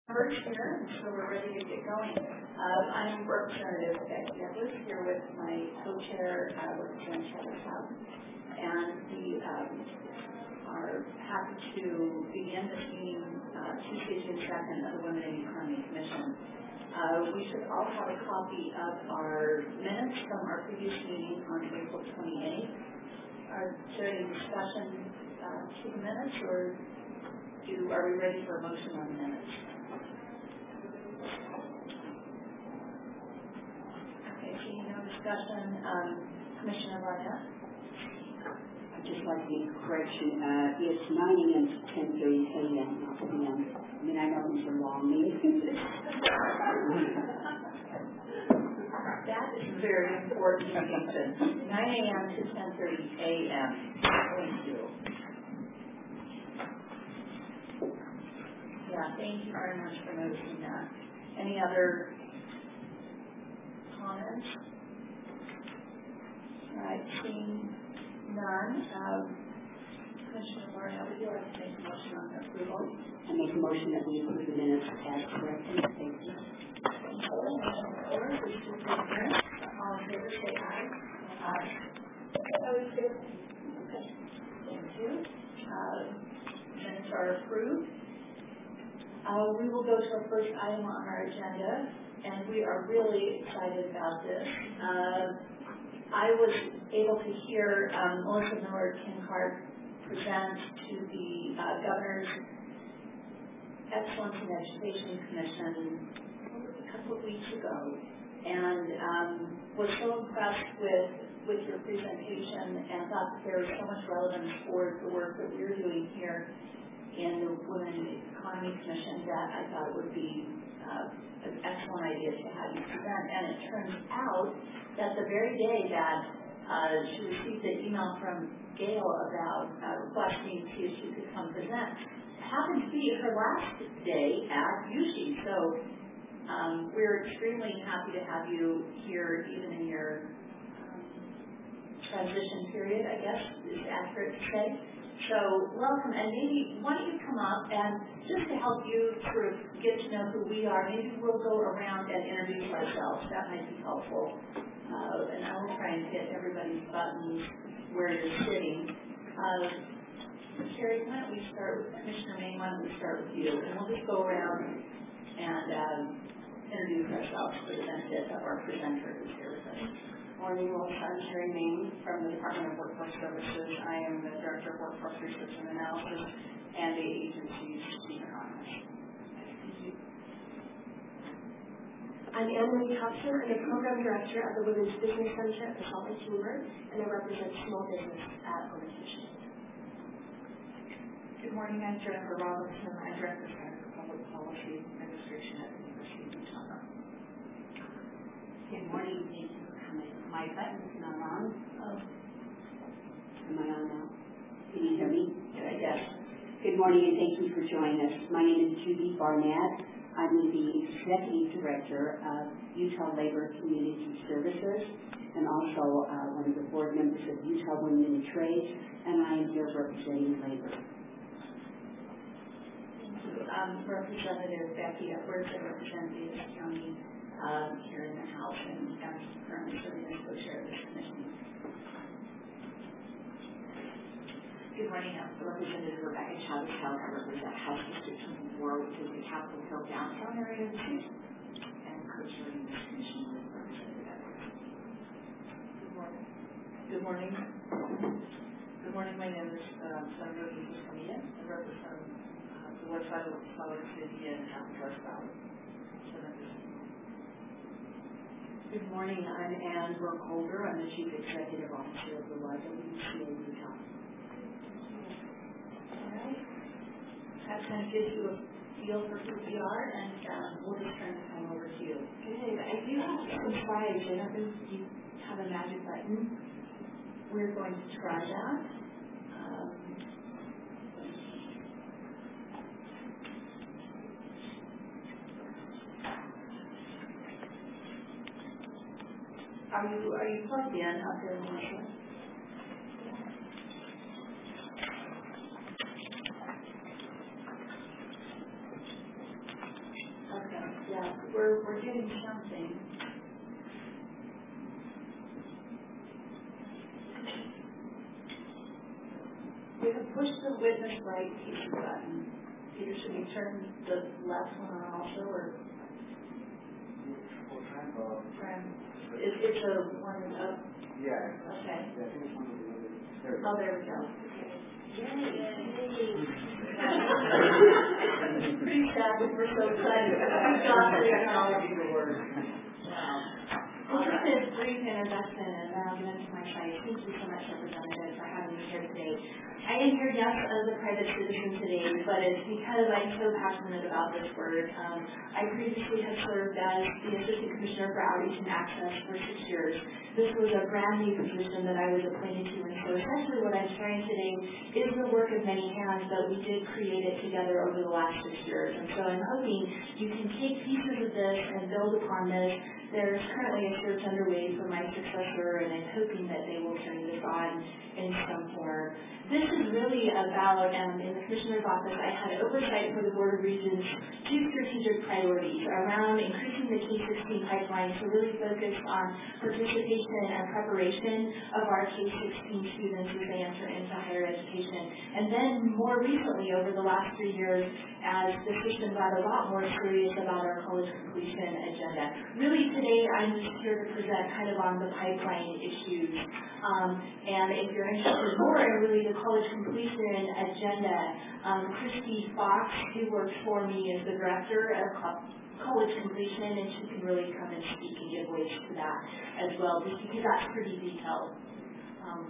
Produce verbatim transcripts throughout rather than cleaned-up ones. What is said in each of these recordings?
First here, so we're ready to get going. Uh, I'm Representative Becky Douglas here with my co-chair, uh, Representative Heather House, and we um, are happy to begin this meeting uh, Tuesday, June second of the Women in Economy Commission. Uh, we should all have a copy of our minutes from our previous meeting on April twenty-eighth. Are there any discussion uh, to the minutes, or do, are we ready for a motion on the minutes? Discussion, um, Commissioner Barnett. I'd just like to make a correction. Uh, it's nine a m to ten thirty a m not p m I mean, I know these are long meetings. That is very important distinction. nine a m to ten thirty a m Thank you. Yeah, thank you very much for noticing that. Any other comments? All right, seeing none. Um, Commissioner Barnett, would you like to make a motion on the approval? I make a motion that we approve the minutes as corrected. Thank you. Thank you. All in favor, say aye. Aye. Opposed? Okay. Thank you. Uh, minutes are approved. Uh, we will go to our first item on our agenda, and we are really excited about this. Uh, I was able to hear um, Melissa Miller Kincard present to the uh, Governor's Excellence in Education Commission a couple of weeks ago, and um, was so impressed with, with your presentation and thought that there was so much relevance for the work that we're doing here in the Women in the Economy Commission that I thought it would be uh, an excellent idea to have you present. And it turns out that the very day that uh, she received an email from Gail about uh, requesting to see if she could come present, happened to be her last day at U S C. So um, we're extremely happy to have you here, even in your um, transition period, I guess is accurate to say. So welcome, and maybe why don't you come up and just to help you sort of get to know who we are, maybe we'll go around and introduce ourselves. That might be helpful. Uh, and I will try and hit everybody's buttons where you're sitting. Uh, Sherry, why don't we start with Commissioner Maine, why don't we start with you? And we'll just go around and um, introduce ourselves for the benefit of our presenter who's here with us. Morning, well, I'm Sherry Maine from the Department of Workforce Services. I am the Director of Workforce Research and Analysis and the agency's Chief Economist. I'm Anne-Marie Hobson. I'm the Program Director of the Women's Business Center at the Salt Lake Chamber, and I represent small business at Women's Mission. Good morning, I'm Jennifer Robinson. I direct the Center for Public Policy Administration at the University of Utah. Good morning, thank you for coming. My button's not on. Oh. Am I on now? Can you hear me? Yes. Good morning, and thank you for joining us. My name is Judy Barnett. I'm the Executive Director of Utah Labor Community Services and also uh, one of the board members of Utah Women in Trade, and I am here representing labor. Thank you. Um, Representative Becky Edwards, I represent Davis County uh, here in the House, and I'm currently serving as co-chair of this commission. Good morning, I'm Representative Rebecca Chavez Hill. I represent House District four, which is the Capitol Hill downtown area of the state, and co-chairing this commission with Representative Edwards. Good morning. Good morning. Good morning. My name is uh, Sandra Jesus Camilla. I represent uh, the west side of Flower City and West Valley. Good morning. I'm Anne Burkholder. I'm the Chief Executive Officer of the Y W C A Utah. That kind of gives you a feel for who we are, and um, we'll just turn the time over to you. Good. I do have some slides. I don't know if you have a magic button. We're going to try that. Um, are you are you plugged in up there, Melissa? Okay, yeah, we're, we're getting something. We have pushed the witness right piece button. Peter, should we turn the left one on also, or? Try. It, it's a one up. Yeah. Okay. Yeah, I think it's one of the other. There we Oh, go. there we go. Yay! Pretty sad, but we're so excited. We've got the technology to work. Wow. Well, just a brief introduction, and then I'll get into my site. Thank you so much, Representative, for having me here today. I am here, yes, as a private citizen today, but it's because I'm so passionate about this work. Um, I previously have served as the Assistant Commissioner for Outreach and Access for six years. This was a brand new position that I was appointed to, and so essentially what I'm sharing today is the work of many hands, but we did create it together over the last six years. And so I'm hoping you can take pieces of this and build upon this. There's currently a search underway for my successor, and I'm hoping that they will carry this on in some form. This is really about, um, in the Commissioner's office, I had oversight for the Board of Regents two strategic priorities around increasing the K sixteen pipeline to really focus on participation and preparation of our K sixteen students as they enter into higher education. And then more recently, over the last three years, as the system got a lot more serious about our college completion agenda. Really today, I'm just here to present kind of on the pipeline issues. Um, and if you're interested more in really the college completion agenda, um, Christy Fox, who works for me, is the director of co- college completion, and she can really come and speak and give voice to that as well, just because that's pretty detailed. Um,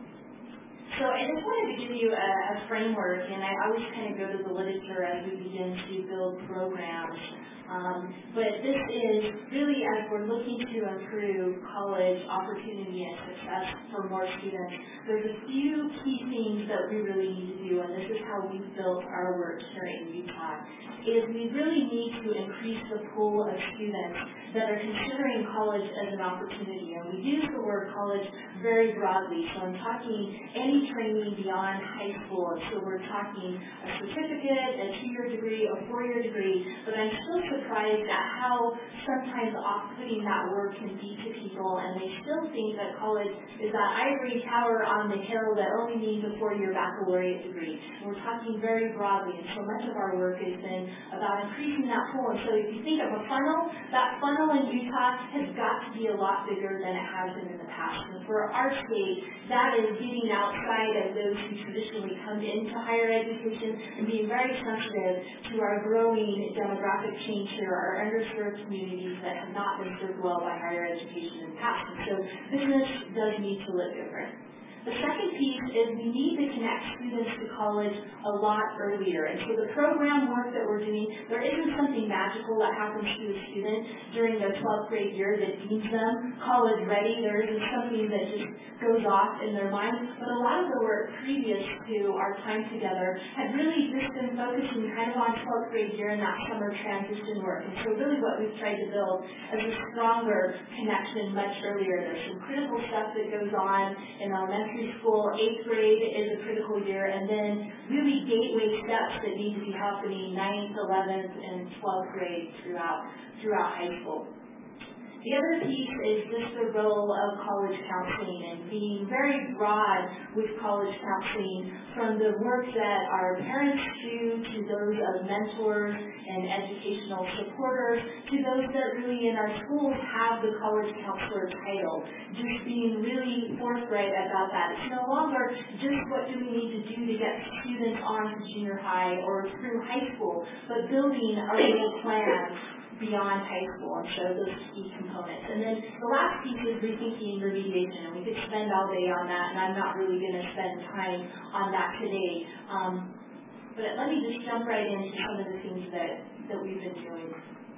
So I just wanted to give you a, a framework, and I always kind of go to the literature as we begin to build programs. Um, but this is really as we're looking to improve college opportunity and success for more students, there's a few key things that we really need to do, and this is how we've built our work here in Utah, is we really need to increase the pool of students that are considering college as an opportunity. And we use the word college very broadly, so I'm talking any training beyond high school. So we're talking a certificate, a two-year degree, a four-year degree, but I'm still surprised at how sometimes off-putting that word can be to people, and they still think that college is that ivory tower on the hill that only means a four-year baccalaureate degree. And we're talking very broadly, and so much of our work has been about increasing that pool. And so if you think of a funnel, that funnel in Utah has got to be a lot bigger than it has been in the past. And for our state, that is getting outside of those who traditionally come into higher education and being very sensitive to our growing demographic change here, our underserved communities that have not been served well by higher education in the past. And so business does need to look different. The second piece is we need to connect students to college a lot earlier. And so the program work that we're doing, there isn't something magical that happens to a student during their twelfth grade year that deems them college ready. There isn't something that just goes off in their mind. But a lot of the work previous to our time together had really just been focusing kind of on twelfth grade year and that summer transition work. And so really what we've tried to build is a stronger connection much earlier. There's some critical stuff that goes on in elementary school. Eighth grade is a critical year, and then really gateway steps that need to be happening ninth, eleventh, and twelfth grade throughout throughout high school. The other piece is just the role of college counseling and being very broad with college counseling, from the work that our parents do to those of mentors and educational supporters to those that really in our schools have the college counselor title. Just being really forthright about that. It's no longer just what do we need to do to get students on to junior high or through high school, but building a real plan beyond high school, and so those key components. And then the last piece is rethinking remediation, and we could spend all day on that, and I'm not really going to spend time on that today. Um, but let me just jump right into some of the things that, that we've been doing.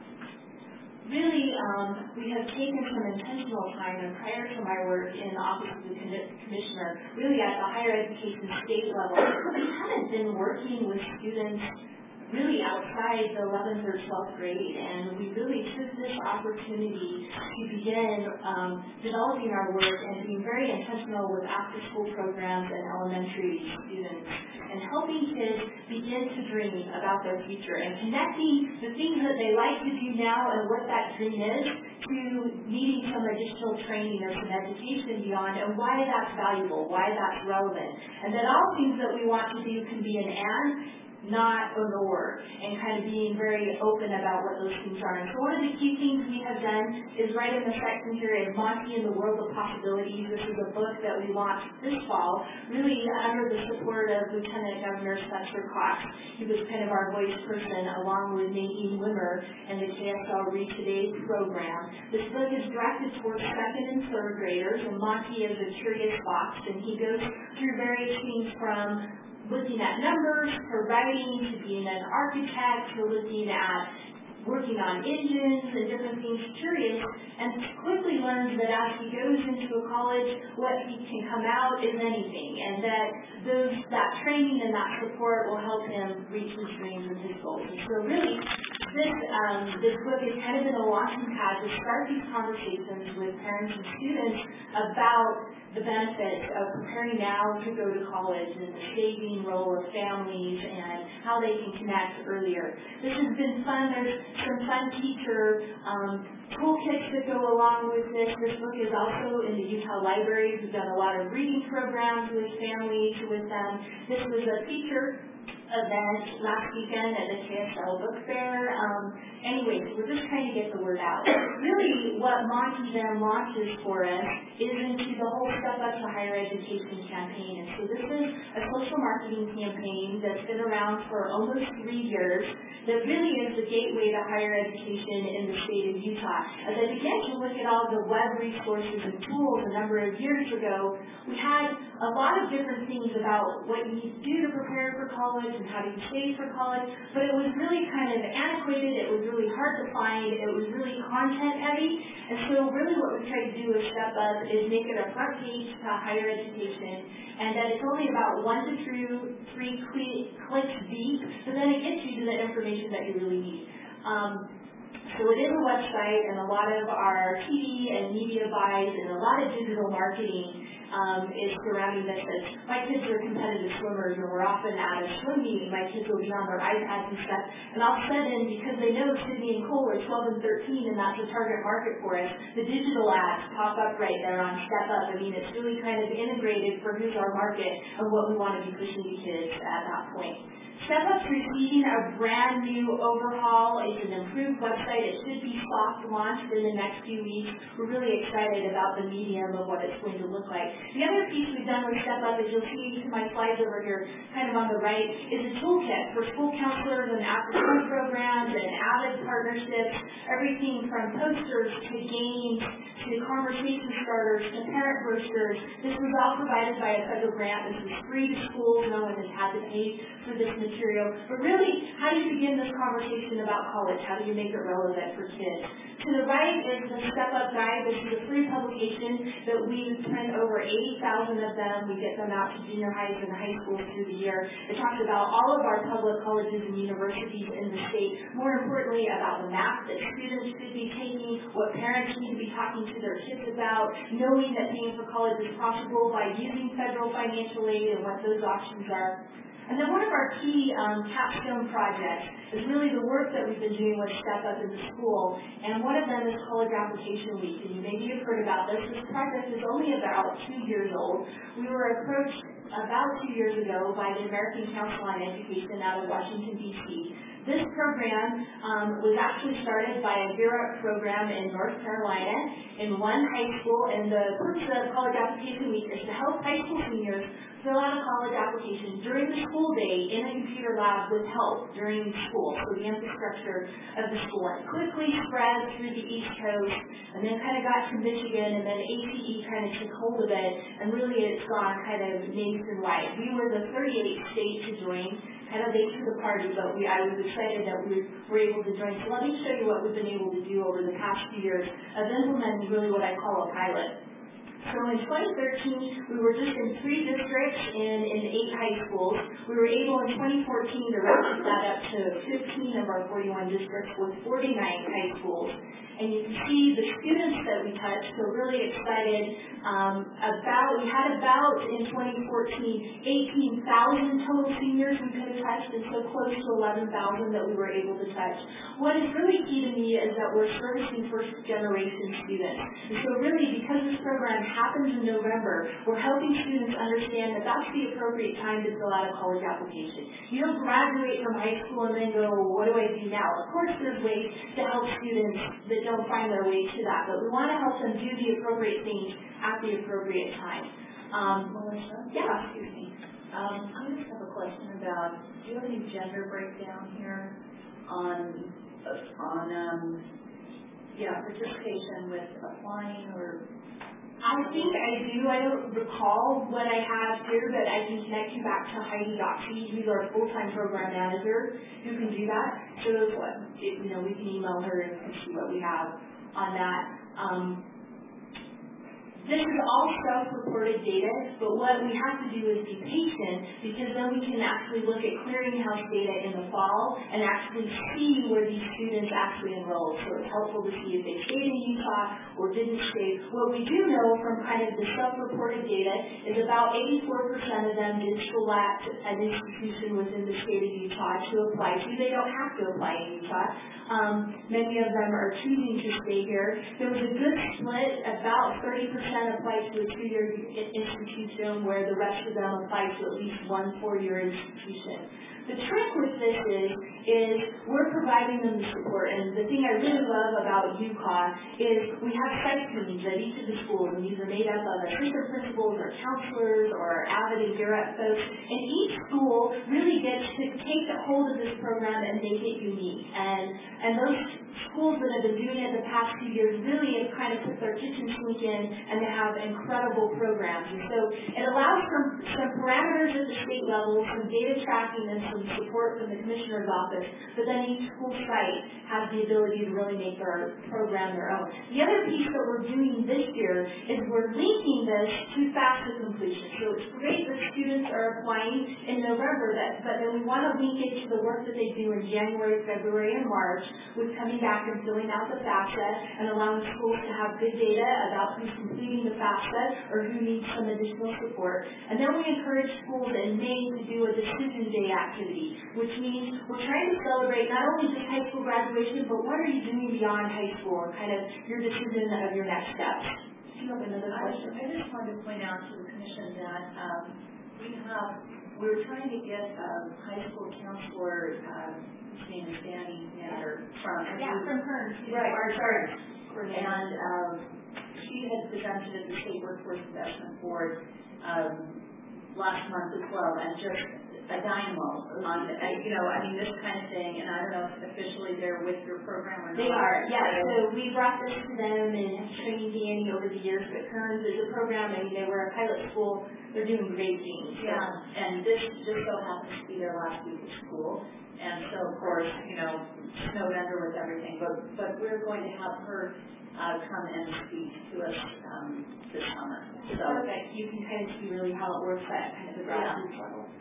Really, um, we have taken some intentional time, and prior to my work in the Office of the Commissioner, really at the higher education state level, we haven't been working with students really outside the eleventh or twelfth grade, and we really took this opportunity to begin um, developing our work and being very intentional with after-school programs and elementary students, and helping kids begin to dream about their future and connecting the things that they like to do now and what that dream is to needing some additional training or some education beyond and why that's valuable, why that's relevant. And that all things that we want to do can be an and, not an or, and kind of being very open about what those things are. And so one of the key things we have done is right in the section here is Monty and the World of Possibilities. This is a book that we launched this fall, really under the support of Lieutenant Governor Spencer Cox. He was kind of our voice person along with Nadine Wimmer and the K S L Read Today program. This book is directed towards second and third graders, and Monty is a curious fox, and he goes through various things from looking at numbers, to writing, to being an architect, to looking at working on engines and different things, curious, and quickly learns that as he goes into a college, what he can come out is anything, and that those that training and that support will help him reach his dreams and his goals. And so really, this um, this book has kind of been a launching pad to start these conversations with parents and students about the benefits of preparing now to go to college and the saving role of families and how they can connect earlier. This has been fun. There's some fun teacher um, toolkits that go along with this. This book is also in the Utah Libraries. We've done a lot of reading programs with families, with them. This was a feature event last weekend at the K S L Book Fair. Um, anyway, so we're just trying to get the word out. Really, what Monty then launches for us is into the whole Step Up to Higher Education campaign. And so this is a social marketing campaign that's been around for almost three years that really is the gateway to higher education in the state of Utah. As I began to look at all the web resources and tools a number of years ago, we had a lot of different things about what you need to do to prepare for college and how do you save for college, but it was really kind of antiquated, it was really hard to find, it was really content heavy, and so really what we try to do with Step Up is make it a front page to higher education, and that it's only about one to two, three clicks deep, so then it gets you to the information that you really need. Um, So it is a website, and a lot of our T V and media buys and a lot of digital marketing um, is surrounding this. As my kids are competitive swimmers, and we're often at a swim meet, and my kids will be on their iPads and stuff, and all of a sudden, because they know Sydney and Cole are twelve and thirteen, and that's a target market for us, the digital ads pop up right there on Step Up. I mean, it's really kind of integrated for who's our market and what we want to be pushing to kids at that point. Step Up's receiving a brand new overhaul. It's an improved website. It should be soft launched in the next few weeks. We're really excited about the medium of what it's going to look like. The other piece we've done with Step Up, as you'll see in my slides over here, kind of on the right, is a toolkit for school counselors and after-school programs and AVID partnerships, everything from posters to games to conversation starters to parent brochures. This was all provided by a federal grant. This was free to schools. No one has had to pay for this material. But really, how do you begin this conversation about college? How do you make it relevant for kids? To the right is the Step Up Guide. This is a free publication that we print over eighty thousand of them. We get them out to junior highs and high schools through the year. It talks about all of our public colleges and universities in the state. More importantly, about the math that students should be taking, what parents need to be talking to their kids about, knowing that paying for college is possible by using federal financial aid and what those options are. And then one of our key um, capstone projects is really the work that we've been doing with Step Up in the school. And one of them is College Application Week. And you maybe have heard about this. This project is only about two years old. We were approached about two years ago by the American Council on Education out of Washington, D C This program um, was actually started by a V E R O C program in North Carolina in one high school. And the purpose of College Application Week is to help high school seniors fill out a college application during the school day in a computer lab with help during school, so the infrastructure of the school. It quickly spread through the East Coast and then kind of got to Michigan, and then A C E kind of took hold of it, and really it's gone kind of nationwide. We were the thirty-eighth state to join, kind of late to the party, but we, I was excited that we were able to join. So let me show you what we've been able to do over the past few years of implementing really what I call a pilot. So in twenty thirteen, we were just in three districts in, in eight high schools. We were able in twenty fourteen to ratchet that up to fifteen of our forty-one districts with forty-nine high schools. And you can see the students that we touched, so really excited um, about, we had about in twenty fourteen, eighteen thousand total seniors we could have touched, and so close to eleven thousand that we were able to touch. What is really key to me is that we're servicing first-generation students. And so really, because this program happens in November, we're helping students understand that that's the appropriate time to fill out a college application. You don't graduate from high school and then go, what do I do now? Of course, there's ways to help students that don't find their way to that, but we want to help them do the appropriate things at the appropriate time. Um, Melissa? Yeah, excuse me. Um, I just have a question about, do you have any gender breakdown here on, on um, yeah, participation with applying or? I think I do. I don't recall what I have here, but I can connect you back to Heidi Doxey, who's our full-time program manager, who can do that. So, it, you know, we can email her and see what we have on that. Um, This is all self-reported data, but what we have to do is be patient, because then we can actually look at clearinghouse data in the fall and actually see where these students actually enrolled. So it's helpful to see if they stayed in Utah or didn't stay. What we do know from kind of the self-reported data is about eighty-four percent of them did select an institution within the state of Utah to apply to. They don't have to apply in Utah. Um, many of them are choosing to stay here. There was a good split, about thirty percent applied to a two-year institution, where the rest of them applied to at least one four-year institution. The trick with this is, is we're providing them the support, and the thing I really love about UConn is we have site teams at each of the schools, and these are made up of assistant principals or counselors or Avid and Garrett folks, and each school really gets to take a hold of this program and make it unique. And, and those schools that have been doing it the past few years really have kind of put their kitchen sink in, and they have incredible programs. And so it allows some, some parameters at the state level, some data tracking, and some support from the commissioner's office, but then each school site has the ability to really make their program their own. The other piece that we're doing this year is we're linking this to FAFSA completion. So it's great that students are applying in November, that, but then we want to link it to the work that they do in January, February, and March with coming back and filling out the FAFSA and allowing schools to have good data about who's completing the FAFSA or who needs some additional support. And then we encourage schools in May to do a decision day activity, which means we're trying to celebrate not only just high school graduation, but what are you doing beyond high school, and kind of your decision of your next steps. Do you have another question? I just wanted to point out to the commission that um, we have, we're trying to get um, high school counselor, um, his name is Danny Natter from Yeah, from Kearns. Right, our Kearns. And um, she had presented at the State Workforce Investment Board um, last month as well, and just a dynamo on, uh, you know, I mean, this kind of thing, and I don't know if officially they're with your program or not. They are, yeah. So we brought this to them and have trained Danny over the years, but Kearns is a program. I mean, they were a pilot school. They're doing great things. Yeah, and this just so happens to be their last week of school. And so, of course, you know, snowed under with everything, but, but we're going to have her uh, come and speak to us um, this summer. So perfect. You can kind of see really how it works at kind of the grassroots yeah. level.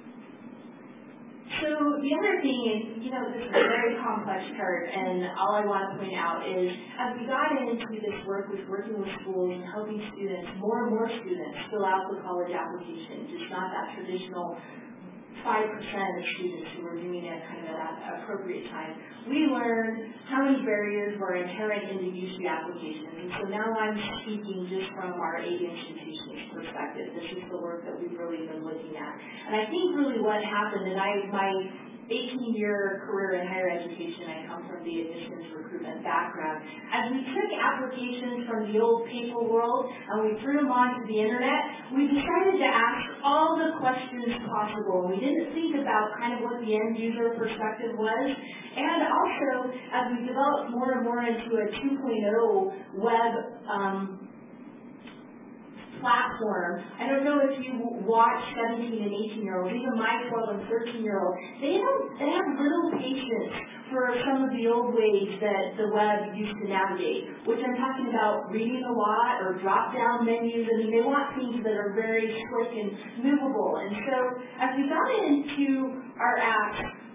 So the other thing is, you know, this is a very complex chart, and all I want to point out is, as we got into this work with working with schools and helping students, more and more students fill out the college application, just not that traditional five percent of students who were doing it kind of at that appropriate time. We learned how many barriers were inherent in the U C applications, and so now I'm speaking just from our eight institutions perspective. This is the work that we've really been looking at. And I think really what happened, and I, my eighteen-year career in higher education, I come from the admissions recruitment background. As we took applications from the old paper world and we threw them onto the internet, we decided to ask all the questions possible. We didn't think about kind of what the end user perspective was. And also, as we developed more and more into a two point oh web um, platform. I don't know if you watch seventeen and eighteen year olds, even my twelve and thirteen year olds, they don't they have little patience for some of the old ways that the web used to navigate, which I'm talking about reading a lot or drop down menus. I mean, they want things that are very slick and movable. And so as we got into our apps,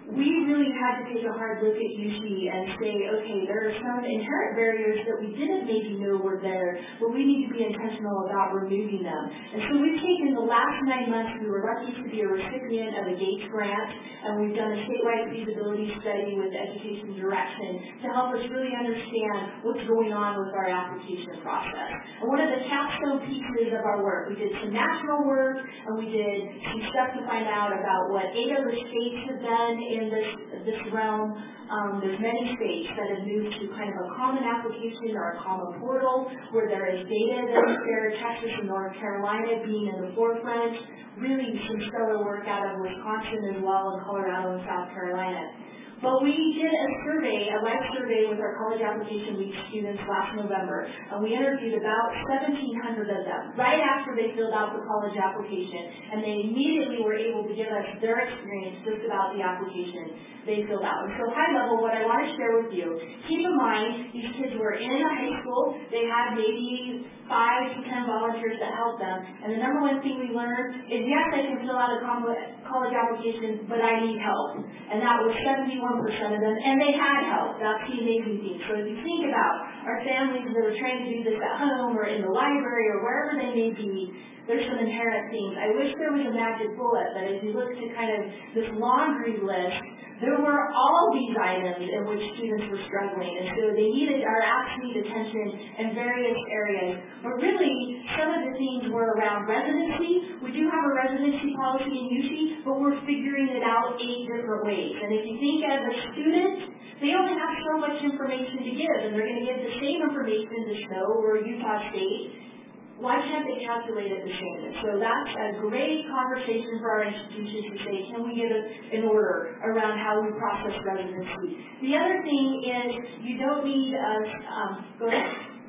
we really had to take a hard look at U C and say, okay, there are some inherent barriers that we didn't maybe know were there, but we need to be intentional about removing them. And so we've taken the last nine months, we were lucky to be a recipient of a Gates grant, and we've done a statewide feasibility study with Education Direction to help us really understand what's going on with our application process. And one of the capstone pieces of our work, we did some national work, and we did some stuff to find out about what eight other states have done in this this realm. Um, there's many states that have moved to kind of a common application or a common portal where there is data that is shared. Texas and North Carolina being in the forefront. Really some stellar work out of Wisconsin as well, and Colorado and South Carolina. But we did a survey, a live survey with our College Application Week students last November, and we interviewed about seventeen hundred of them right after they filled out the college application, and they immediately were able to give us their experience just about the application they filled out. And so high level, what I want to share with you, keep in mind these kids were in a high school, they had maybe five to ten volunteers that helped them, and the number one thing we learned is, yes, I can fill out a college application, but I need help. And that was seventy-one percent of them, and they had help. That's the amazing thing. So if you think about our families that are trying to do this at home or in the library or wherever they may be, there's some inherent things. I wish there was a magic bullet, but as you look to kind of this laundry list, there were all these items in which students were struggling, and so they needed our absolute attention in various areas. But really, some of the things were around residency. We do have a residency policy in U C, but we're figuring it out eight different ways. And if you think as a student, they only have so much information to give, and they're going to give the same information to Snow or Utah State. Why can't they calculate it the same? And so that's a great conversation for our institutions to say, can we get a, an order around how we process residency? The other thing is you don't need us, um, go ahead.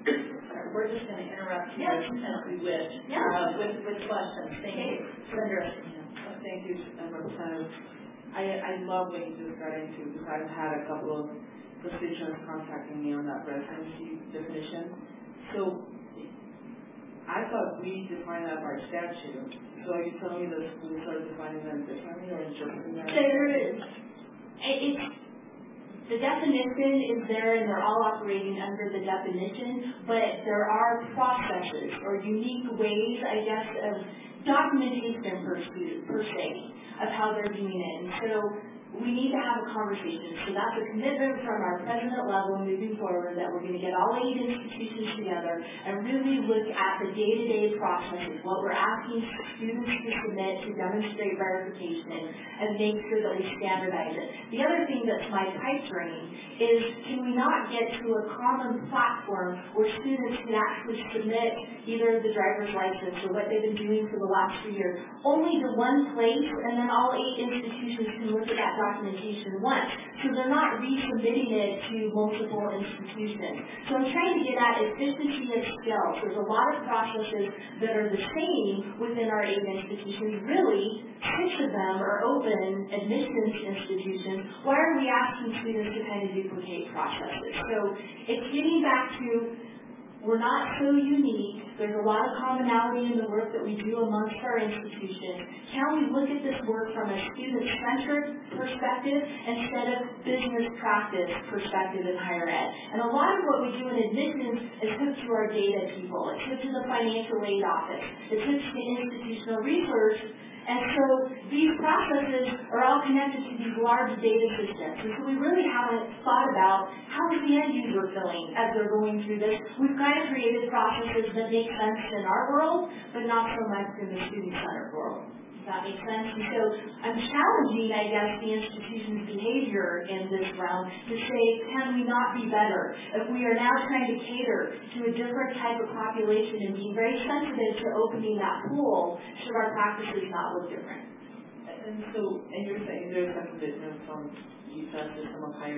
We're just going to interrupt you Yes. as we wish Yes. uh, with, with questions. Thank Okay. you. Sandra. Uh, Thank you, Representative. I, I love what you just got into because I've had a couple of constituents contacting me on that residency definition. So I thought we defined that by statute. So are you telling me that schools are defining them differently or interpreting that? There is. It's, the definition is there, and they're all operating under the definition, but there are processes or unique ways, I guess, of documentation per student, per se, of how they're doing it. And so we need to have a conversation. So that's a commitment from our president level moving forward that we're going to get all eight institutions together and really look at the day-to-day processes, what we're asking students to submit to demonstrate verification, and make sure that we standardize it. The other thing that's my pipe dream is, can we not get to a common platform where students can actually submit either the driver's license or what they've been doing for the last few years only to one place, and then all eight institutions can look at that documentation once, so they're not resubmitting it to multiple institutions. So I'm trying to get at efficiency of scale. There's a lot of processes that are the same within our eight institutions. Really, six of them are open admissions institutions. Why are we asking students to kind of duplicate processes? So it's getting back to, we're not so unique. There's a lot of commonality in the work that we do amongst our institutions. Can we look at this work from a student-centered perspective instead of business practice perspective in higher ed? And a lot of what we do in admissions is hooked to our data people. It's hooked to the financial aid office. It's hooked to institutional research. And so these processes are all connected to these large data systems. And so we really haven't thought about how is the end user feeling as they're going through this. We've kind of created processes that make sense in our world, but not so much in the student-centered world. Does that make sense? And so I'm challenging, I guess, the institution's behavior in this realm to say, can we not be better? If we are now trying to cater to a different type of population and being very sensitive to opening that pool, should our practices not look different? And so, and you're saying there's some difference from Utah system of higher ed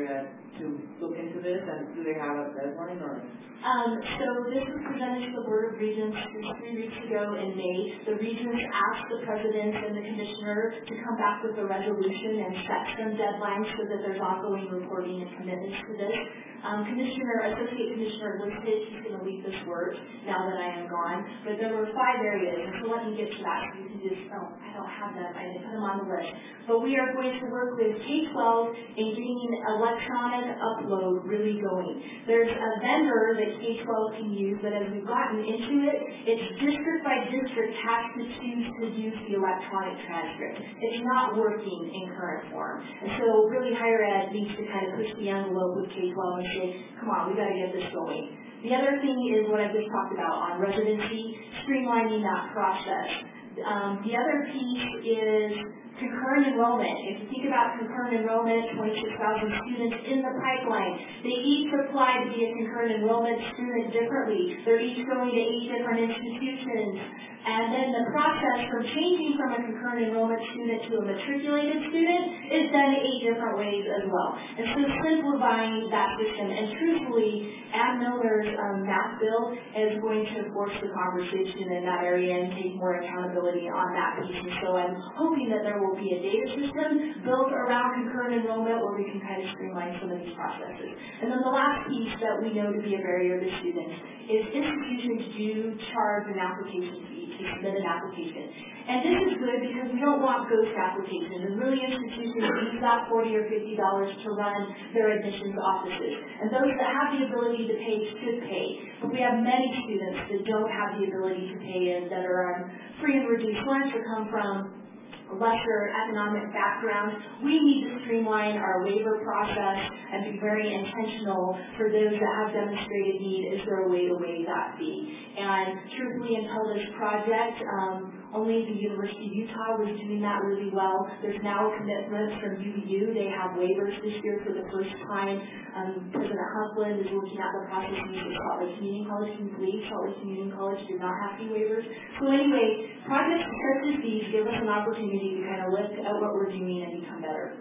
to look into this, and do they have a deadline or? Um, so this was presented to the Board of Regents three weeks ago in May. The Regents asked the President and the Commissioner to come back with a resolution and set some deadlines so that there's ongoing reporting and commitments to this. Um, Commissioner, Associate Commissioner listed, he's going to leave this work now that I am gone, but there were five areas, and so let me get to that so you can just, oh, I don't have them, I didn't put them on the list. But we are going to work with K twelve in getting electronic upload really going. There's a vendor that K twelve can use, but as we've gotten into it, it's district by district has to choose to use the electronic transcript. It's not working in current form. And so really higher ed needs to kind of push the envelope with K twelve and say, come on, we got to get this going. The other thing is what I just talked about on residency, streamlining that process. Um, the other piece is concurrent enrollment. If you think about concurrent enrollment, twenty-six thousand students in the pipeline. They each apply to be a concurrent enrollment student differently. They're each going to eight different institutions. And then the process from changing from a concurrent enrollment student to a matriculated student is done eight different ways as well. And so simplifying that system. And truthfully, Ann Miller's um, math bill is going to force the conversation in that area and take more accountability on that piece. And so I'm hoping that there will be a data system built around concurrent enrollment where we can kind of streamline some of these processes. And then the last piece that we know to be a barrier to students is institutions do charge an application fee to submit an application. And this is good because we don't want ghost applications. And really institutions use that forty or fifty dollars to run their admissions offices. And those that have the ability to pay should pay. But we have many students that don't have the ability to pay and that are on free and reduced lunch or come from lesser economic background. We need to streamline our waiver process and be very intentional for those that have demonstrated need. Is there a way to waive that fee? And truthfully, until this project, um, only the University of Utah was doing that really well. There's now a commitment from U V U. They have waivers this year for the first time. Um, President Huffland is looking at the process of Salt Lake Community College. Can you believe Salt Lake Community College did not have fee waivers? So anyway, projects such as these give us an opportunity to kind of look at what we're doing and become better.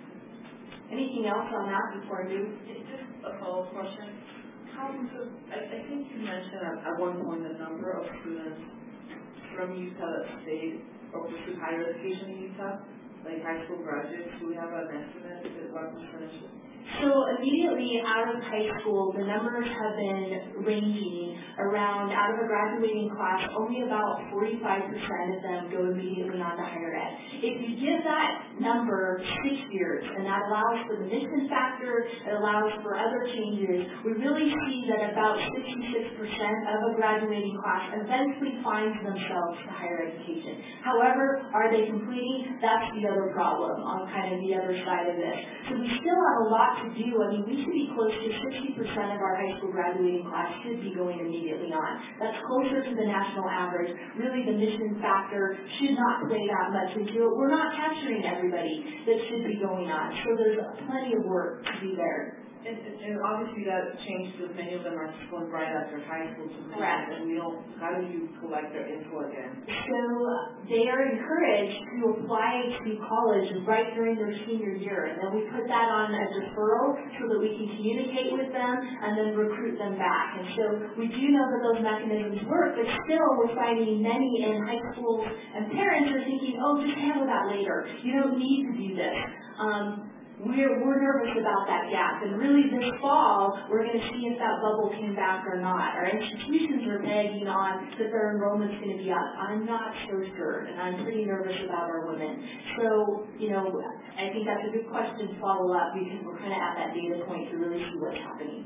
Anything else on that before I move? Just a follow-up question. How, so I, I think you mentioned at, at one point the number of students from Utah that stayed or pursued higher education in Utah, like high school graduates. Do we have an estimate of what percentage? So immediately out of high school, the numbers have been ranging around, out of a graduating class, only about forty-five percent of them go immediately on to higher ed. If you give that number six years, and that allows for the mission factor, it allows for other changes, we really see that about sixty-six percent of a graduating class eventually finds themselves to higher education. However, are they completing? That's the other problem on kind of the other side of this. So we still have a lot to do. I mean, we should be close to sixty percent of our high school graduating class should be going immediately on. That's closer to the national average. Really, the mission factor should not play that much into it. We're not capturing everybody that should be going on. So there's plenty of work to do there. And, and obviously that changed because many of them are going right after high school to Correct. And we don't, how do you collect their info again? So they are encouraged to apply to college right during their senior year. And then we put that on a deferral so that we can communicate with them and then recruit them back. And so we do know that those mechanisms work, but still we're finding many in high schools and parents are thinking, oh, just handle that later. You don't need to do this. Um, We're, we're nervous about that gap, and really this fall, we're going to see if that bubble came back or not. Our institutions are begging on that their enrollment's going to be up. I'm not so sure, and I'm pretty nervous about our women. So, you know, I think that's a good question to follow up because we're kind of at that data point to really see what's happening.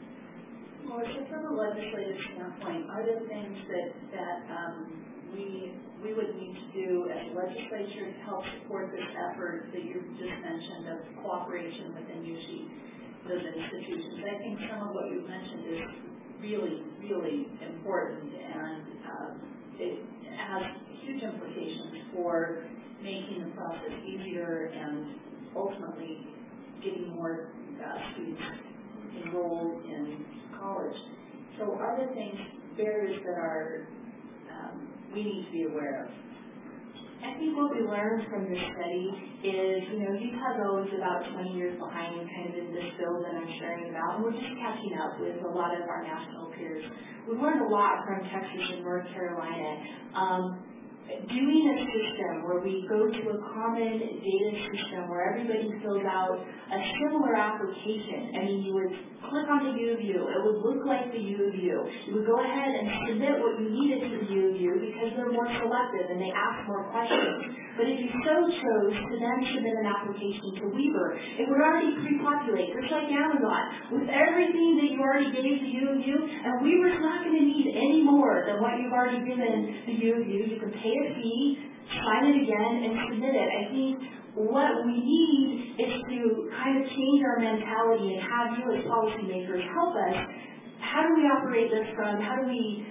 Melissa, from a legislative standpoint, are there things that, that um, we we would need to do as a legislature to help support this effort that you just mentioned of cooperation within usually those institutions? I think some of what you've mentioned is really, really important, and um, it has huge implications for making the process easier and ultimately getting more uh, students enrolled in college. So are there things, barriers that are um, we need to be aware of? I think what we learned from this study is, you know, Utah's always about twenty years behind kind of in this field that I'm sharing about, and we're just catching up with a lot of our national peers. We've learned a lot from Texas and North Carolina. Um, doing a system where we go to a common data system where everybody fills out a similar application. I mean, you would click on the U of U. It would look like the U of U. You would go ahead and submit what you needed to the U of U because they're more selective and they ask more questions. But if you so chose to then submit an application to Weaver, it would already pre-populate, just like Amazon, with everything that you already gave the U of U, and Weaver's not going to need any more than what you've already given the U of U. You can pay a fee, sign it again, and submit it. I think what we need is to kind of change our mentality and have you as policymakers help us. How do we operate this from, how do we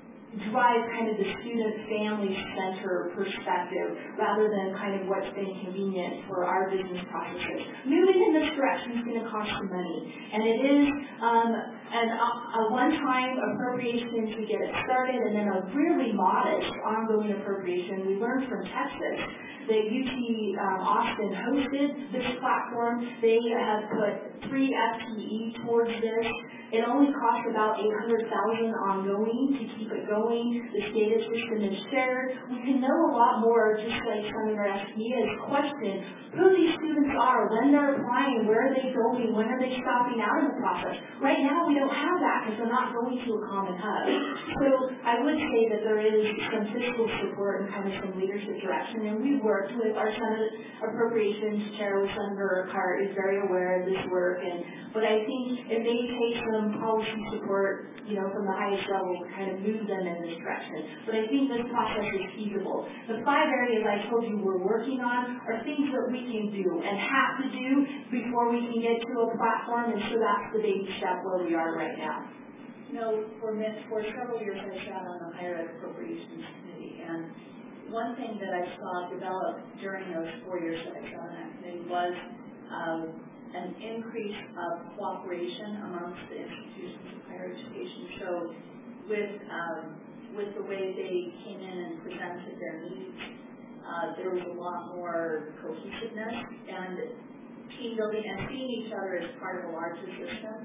drive kind of the student family center perspective rather than kind of what's been convenient for our business processes. Moving in this direction is going to cost some money, and it is um, an, a one-time appropriation to get it started and then a really modest ongoing appropriation. We learned from Texas that U T um, Austin hosted this platform. They have put three F T E towards this. It only costs about eight hundred thousand dollars ongoing to keep it going. The data system is shared. We can know a lot more, just like Senator Esquia's question, who these students are, when they're applying, where are they going, when are they stopping out in the process. Right now, we don't have that because they're not going to a common hub. So I would say that there is some fiscal support and kind of some leadership direction, and we've worked with our Senate Appropriations Chair, with Senator Cart, is very aware of this work, and but I think it may take some policy support, you know, from the highest level to kind of move them in this direction. But I think this process is feasible. The five areas I told you we're working on are things that we can do and have to do before we can get to a platform, and so that's the baby step where we are right now. You know, for, for several years I sat on the Higher Ed Appropriations Committee, and one thing that I saw develop during those four years that I sat on that committee was um, an increase of cooperation amongst the institutions of higher education. So with um, with the way they came in and presented their needs, uh, there was a lot more cohesiveness and team building and seeing each other as part of a larger system.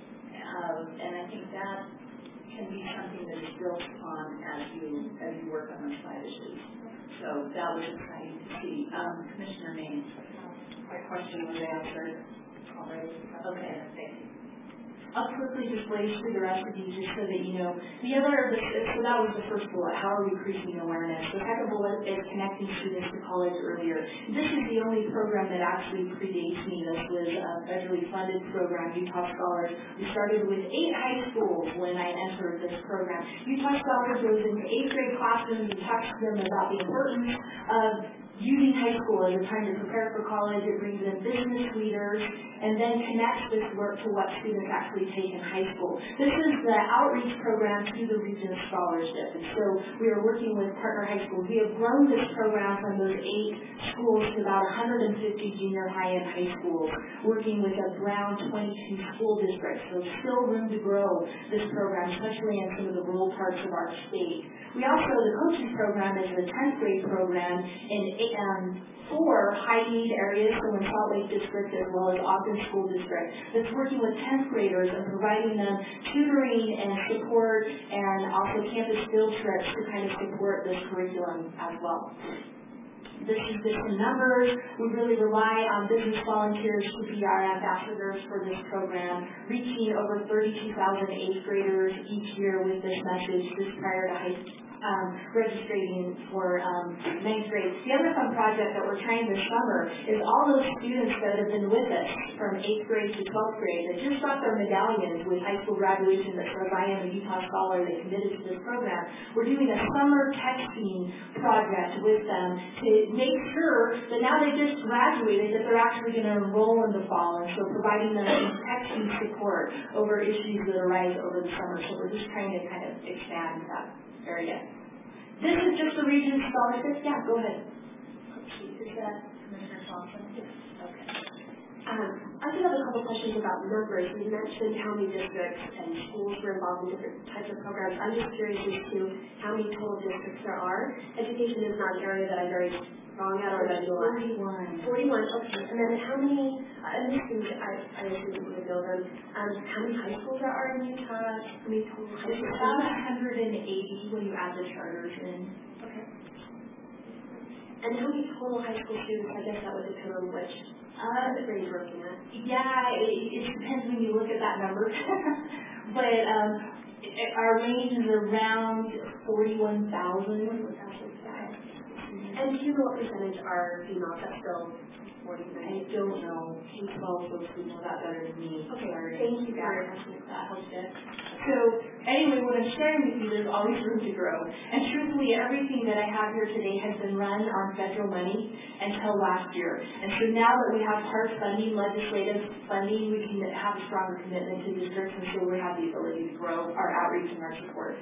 Um, and I think that can be something that is built upon as you as you work on those five issues. So that was exciting to see. Um, Commissioner Maine. My question was answered. Okay, thank you. I'll quickly just blaze through the rest of these just so that you know. The other, so that was the first bullet, how are we increasing awareness? The second bullet is connecting students to college earlier. This is the only program that actually predates me. This was a federally funded program, Utah Scholars. We started with eight high schools when I entered this program. Utah Scholars goes into eighth grade classrooms and talks to them about the importance of using high school as a time to prepare for college. It brings in business leaders and then connects this work to what students actually take in high school. This is the outreach program to the Regents Scholarship. And so we are working with partner high schools. We have grown this program from those eight schools to about one hundred fifty junior high and high schools, working with around twenty-two school districts. So still room to grow this program, especially in some of the rural parts of our state. We also, the coaching program is a tenth grade program in um, four high-need areas, so in Salt Lake District as well as Ogden School District, that's working with tenth graders and providing them tutoring and support and also campus field trips to kind of support this curriculum as well. This is just some numbers. We really rely on business volunteers to be our ambassadors for this program, reaching over thirty-two thousand eighth graders each year with this message just prior to high school. Um, registering for um, ninth grade. The other fun project that we're trying this summer is all those students that have been with us from eighth grade to twelfth grade that just got their medallions with high school graduation that says I am a Utah Scholar that committed to this program. We're doing a summer texting project with them to make sure that now they just graduated that they're actually going to enroll in the fall, and so providing them texting support over issues that arise over the summer. So we're just trying to kind of expand that area. This is just the Regents Scholarship. Yeah, go ahead. Is that Commissioner Thompson? Yes. Okay. Um, I did have a couple questions about numbers. You mentioned how many districts and schools were involved in different types of programs. I'm just curious as to how many total districts there are. Education is not an area that I'm very strong at or that I know of. forty-one. forty-one, okay. And then how many, uh, and this is, I, I assume you would know them, um, how many high schools there are in Utah? How many total high It's schools? about one hundred eighty when you add the charters in. Okay. And how many total high school students? I guess that would depend on which uh, grade you're looking at. Yeah, it, it depends when you look at that number. But um, it, our range is around forty-one thousand. forty-one thousand. And do you know what percentage are females? That's still forty-nine. I don't know. K twelve folks would know that better than me. Okay, Sorry. thank you for Yeah. asking That that. helps you. So anyway, what I'm sharing with you, there's always room to grow. And truthfully, everything that I have here today has been run on federal money until last year. And so now that we have hard funding, legislative funding, we can have a stronger commitment to districts, and so we have the ability to grow our outreach and our support.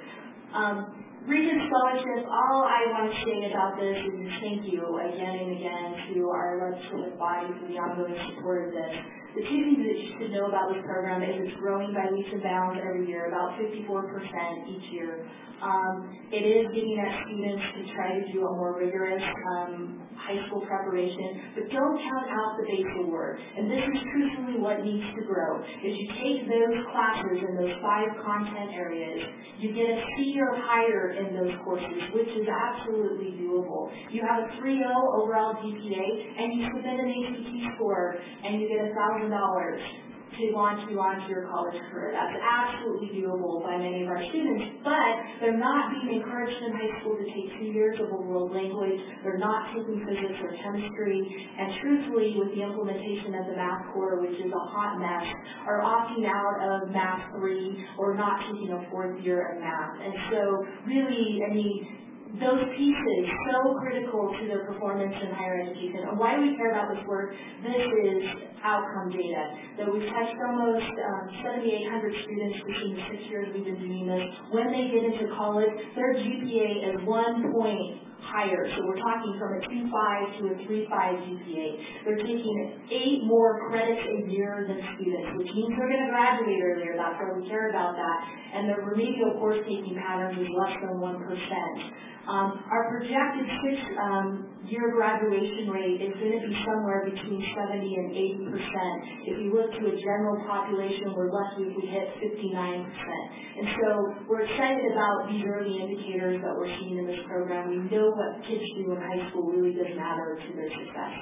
Um, Regent Scholarship, all I want to say about this is thank you again and again to our legislative body for the ongoing support of this. The two things that you should know about this program is it's growing by leaps and bounds every year, about fifty-four percent each year. Um, it is getting at students to try to do a more rigorous um, high school preparation, but don't count out the base award. And this is truthfully what needs to grow. Is you take those classes in those five content areas, you get a C or higher in those courses, which is absolutely doable. You have a three point oh overall G P A, and you submit an A C T score, and you get one thousand dollars to launch you onto your college career. That's absolutely doable by many of our students, but they're not being encouraged in high school to take two years of a world language. They're not taking physics or chemistry, and truthfully, with the implementation of the Math Core, which is a hot mess, are opting out of Math three or not taking a fourth year of math. And so really, I mean, those pieces so critical to their performance in higher education. And why do we care about this work? This is outcome data. That we've touched almost um, seventy-eight hundred students between the six years we've been doing this. When they get into college, their G P A is one point higher. So we're talking from a two point five to a three point five G P A. They're taking eight more credits a year than students, which means they're going to graduate earlier. That's why we care about that. And their remedial course taking patterns is less than one percent. Um, our projected six-year um, graduation rate is going to be somewhere between seventy and eighty percent. If you look to a general population, we're lucky if we hit fifty-nine percent. And so we're excited about these early indicators that we're seeing in this program. We know what kids do in high school really does matter to their success.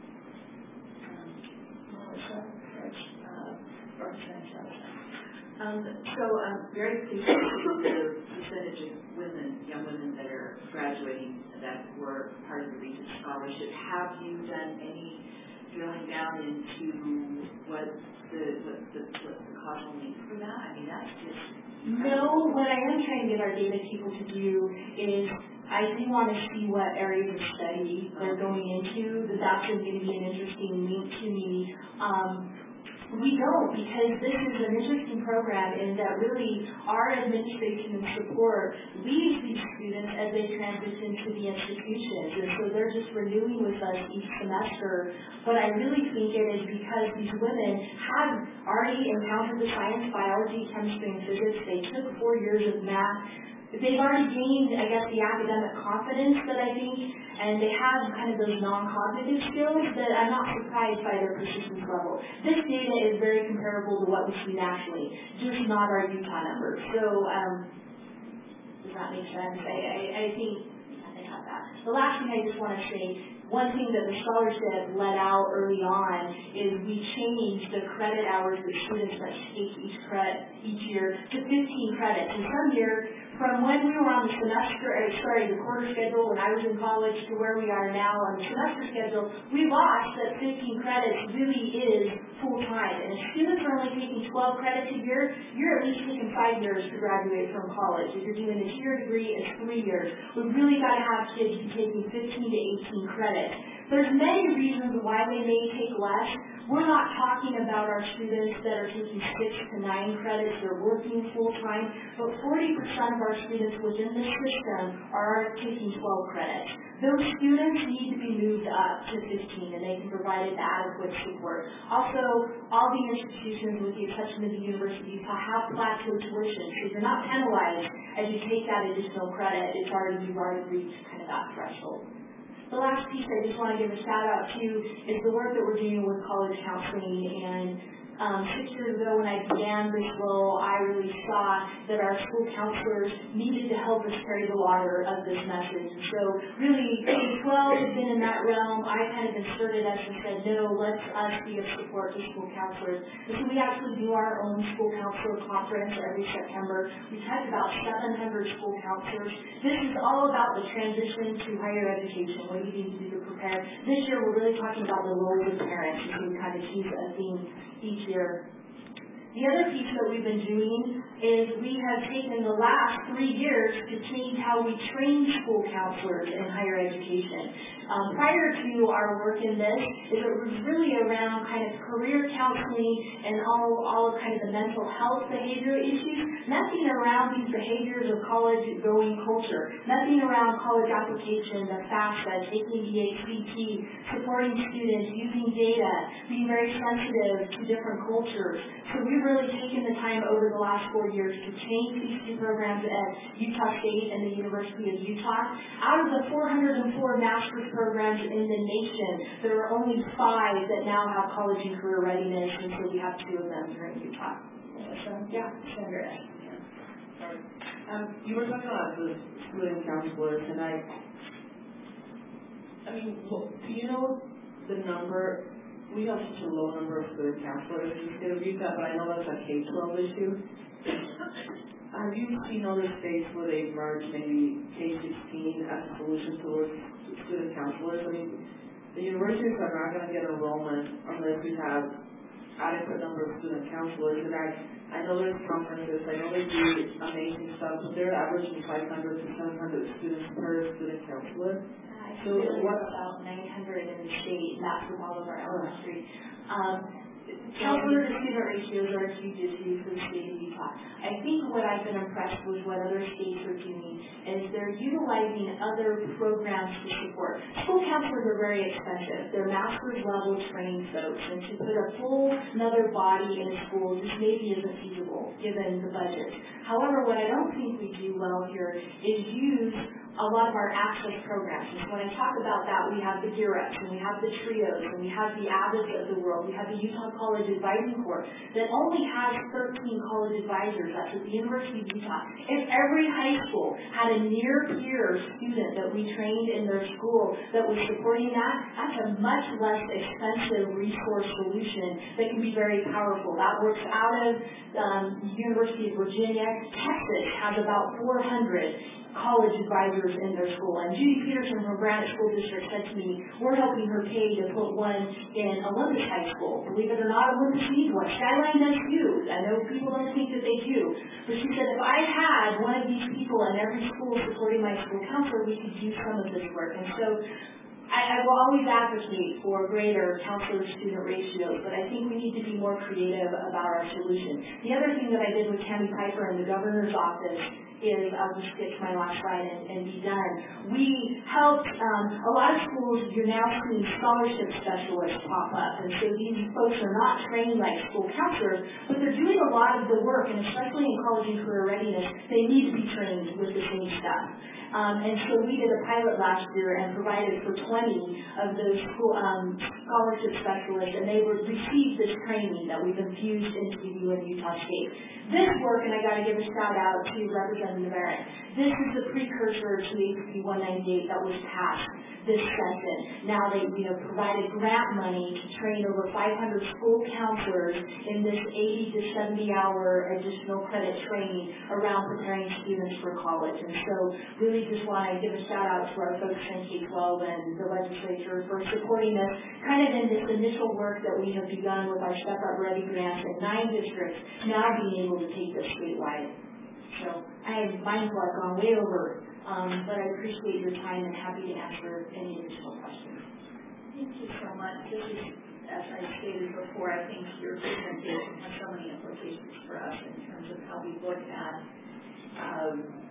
Melissa, uh, Um, so I'm very pleased to see the percentage of women, young women that are graduating that were part of the Regent Scholarship. Have you done any drilling down into what the what the, what the causal link for that? I mean, that's just no. What I am trying to get our data people to do is I do want to see what areas of study they're going into. That that's going to be an interesting link to me. Um, We don't, because this is an interesting program in that really our administration and support leads these students as they transition to the institutions. And so they're just renewing with us each semester. But I really think it is because these women have already encountered the science, biology, chemistry, and physics. They took four years of math. They've already gained, I guess, the academic confidence that I think, and they have kind of those non-cognitive skills that I'm not surprised by their persistence level. This data is very comparable to what we see nationally, just not our Utah numbers. So, um, does that make sense? I, I, I think yeah, they have that. The last thing I just want to say, one thing that the scholarship let out early on is we changed the credit hours that students must take each credit each year to fifteen credits. And some year, from when we were on the semester, uh, sorry, the quarter schedule when I was in college to where we are now on the semester schedule, we lost that fifteen credits really is full time. And if students are only taking twelve credits a year, you're at least taking five years to graduate from college. If you're doing a tier degree, it's three years. We've really got to have kids be taking fifteen to eighteen credits. There's many reasons why they may take less. We're not talking about our students that are taking six to nine credits or working full time, but forty percent of our students within the system are taking twelve credits. those students need to be moved up to fifteen, and they can provide adequate support. Also, all the institutions, with the exception of the University of Utah, have plateau tuition, so you're not penalized as you take that additional credit. It's already, you've already reached kind of that threshold. The last piece I just want to give a shout out to is the work that we're doing with college counseling. And um, six years ago when I began this role, I really saw that our school counselors needed to help us carry the water of this message. And so really, K twelve has been in that realm. I kind of inserted us and said, no, let's us be of support to school counselors. And so we actually do our own school counselor conference every September. We touch about seven hundred school counselors. This is all about the transition to higher education. What do you need to do to prepare? This year we're really talking about the role of parents, and so we kind of choose a theme each year. The other piece that we've been doing is we have taken the last three years to change how we train school counselors in higher education. Um, prior to our work in this, it was really around kind of career counseling and all, all of kind of the mental health behavioral issues, nothing around these behaviors of college-going culture, nothing around college application, the FAFSA, taking the A C T, supporting students, using data, being very sensitive to different cultures. So we've really taken the time over the last four years to change these two programs at Utah State and the University of Utah. Out of the four hundred four master's programs in the nation, there are only five that now have college and career readiness, and so we have two of them here in Utah. So, yeah, Sandra. Sorry. Um, you were talking about the student counselors, and I, I mean, well, do you know the number? We have such a low number of student counselors in the state of Utah, but I know that's a K twelve issue. Have you seen other states where they've merged maybe K sixteen as a solution towards student counselors? I mean, the universities are not going to get enrollment unless we have adequate number of student counselors. And I, I know there's conferences, I know they do amazing stuff, but they're averaging five hundred to seven hundred students per student counselor. So what about nine hundred in the state, and that's with all of our elementary. Um, Counselor to student ratios are a huge issue for the state of Utah. I think what I've been impressed with what other states are doing is they're utilizing other programs to support. School counselors are very expensive. They're master's level trained folks, and to put a full another body in a school just maybe isn't feasible given the budget. However, what I don't think we do well here is use a lot of our access programs. And so when I talk about that, we have the Gear Ups, and we have the Trios, and we have the Abbots of the world. We have the Utah College Advising Corps that only has thirteen college advisors. That's at the University of Utah. If every high school had a near-peer student that we trained in their school that was supporting that, that's a much less expensive resource solution that can be very powerful. That works out of um, the University of Virginia. Texas has about four hundred college advisors in their school. And Judy Peterson from Granite School District said to me, we're helping her pay to put one in Olympus High School. Believe it or not, Olympus needs one. Skyline does too. I know people don't think that they do. But she said, if I had one of these people in every school supporting my school counselor, we could do some of this work. And so I, I will always advocate for greater counselor-student ratios, but I think we need to be more creative about our solution. The other thing that I did with Tammy Piper in the governor's office is, I'll just get to my last slide and, and be done. We helped, um, a lot of schools, you're now seeing scholarship specialists pop up, and so these folks are not trained like school counselors, but they're doing a lot of the work, and especially in college and career readiness, they need to be trained with the same stuff. Um, and so we did a pilot last year and provided for twenty of those school, um, scholarship specialists, and they would receive this training that we've infused into U N Utah State. This work, and I got to give a shout out to Representative Barrett, this is the precursor to H B one ninety-eight that was passed this session. Now they, you know, provided grant money to train over five hundred school counselors in this eighty to seventy hour additional credit training around preparing students for college. And so really just want to give a shout out to our folks in K twelve and the legislature for supporting us kind of in this initial work that we have begun with our Step Up Ready grants in nine districts, now being able to take this statewide. So I am mindful I've gone way over, um, but I appreciate your time and happy to answer any additional questions. Thank you so much. This is, as I stated before, I think your presentation has so many implications for us in terms of how we look at um,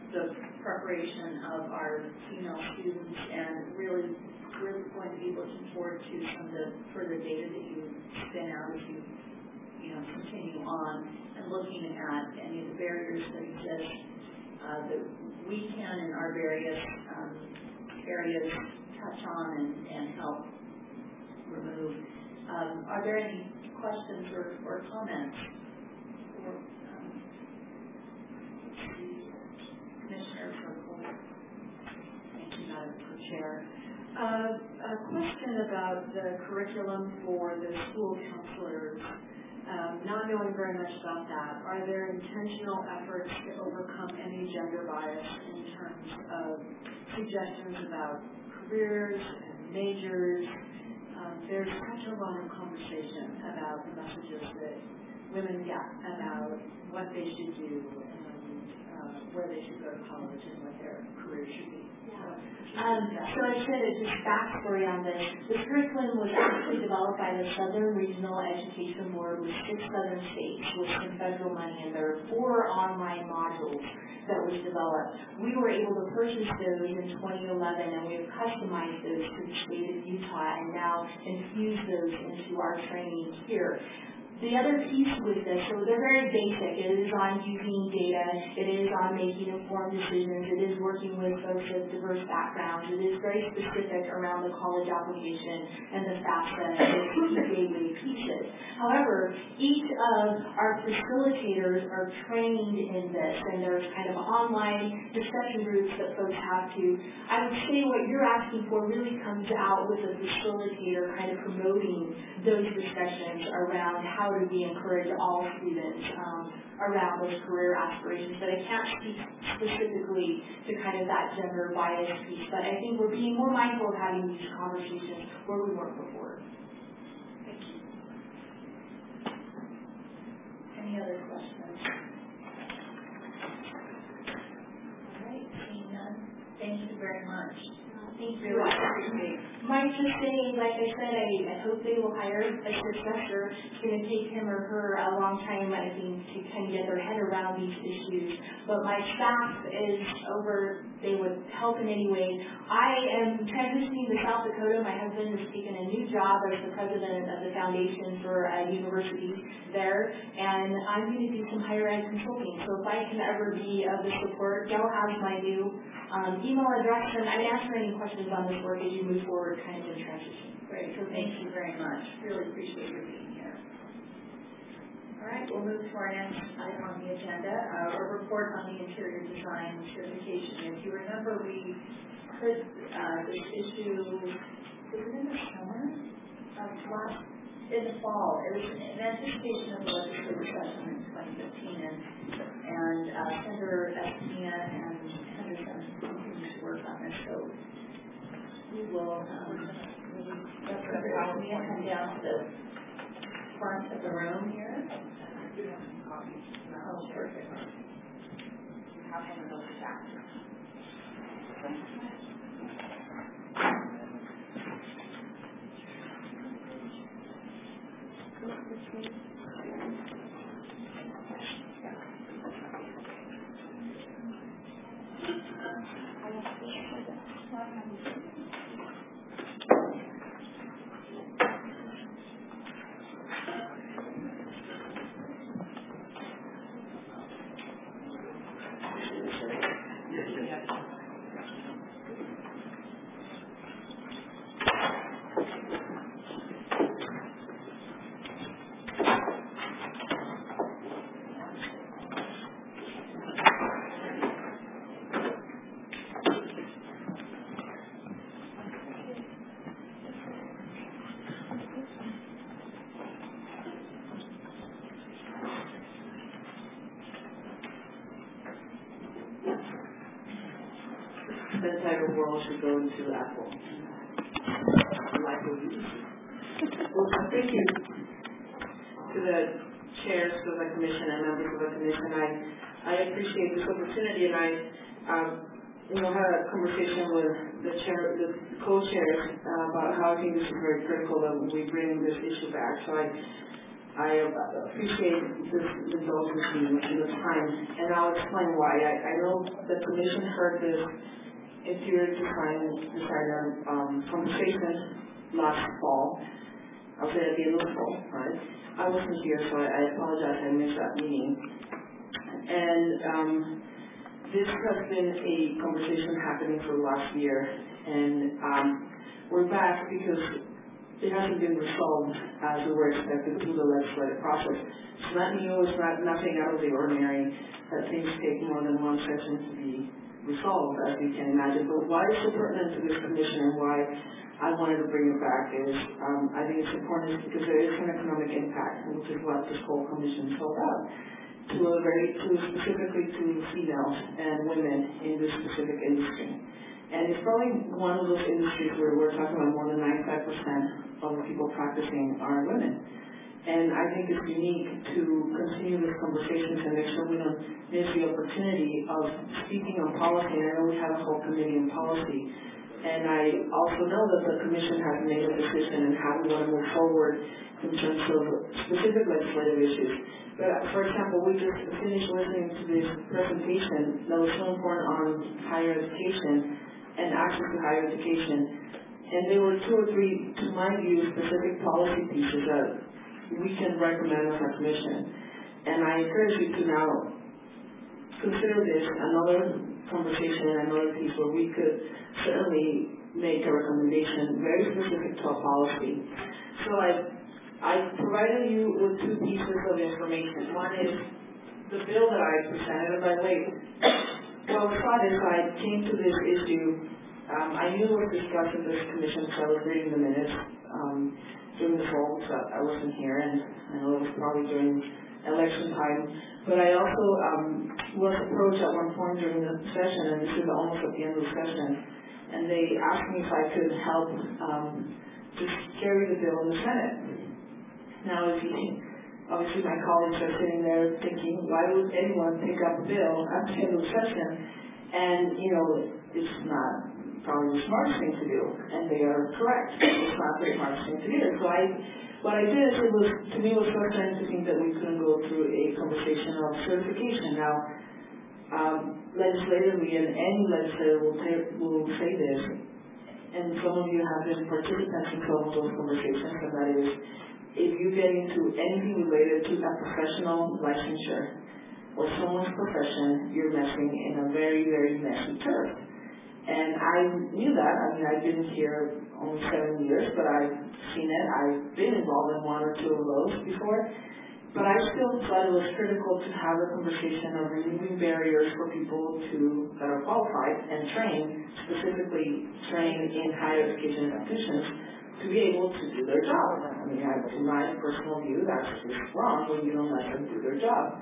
the preparation of our female students, and really, really going to be looking forward to some of the further data that you spin out as you, you know, continue on, and looking at any of the barriers that exist uh, that we can in our various um, areas touch on and, and help remove. Um, are there any questions or, or comments? Or, um, Commissioner Ferkel. Thank you, Madam Co-Chair. Uh, a question about the curriculum for the school counselors. Um, not knowing very much about that, are there intentional efforts to overcome any gender bias in terms of suggestions about careers and majors? Um, there's such a lot of conversation about the messages that women get about what they should do and uh, where they should go to college and what their career should be. Um, so I said a just backstory on this. The curriculum was actually developed by the Southern Regional Education Board with six southern states with some federal money, and there are four online modules that was developed. We were able to purchase those in twenty eleven, and we have customized those to the state of Utah and now infuse those into our training here. The other piece with this, so they're very basic. It is on using data. It is on making informed decisions. It is working with folks with diverse backgrounds. It is very specific around the college application and the FAFSA and the key gateway pieces. However, each of our facilitators are trained in this, and there's kind of online discussion groups that folks have to. I would say what you're asking for really comes out with a facilitator kind of promoting those discussions around how How do we encourage all students um, around those career aspirations? But I can't speak specifically to kind of that gender bias piece. But I think we're being more mindful of having these conversations where we weren't before. Thank you. Any other questions? All right, seeing none. Thank you very much. Thank you. Might just say, like I said, I, I hope they will hire a successor. It's going to take him or her a long time, I think, to kind of get their head around these issues. But my staff is over, they would help in any way. I am transitioning to South Dakota. My husband has taken a new job as the president of the foundation for a university there, and I'm going to do some higher ed consulting. So if I can ever be of the support, Gail has my new um, email address, and I'd answer any questions on this work as you move forward kind of in transition. Great, so thank you very much. Really appreciate your being here. All right, we'll move to our next item on the agenda, uh, a report on the interior design certification. If you remember, we heard uh, this issue, was it in the summer? Uh, last, in the fall. It was in anticipation of the legislative session in twenty fifteen, and, and uh, Senator Espina and Henderson continue to work on this, so we will um, let's come down to the front of the room here. Oh, perfect. How can we go back? That type of world should go into Apple. Like well, thank you to the chairs of the commission and members of the commission. I, I appreciate this opportunity, and I, um, you know, had a conversation with the chair, the co-chairs uh, about how I think this is very critical that we bring this issue back. So I I appreciate this indulgence in the time, and I'll explain why. I, I know the Commission heard this interior design designer um, conversation last fall. I'll say at the end of the fall, right? I wasn't here, so I, I apologize. I missed that meeting. And um, this has been a conversation happening for the last year, and um, we're back because it hasn't been resolved as we were expected through the legislative process. It's not new, it's not nothing out of the ordinary that things take more than one session to be resolved, as you can imagine. But why it's so pertinent to this commission and why I wanted to bring it back is um, I think it's important because there is an economic impact, which is what this whole commission is all about, to a very, to specifically to females and women in this specific industry. And it's probably one of those industries where we're talking about more than ninety-five percent of the people practicing are women. And I think it's unique to continue this conversation and make sure we don't miss the opportunity of speaking on policy. And I know we have a whole committee on policy. And I also know that the Commission has made a decision on how we want to move forward in terms of specific legislative issues. But for example, we just finished listening to this presentation that was so important on higher education and access to higher education. And there were two or three, to my view, specific policy pieces that we can recommend as a commission. And I encourage you to now consider this another conversation and another piece where we could certainly make a recommendation very specific to a policy. So I, I provided you with two pieces of information. One is the bill that I presented, and by the way, well, the thought is I came to this issue, um, I knew it was discussed in this commission, so I was reading the minutes um, during the fall, so I wasn't here, and I know it was probably during election time. But I also um, was approached at one point during the session, and this is almost at the end of the session, and they asked me if I could help um, just carry the bill in the Senate. Now, if you obviously, my colleagues are sitting there thinking, why would anyone pick up a bill at the end of the session? And, you know, it's not probably the smartest thing to do, and they are correct. It's not the smartest thing to do. So I, what I did is, it was, to me, it was frustrating to think that we couldn't go through a conversation of certification. Now, um, legislatively, and any legislator will, say, will say this, and some of you have been participants in some of those conversations, and that is, if you get into anything related to a professional licensure or someone's profession, you're messing in a very, very messy turf. And I knew that. I mean, I've been here only seven years, but I've seen it. I've been involved in one or two of those before. But I still thought it was critical to have a conversation of removing barriers for people to that are qualified and trained, specifically trained in higher education institutions, to be able to do their job. I mean, I, in my personal view, that's just wrong when you don't let them do their job.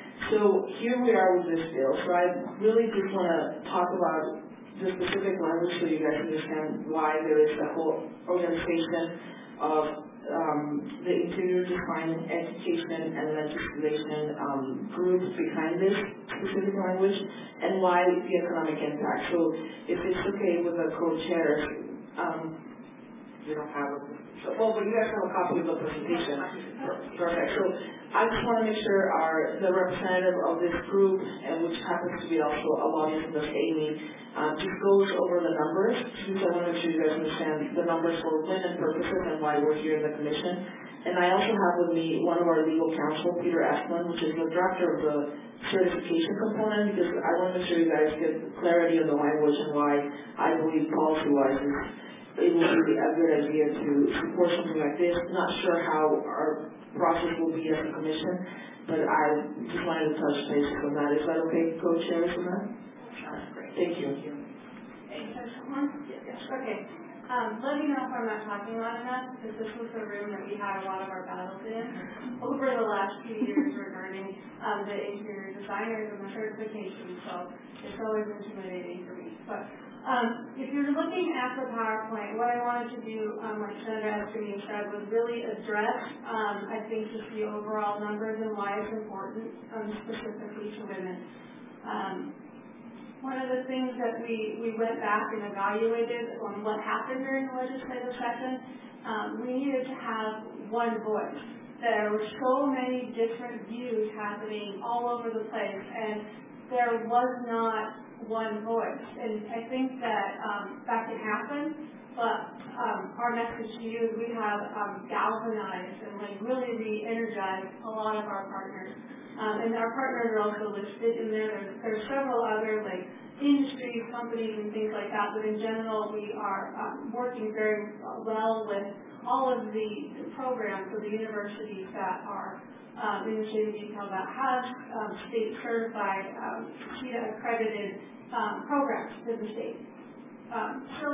So here we are with this bill. So I really just want to talk about the specific language so you guys understand why there is a whole organization of um, the interior design, education, and legislation um, groups behind this specific language, and why the economic impact. So if it's okay with the co-chairs, um, we don't have a, so, well, but you guys have a copy of the presentation. Perfect. So I just want to make sure our, the representative of this group, and which happens to be also a lobbyist, Miz Amy, um, just goes over the numbers, because I want to make sure you guys understand the numbers for women purposes and why we're here in the commission. And I also have with me one of our legal counsel, Peter Asplund, which is the director of the certification component, because I want to make sure you guys get clarity on the language and why I believe policy-wise it will be a good idea to support something like this. Not sure how our process will be as a commission, but I just wanted to touch base on that. Is that okay, co-chairs on that? Sounds great. Thank you. Hey, yes. Okay. Um, let me know if I'm not talking loud enough, because this was the room that we had a lot of our battles in over the last few years regarding um, the interior designers and the certification. So it's always intimidating for me. But Um, if you're looking at the PowerPoint, what I wanted to do, um, like Senator Escamilla said, was really address, um, I think, just the overall numbers and why it's important, um, specifically to women. Um, one of the things that we, we went back and evaluated on what happened during the legislative session, um, we needed to have one voice there were so many different views happening all over the place, and there was not one voice. And I think that um, that can happen, but um, our message to you is we have um, galvanized and like really re-energized a lot of our partners. Um, and our partners are also listed in there. There's, there's several other like industries, companies, and things like that. But in general, we are um, working very well with all of the, the programs of the universities that are um, in the state of Utah that have um, state-certified, um, CETA accredited um, programs in the state. Um, so,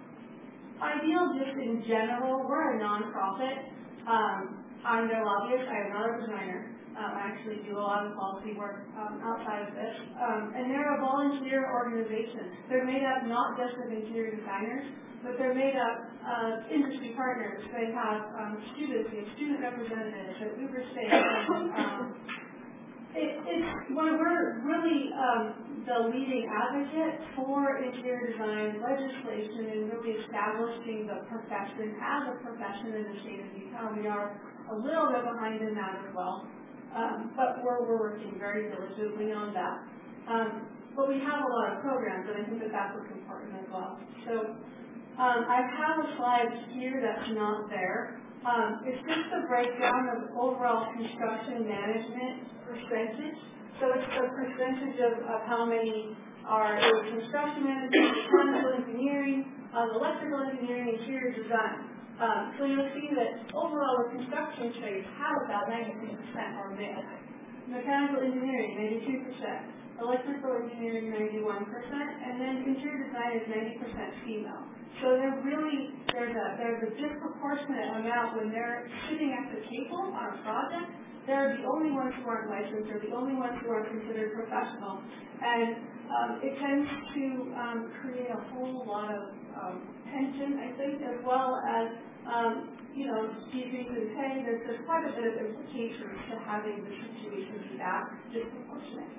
Ideal, just in general, we're a nonprofit. Um, I'm their lobbyist. I am not a designer. Um, I actually do a lot of policy work um, outside of this. Um, and they're a volunteer organization. They're made up not just of interior designers, but they're made up of industry partners. They have um, students, they have student representatives at Uber State. And, um, it, it's when we're really um, the leading advocate for interior design legislation and really establishing the profession as a profession in the state of Utah. We are a little bit behind in that as well. Um, but we're, we're working very diligently on that. Um, but we have a lot of programs, and I think that that's what's important as well. So um, I have a slide here that's not there. Um, it's just a breakdown of overall construction management percentage. So it's the percentage of, of how many are in construction management, mechanical engineering, um, electrical engineering, interior design. Um, so you'll see that overall the construction trades have about ninety-three percent are male. Mechanical engineering, ninety-two percent. Electrical engineering, ninety-one percent. And then interior design is ninety percent female. So they're really, there's a, there's a disproportionate amount when they're sitting at the table on a project. They're the only ones who aren't licensed. They're the only ones who are considered professional. And um, it tends to um, create a whole lot of um, tension, I think, as well as Um, you know, decrease in pay. There's, there's quite a bit of implications to having the situation be that disproportionate.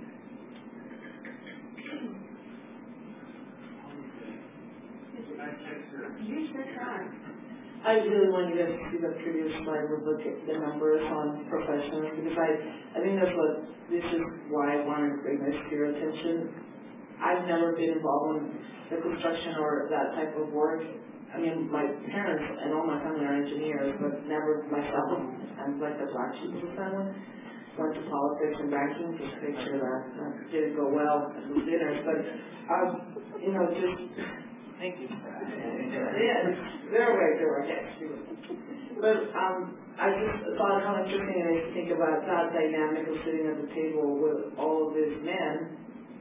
Use your time. I really want you guys to see the previous slide with look at the numbers on professionals, because I, I think that's what, this is why I wanted to bring this to your attention. I've never been involved in the construction or that type of work. I mean, my parents and all my family are engineers, but never myself. I'm like the black sheep of the family. Went to politics and banking just to make sure that uh, didn't go well at the dinners. But, um, you know, just, thank you. Yeah, their way, their way, yes. But um, I just thought how interesting it is to think about that dynamic of sitting at the table with all of these men.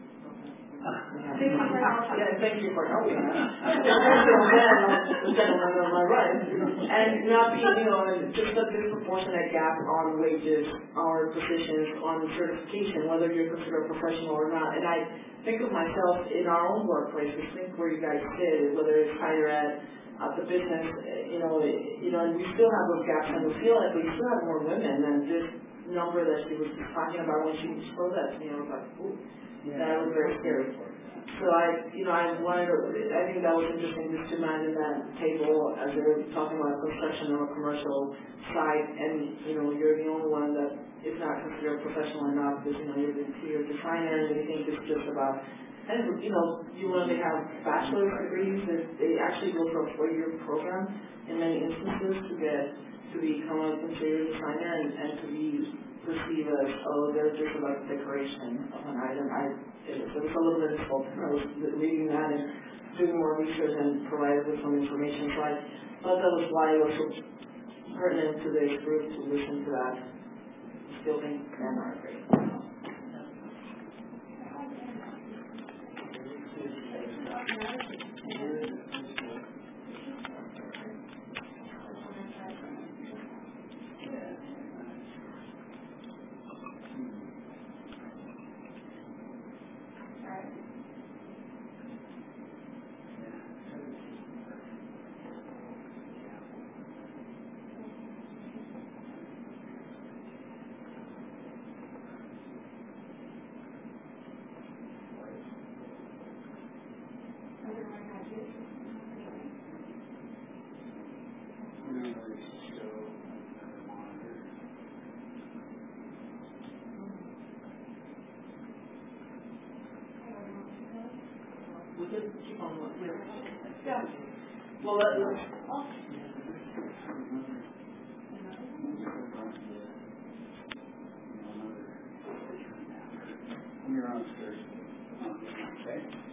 Yeah, thank you for helping us. The gentleman on my right, and not being, you know, just a disproportionate gap on wages, on positions, on certification, whether you're considered professional or not. And I think of myself in our own workplaces. Think where you guys did, whether it's higher ed, uh, the business, you know, you know, and we still have those gaps, and we feel like we still have more women than this number that she was talking about when she showed that to me. I was like, ooh. Yeah, that was very scary. So I, you know, I wanted to, I think that was interesting just to imagine that table as they were talking about construction on a commercial side, and, you know, you're the only one that is not considered professional enough because, you know, you're the interior designer and you think it's just about, and, you know, you only have bachelor's degrees that they actually go for a four-year program in many instances to get, to become an interior designer and, and to be perceive as, oh, they're just about decoration of an item. I, it was a little bit insulting. I was reading that and doing more research and provided with some information. So I thought that was why it was so pertinent to this group to listen to that. I still think men are great. we can keep on with it. Yeah. Well, let, let's, You're on stairs. Okay.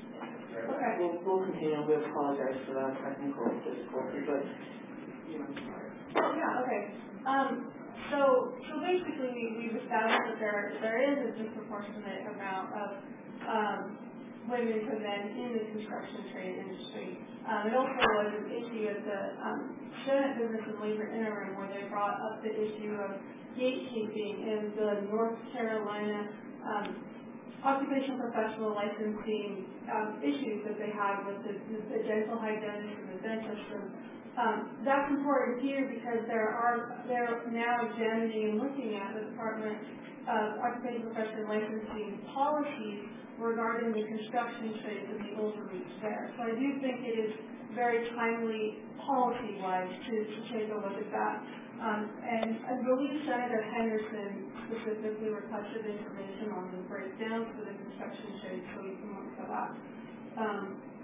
Okay. we'll, we'll continue. We apologize for that technical difficulty, but, you know, sorry. Yeah, okay. Um, so, so basically, we, we've established that there, there is a disproportionate amount of um, women to men in the construction trade industry. Um, it also was an issue at the um, Senate Business and Labor Interim where they brought up the issue of gatekeeping in the North Carolina um, occupational professional licensing um, issues that they had with the, the dental hygienist and the dentist. And, um, that's important here because there are they're now examining and looking at the Department of Occupational Professional Licensing policies regarding the construction trades and the overreach there. So I do think it is very timely policy-wise to, to take a look at that. Um, and I believe Senator Henderson specifically requested information on the breakdowns for the construction trade, so we can look at that. Um,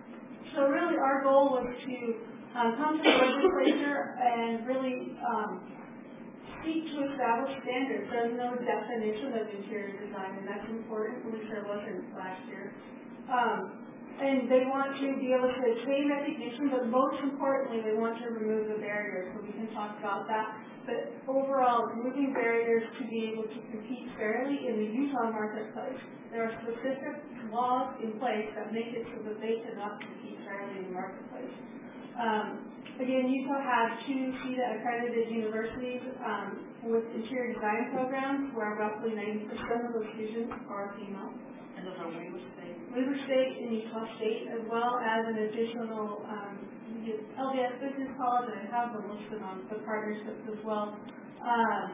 so really our goal was to um, come to the legislature and really um, seek to establish standards. There's no definition of interior design, and that's important, at least there wasn't last year. Um, and they want to be able to attain recognition, but most importantly, they want to remove the barriers, so we can talk about that. But overall, removing barriers to be able to compete fairly in the Utah marketplace. There are specific laws in place that make it so that they cannot compete fairly in the marketplace. Um, again, Utah has two C E D A accredited universities um, with interior design programs where roughly ninety percent of those students are female. And those are Weber State? Weber State and Utah State, as well as an additional um, L D S Business College, and I have them listed on the partnerships as well. Um,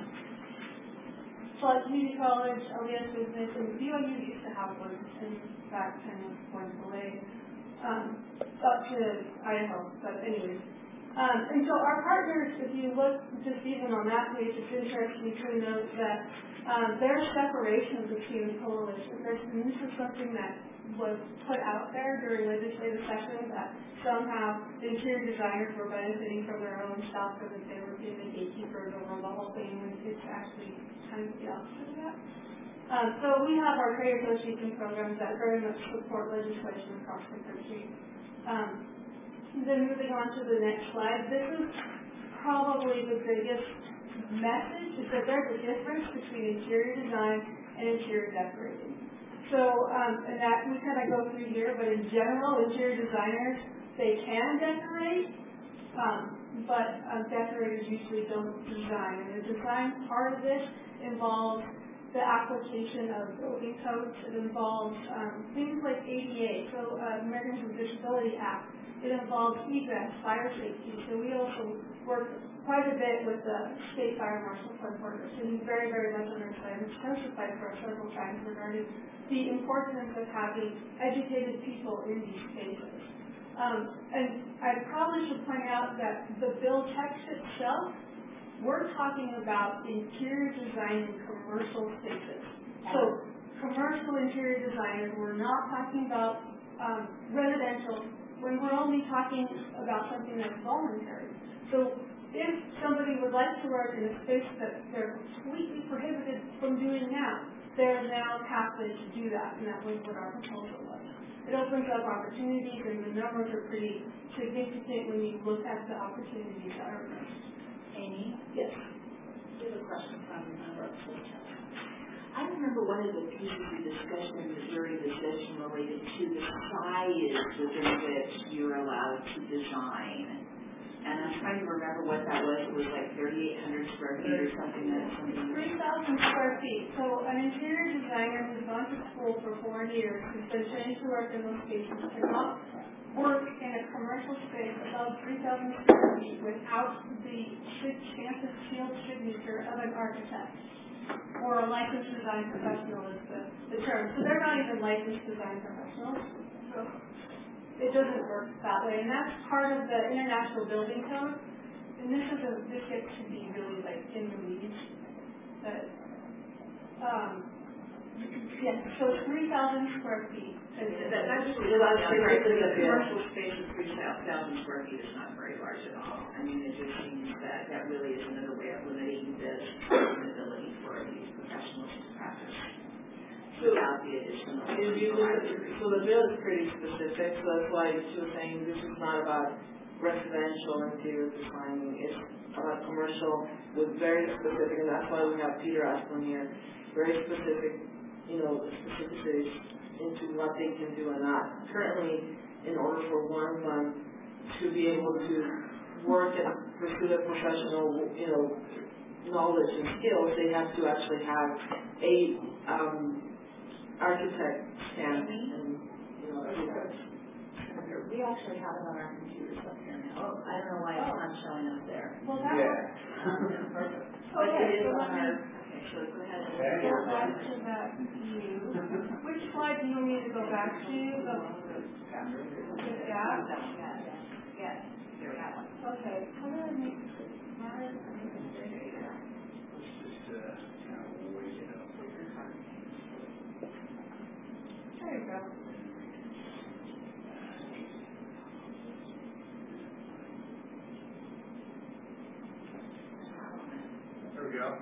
Flood Community College, L D S Business, and B Y U used to have one, and that kind of went away um, up to Idaho, but anyways. Um, and so our partners, if you look just even on that page, it's interesting to note that um, there's separation between the coalitions. There's, and this is something that was put out there during legislative session that somehow the interior designers were benefiting from their own stuff or that they were being the gatekeepers over the whole thing, and it's actually kind of the opposite of that. Um, so we have our trade association programs that very much support legislation across the country. Um, then moving on to the next slide, this is probably the biggest message, is that there's a difference between interior design and interior decorating. So, um, and that we kind of go through here, but in general, interior designers, they can decorate, um, but um, decorators usually don't design. And the design part of this involves the application of building codes. It involves um, things like A D A, so uh, Americans with Disability Act. It involves egress, fire safety. So we also work quite a bit with the state fire marshal headquarters, and he's very, very much on our side and testified for us several times regarding the importance of having educated people in these spaces. Um, and I probably should point out that the bill text itself, we're talking about interior design in commercial spaces. So commercial interior designers, we're not talking about um, residential, when we're only talking about something that's voluntary. So if somebody would like to work in a space that they're completely prohibited from doing now, they're now pathway to do that, and that was what our proposal was. It opens up opportunities, and the numbers are pretty significant when you look at the opportunities that are missed. Amy? Yes. We have a question from uh, Representative. I remember one of the pieces of discussion during the session related to the size within which you're allowed to design. And I'm trying to remember what that was. It was like thirty-eight hundred square feet or something. something. three thousand square feet. So an interior designer who's gone to school for four years, who's been trained to work in those spaces, cannot work in a commercial space above three thousand square feet without the stamp and sealed signature of an architect or a licensed design professional is the, the term. So they're not even licensed design professionals. So it doesn't work that way, and that's part of the International Building Code. And this is a this gets to be really like in the weeds. But um, yeah, so three thousand square feet. Is that And I just would like to say that the commercial space of three thousand square feet is not very large at all. I mean, it just seems that that really is another way of limiting this ability for these professionals to practice. So, without the additional. If you look at the, so the bill is pretty specific, so that's why she was saying this is not about residential interior designing, it's about commercial with very specific, and that's why we have Peter Asplund here, very specific, you know, specificities into what they can do and not. Currently, in order for one fund to be able to work and pursue their professional, you know, knowledge and skills, they have to actually have a um, architect stamp and, you know, we actually have it on our computers up here now. Oh, I don't know why it's not showing up there. Well, that Yeah. works. Perfect. Okay, But it is so on let me our, okay, so go ahead and. Okay. go back to that view. Which slide do you want me to go back to? The, the gap? Yes, there we have one. Okay, how do I make this? Let's just, uh, kind of wait it up. There you go. There we go.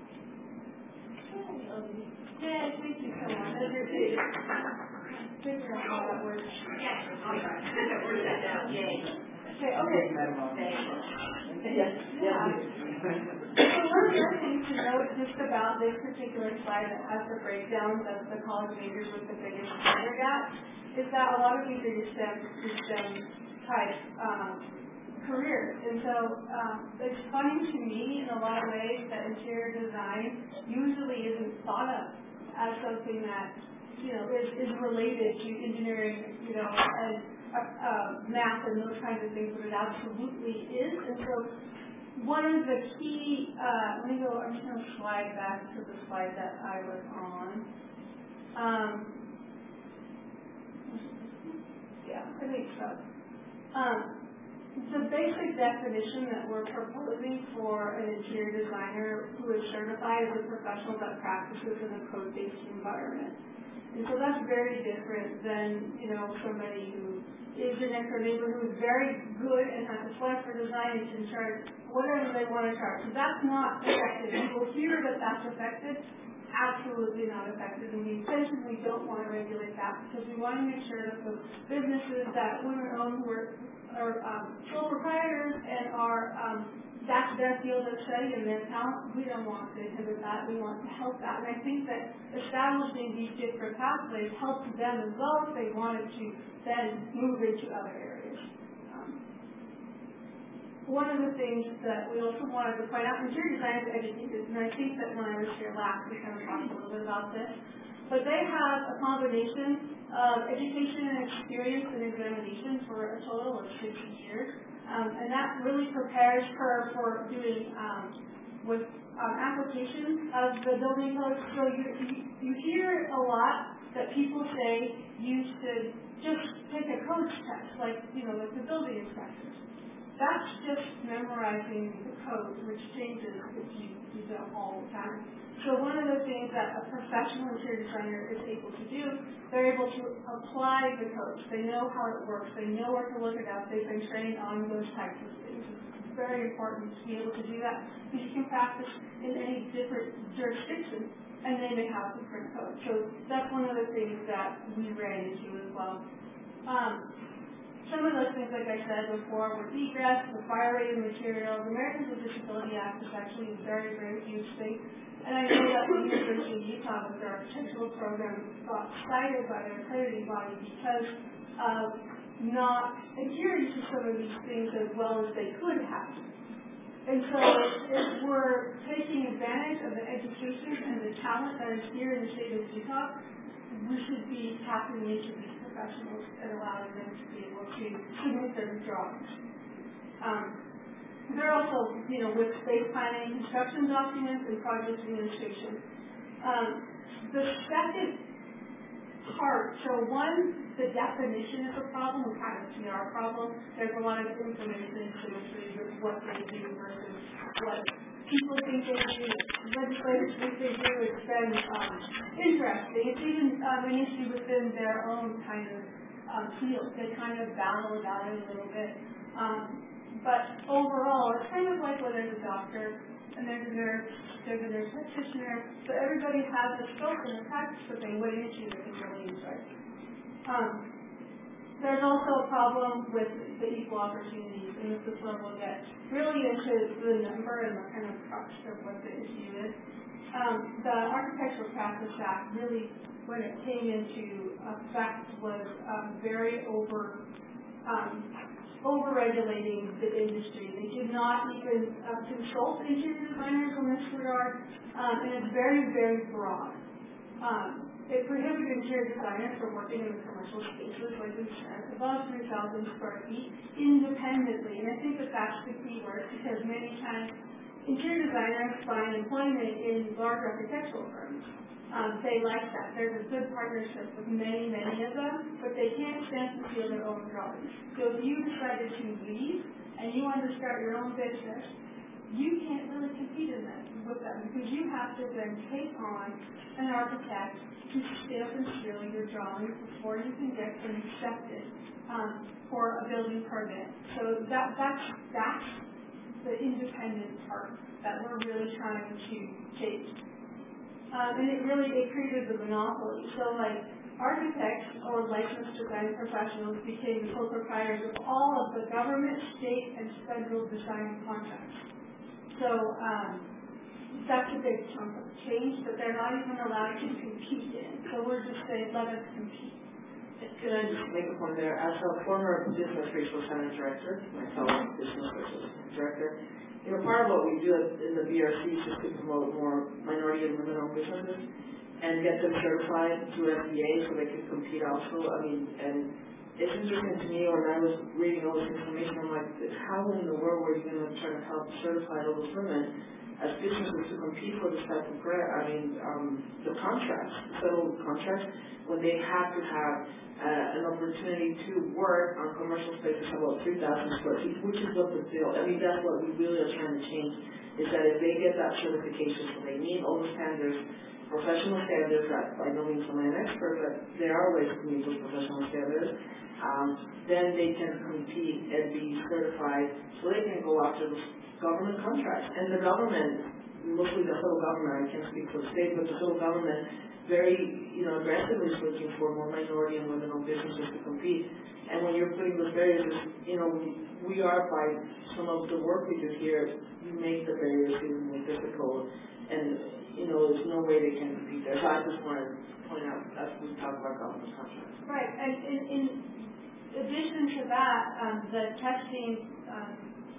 Yay, thank you so much. That's your big. Figure out how that works. Yes, all right. We're set down. Yay. Okay, okay. Yes, Yeah. So one of the things to note just about this particular slide that has the breakdowns of the college majors with the biggest gender gap is that a lot of these are your STEM, your STEM type um, careers. And so um, it's funny to me in a lot of ways that interior design usually isn't thought of as something that, you know, is, is related to engineering, you know, and uh, uh, math and those kinds of things, but it absolutely is. And so one of the key, uh, let me go, I'm just going to slide back to the slide that I was on. Um, yeah, I think so. Um, the basic definition that we're proposing for an interior designer who is certified as a professional that practices in a code-based environment. And so that's very different than, you know, somebody who is your next door neighbor who is very good and has a flair for design and can charge whatever they want to charge. So that's not effective. People hear that that's effective. Absolutely not effective. And we intentionally don't want to regulate that because we want to make sure that the businesses that women own who are, are um, sole proprietors and are um, that's their field of study and their talent, we don't want to inhibit that. We want to help that. And I think that establishing these different pathways helps them as well if they wanted to then move into other areas. Um, one of the things that we also wanted to point out, interior design is educated, and I think that when I was here last, we kind of talked a little bit about this, but they have a combination of education and experience and examination for a total of sixty years. Um, and that really prepares her for doing um, with um, application of the building code. So you, you, you hear a lot that people say you should just take a codes test, like, you know, like the building inspectors. That's just memorizing the code, which changes if you, you don't all the time. So one of the things that a professional interior designer is able to do, they're able to apply the codes. They know how it works. They know where to look it up. They've been trained on those types of things. It's very important to be able to do that because you can practice in any different jurisdiction and they may have different codes. So that's one of the things that we ran into as well. Um, Some of those things, like I said before, were egress, the fire-rated materials. The Americans with Disability Act is actually a very, very huge thing. And I know that the University of Utah, with their architectural program, got cited by their accrediting body because of not adhering to some of these things as well as they could have. And so if we're taking advantage of the education and the talent that is here in the state of Utah, we should be tapping into these professionals and allowing them to be able to submit their drawings. Um, they're also, you know, with space planning, construction documents, and project administration. Um, the second part, so one, the definition is a problem, we kind of see our problem. There's a lot of information in symmetry with what they do versus what people think they do, legislators think they do, it's been um, interesting. It's even um, an issue within their own kind of um, field. They kind of battle about it a little bit. Um, but overall, it's kind of like when there's a doctor and there's a nurse, there's a nurse practitioner, but everybody has a scope and a practice for saying what issue they can really use, right? Um, there's also a problem with the equal opportunities, and this is where we'll get really into the number and the kind of crux of what the issue is. Um, the Architectural Practice Act really, when it came into effect, was um, very over um, over-regulating the industry. They did not even uh, consult interior designers in this regard, um, and it's very, very broad. Um, it prohibited interior designers from working in the commercial spaces, like we said, above three thousand square feet independently. And I think that that's the key word, because many times interior designers find employment in large architectural firms. Um, they like that. There's a good partnership with many, many of them, but they can't stand to steal their own drawings. So if you decided to leave and you want to start your own business, you can't really compete in that with them, because you have to then take on an architect to stamp and seal your drawings before you can get them accepted um, for a building permit. So that that's that's the independent part that we're really trying to change. Um, and it really, it created the monopoly. So like architects or licensed design professionals became the sole proprietors of all of the government, state, and federal design contracts. So um, that's a big chunk of change that they're not even allowed to compete in. So we're just saying, let us compete. Can I just make a point there? As a former business resource center director, my fellow business resource director, you know, part of what we do in the B R C is just to promote more minority and women-owned businesses and get them certified through F B A so they can compete also. I mean, and it's interesting to me when I was reading all this information, I'm like, how in the world were you going to try to help certify all those women as businesses to compete for this type of grant? I mean, um, the contracts, federal contracts, when they have to have uh, an opportunity to work on commercial spaces about three thousand square feet, which is what the bill, I mean, that's what we really are trying to change, is that if they get that certification, so they meet all the standards, professional standards, that by no means am I an expert, but there are ways to meet those professional standards, um, then they can compete and be certified so they can go after those government contracts. And the government, mostly the federal government, I can't speak for the state, but the federal government very, you know, aggressively is looking for more minority and women-owned businesses to compete. And when you're putting those barriers, you know, we, we are, by some of the work we do here, you make the barriers even more difficult. And, you know, there's no way they can compete there. So I just want to point out, as we talk about government contracts. Right. And in, in addition to that, um, the testing um,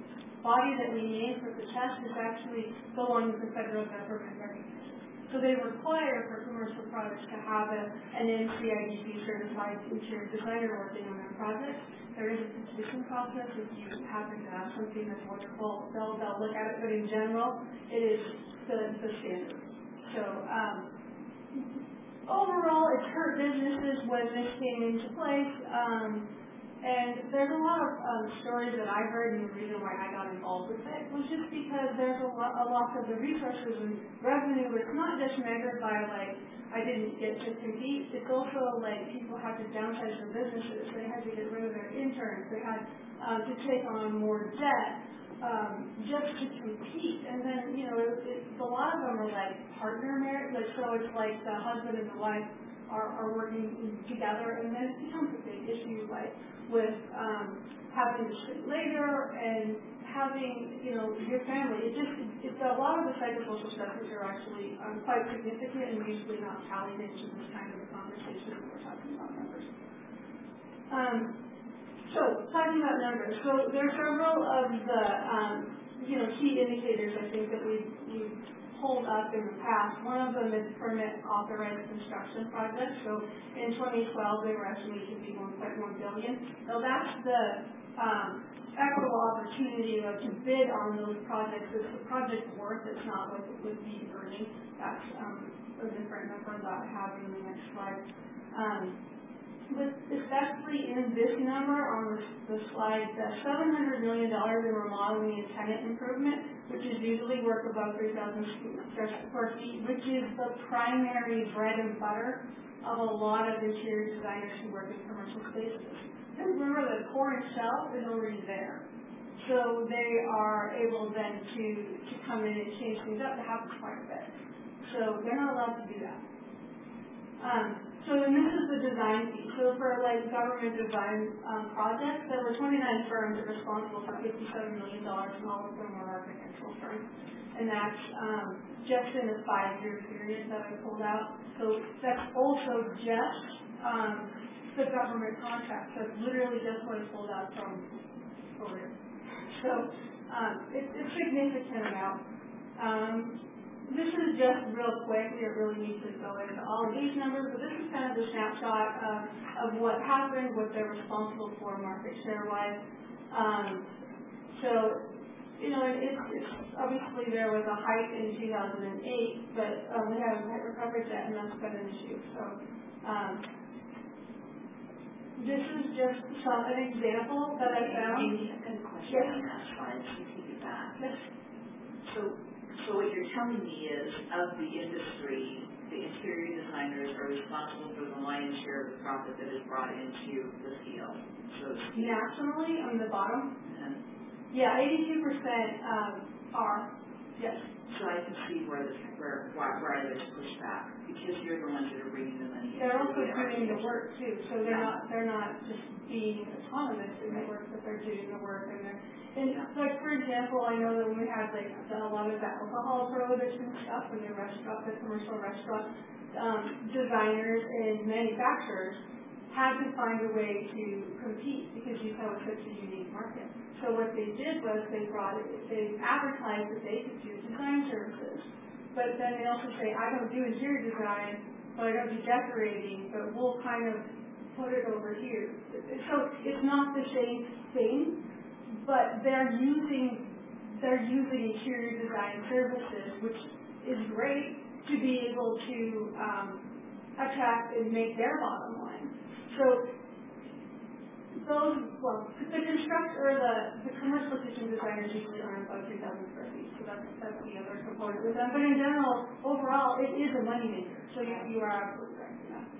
body that we name for the test is actually the one with the federal government recognition. So they require for commercial products to have a, an N C I D C certified interior designer working on their project. There is a petition process if you happen to have something that's wonderful. They'll, they'll look at it, but in general, it is the, the standard. So um, overall, it's hurt businesses when this came into place. Um, And there's a lot of um, stories that I heard, and the reason why I got involved with it was just because there's a, lo- a loss of the resources and revenue. It's not just measured by, like, I didn't get to compete. It's also, like, people had to downsize their businesses. They had to get rid of their interns. They had um, to take on more debt um, just to compete. And then, you know, it, it, a lot of them are, like, partner marriage. Like, so it's like the husband and the wife are, are working together, and then it becomes a big issue, like, with um, having to sleep later and having, you know, your family. It just, it's a lot of the psychosocial stresses are actually um, quite significant and usually not tallied into this kind of a conversation when we're talking about numbers. Um, so, talking about numbers. So, there are several of the, um, you know, key indicators I think that we've, we've pulled up in the past. One of them is permit authorized construction projects. So in twenty twelve, they were estimated to be one point one billion dollars. So that's the um, equitable opportunity to bid on those projects. It's the project worth, it's not what it would be earning. That's um, a different number that I have in the next slide. Um, with especially in this number on the, the slide, the seven hundred million dollars in remodeling and tenant improvement, which is usually work above three thousand square feet, which is the primary bread and butter of a lot of interior designers who work in commercial spaces. And remember, the core itself is already there. So they are able then to, to come in and change things up. They have quite a bit. So they're not allowed to do that. Um, so and this is the design fee. So for like government design um, projects, there were twenty-nine firms that were responsible for fifty-seven million dollars, and all of them were architectural firms. And that's um, just in a five-year period that I pulled out. So that's also just um, the government contract. That's literally just what I pulled out from over here. So um, it, it's a significant amount. Um, this is just real quick. We don't really need to go into all of these numbers, but this is kind of the snapshot of, of what happened, what they're responsible for market share-wise. Um, so, you know, it, it's obviously there was a hike in two thousand eight, but um, we haven't quite recovered yet, and that's been an issue. So um, this is just some an example that I found. Amy, I've got a question on that slide, so you can do that. Yes. So, so what you're telling me is, of the industry, the interior designers are responsible for the lion's share of the profit that is brought into the field. So nationally, on the bottom, and yeah, eighty-two percent um, are, yes. So I can see where the where why, why there's pushback, because you're the ones that are bringing the money in. They're also doing the work too, so they're yeah. not they're not just being autonomous in the work, but they're doing the work. And they're and yeah. like for example, I know that when we had like a lot of the alcohol prohibition stuff in the restaurant, the commercial restaurant um, designers and manufacturers had to find a way to compete because Utah was such a unique market. So what they did was they brought it, they advertised that they could do design services, but then they also say, I don't do interior design, but I don't do decorating, but we'll kind of put it over here. So it's not the same thing, but they're using they're using interior design services, which is great to be able to um, attract and make their bottom line. So those, well, the construct or the, the commercial kitchen designers usually aren't about three thousand square feet, so that's, that's the other component with them. But in general, overall, it is a moneymaker, so you, you are absolutely right in that.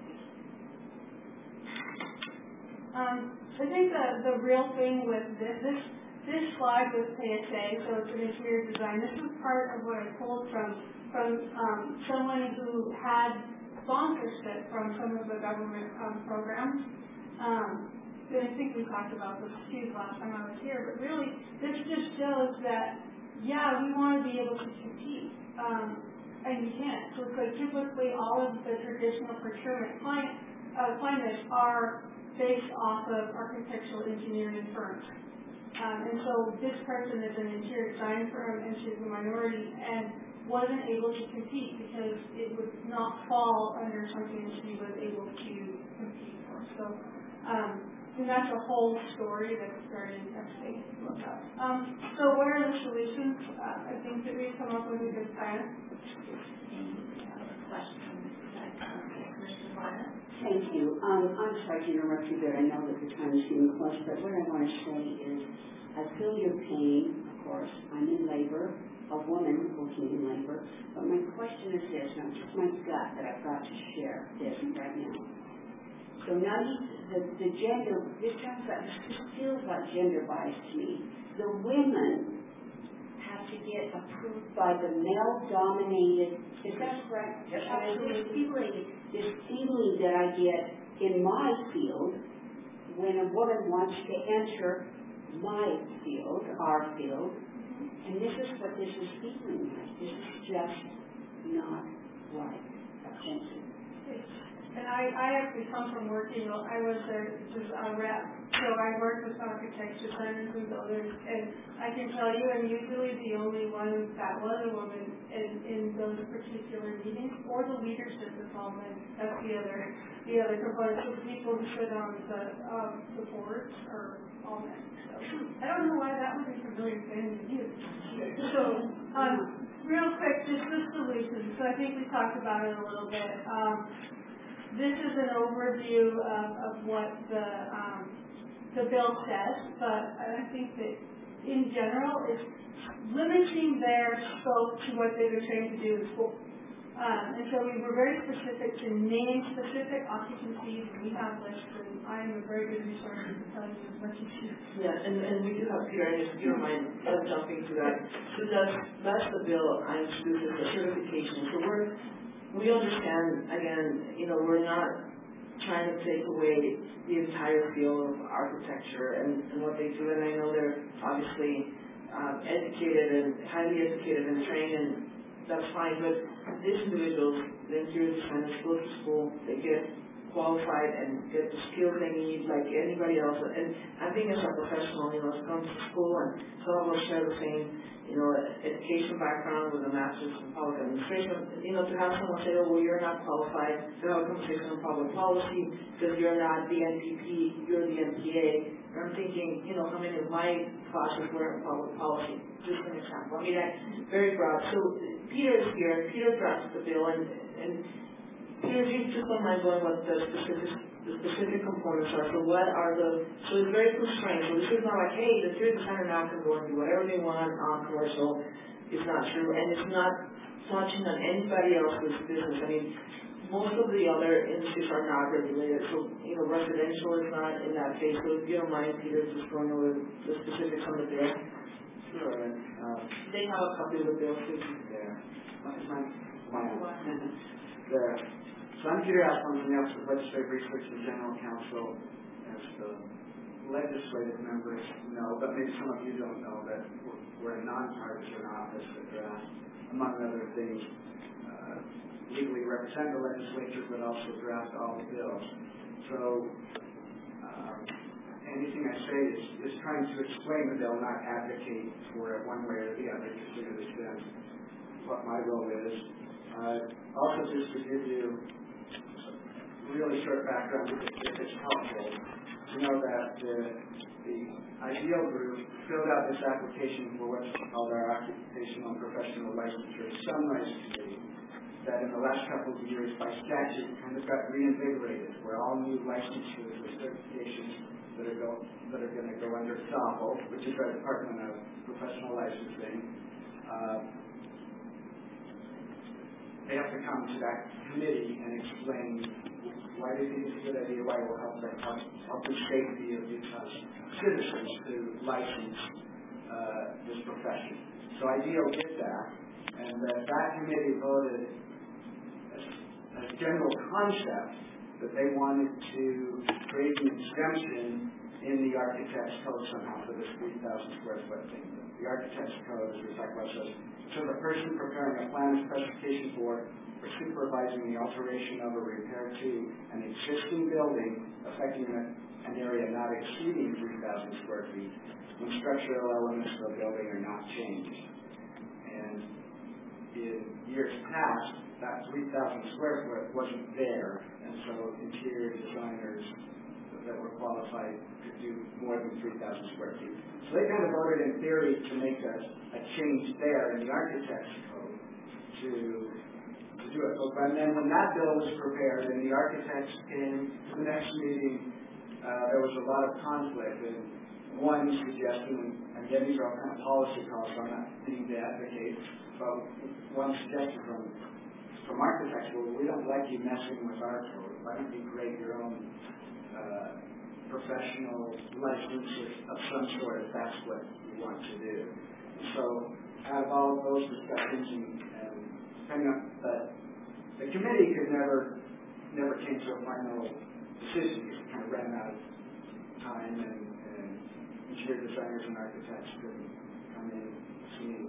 Um, I think the, the real thing with this, this, this slide with P S A, so it's an interior design, this is part of what I pulled from, from um, someone who had sponsorship from some of the government um, programs. Um, And I think we talked about this too last time I was here, but really this just shows that, yeah, we want to be able to compete, um, and you can't. So it's like typically all of the traditional procurement client, uh, clients are based off of architectural engineering firms. Um, and so this person is an interior design firm, and she's a minority, and wasn't able to compete because it would not fall under something she was able to compete for. So, um, and that's a whole story that's very interesting to look up. Um, so what are the solutions? Uh, I think that we've come up with a good plan. Thank you. Um, I'm sorry to interrupt you there. I know that the time is getting close, but what I want to say is I feel your pain, of course. I'm in labor, a woman working in labor. But my question is this, and it's just my gut that I've got to share this right now. So now you, the, the gender, this sounds like, this feels like gender bias to me. The women have to get approved by the male-dominated, is that correct? Yes. I mean, this feeling, this feeling that I get in my field when a woman wants to enter my field, our field, and this is what this is feeling like. This is just not right. Thank you. And I, I actually come from working, I was a, just a rep, so I worked with architects, designers, and builders, and I can tell you I'm usually the only one that was a woman in, in those particular meetings, or the leadership is all men. That's the other, the other component. So the people who sit on the, um, the boards are all men. So I don't know why that would be familiar to any of you. So, um, real quick, just the solutions. So I think we talked about it a little bit. Um, This is an overview of, of what the um, the bill says, but I think that in general, is limiting their scope to what they were trained to do in school. Um, and so we were very specific to name specific occupancies, and we have lists, and I am a very good resource to tell you as much as you. Yeah, and, and we do have Peter, and if you don't mind uh, jumping to that. So that's, that's the bill I'm exclusive, the certification. So we're, we understand, again, you know, we're not trying to take away the entire field of architecture and, and what they do, and I know they're obviously um, educated and highly educated and trained, and that's fine, but these individuals, the interior designers, go to school, they get qualified and get the skills they need like anybody else. And I think as a professional, you know, it comes to school and some of us share the same, you know, education background with a master's in public administration. You know, to have someone say, oh, well, you're not qualified to have a conversation on public policy because you're not the N P P, you're the M P A. And I'm thinking, you know, how many of my classes were in public policy? Just an example. I mean, that's very broad. So Peter is here, and Peter drafted the bill, and, and Peter, you just don't mind going what the specific, the specific components are. So what are the, so it's very constrained. So this is not like, hey, the interior designer now can go and do whatever they want on commercial. It's not true, and it's not touching on anybody else's business. I mean, most of the other industries are not regulated. So, you know, residential is not in that case. So if you don't mind, Peter, just going over the specifics on the bill. Sure. And, uh, they have a copy of the bill, too. Yeah. My, my, my there. So I'm Peter Ash from the Office of Legislative Research and General Counsel. As the legislative members know, but maybe some of you don't know, that we're, we're a non-partisan office that drafts, among other things, uh, legally represent the legislature, but also draft all the bills. So um, anything I say is, is trying to explain the bill, not advocate for it one way or the other, just to understand what my role is. Uh, also, just to give you a really short background, if it's helpful, to know that the, the IDEAL group filled out this application for what's called our Occupational and Professional Licensure Sunrise Committee, that in the last couple of years, by statute, kind of got reinvigorated, where all new licenses or certifications that are, go, that are going to go under S A P L, which is our Department of Professional Licensing, uh, they have to come to that committee and explain why they think it's a good idea, why it will help, them, help, help the safety of Utah's citizens to license uh, this profession. So IDEAL did that, and uh, that committee voted as, as a general concept that they wanted to create an exemption in the Architects Code somehow for this three thousand square foot thing. The Architects Code, as we talked about, says, so the person preparing a plan of specification for or supervising the alteration of or repair to an existing building affecting a, an area not exceeding three thousand square feet when structural elements of the building are not changed. And in years past, that three thousand square foot wasn't there, and so interior designers that were qualified could do more than three thousand square feet. So they kind of voted in theory to make a, a change there in the Architects Code to, to do it. But then when that bill was prepared and the architects came to the next meeting, uh, there was a lot of conflict. And one suggestion, and again, these are all kind of policy calls, so I'm not needing to advocate, but one suggestion from, from architects, well, we don't like you messing with our code. Why don't you create your own uh, professional license of some sort if that's what you want to do. So out of all of those discussions and, and depending on, but the committee could never never came to a final decision because it kind of ran out of time, and, and interior designers and architects couldn't come in seeing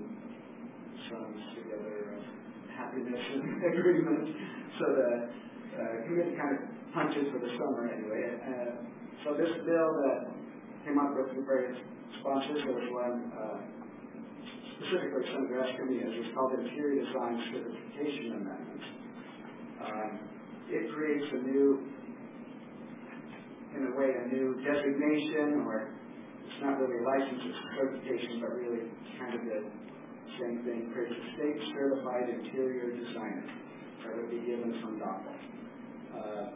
sums together of happiness and agreement. So the uh, committee kind of punches for the summer anyway. Uh, So this bill that came up with various sponsors, there was one uh, specifically Senator Escamilla, is called Interior Design Certification Amendment. Um, it creates a new, in a way, a new designation, or it's not really a license, it's a certification, but really kind of the same thing. Creates a state certified interior designer that would be given from DOCA. Uh,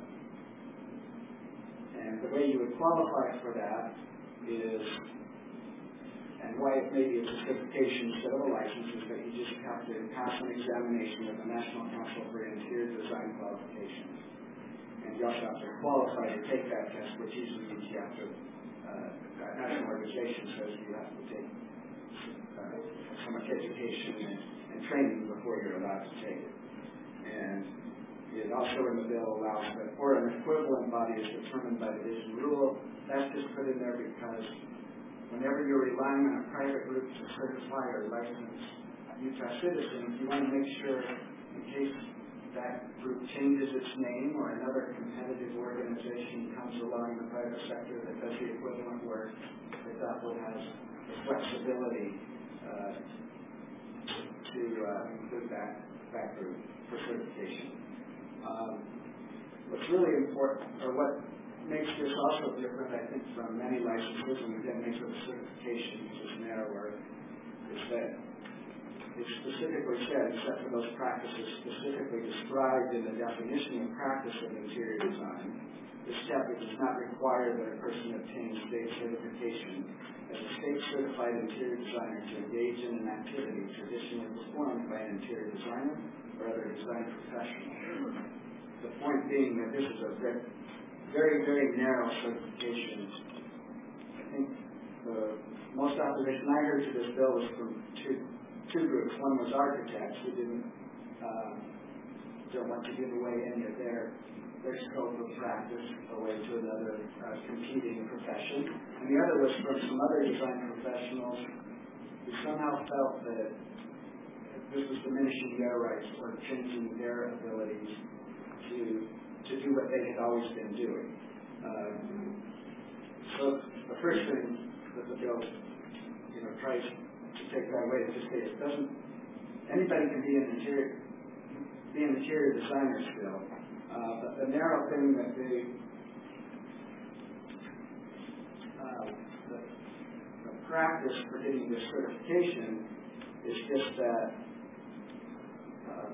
And the way you would qualify for that is, and why it maybe it's a certification instead of a license is that you just have to pass an examination of the National Council for Interior Design Qualifications. And you also have to qualify to take that test, which usually means you have to, uh, that national organization says you have to take uh, so much education and, and training before you're allowed to take it. And it also in the bill allows that, or an equivalent body is determined by division rule. That's just put in there because whenever you're relying on a private group to certify or license Utah citizens, you want to make sure, in case that group changes its name or another competitive organization comes along in the private sector that does the equivalent work, that that will have the flexibility uh, to uh, include that, that group for certification. Um, what's really important, or what makes this also different, I think, from many licenses, and again makes the certification just narrower, is that it's specifically said, except for those practices specifically described in the definition of practice of interior design, this chapter does not require that a person obtain state certification as a state-certified interior designer to engage in an activity traditionally performed by an interior designer or other design professional. The point being that this is a very, very, very narrow certification. I think the most opposition I heard to this bill was from two two groups. One was architects who didn't uh, don't want to give away any of their their scope of practice away to another uh, competing profession, and the other was from some other design professionals who somehow felt that this was diminishing their rights or changing their abilities to to do what they had always been doing. Uh, so the first thing that the bill, you know, tries to take that away is to say it doesn't. Anybody can be an interior, be an interior designer still, uh, but the narrow thing that they, uh, the, the practice for getting this certification is just that. Uh,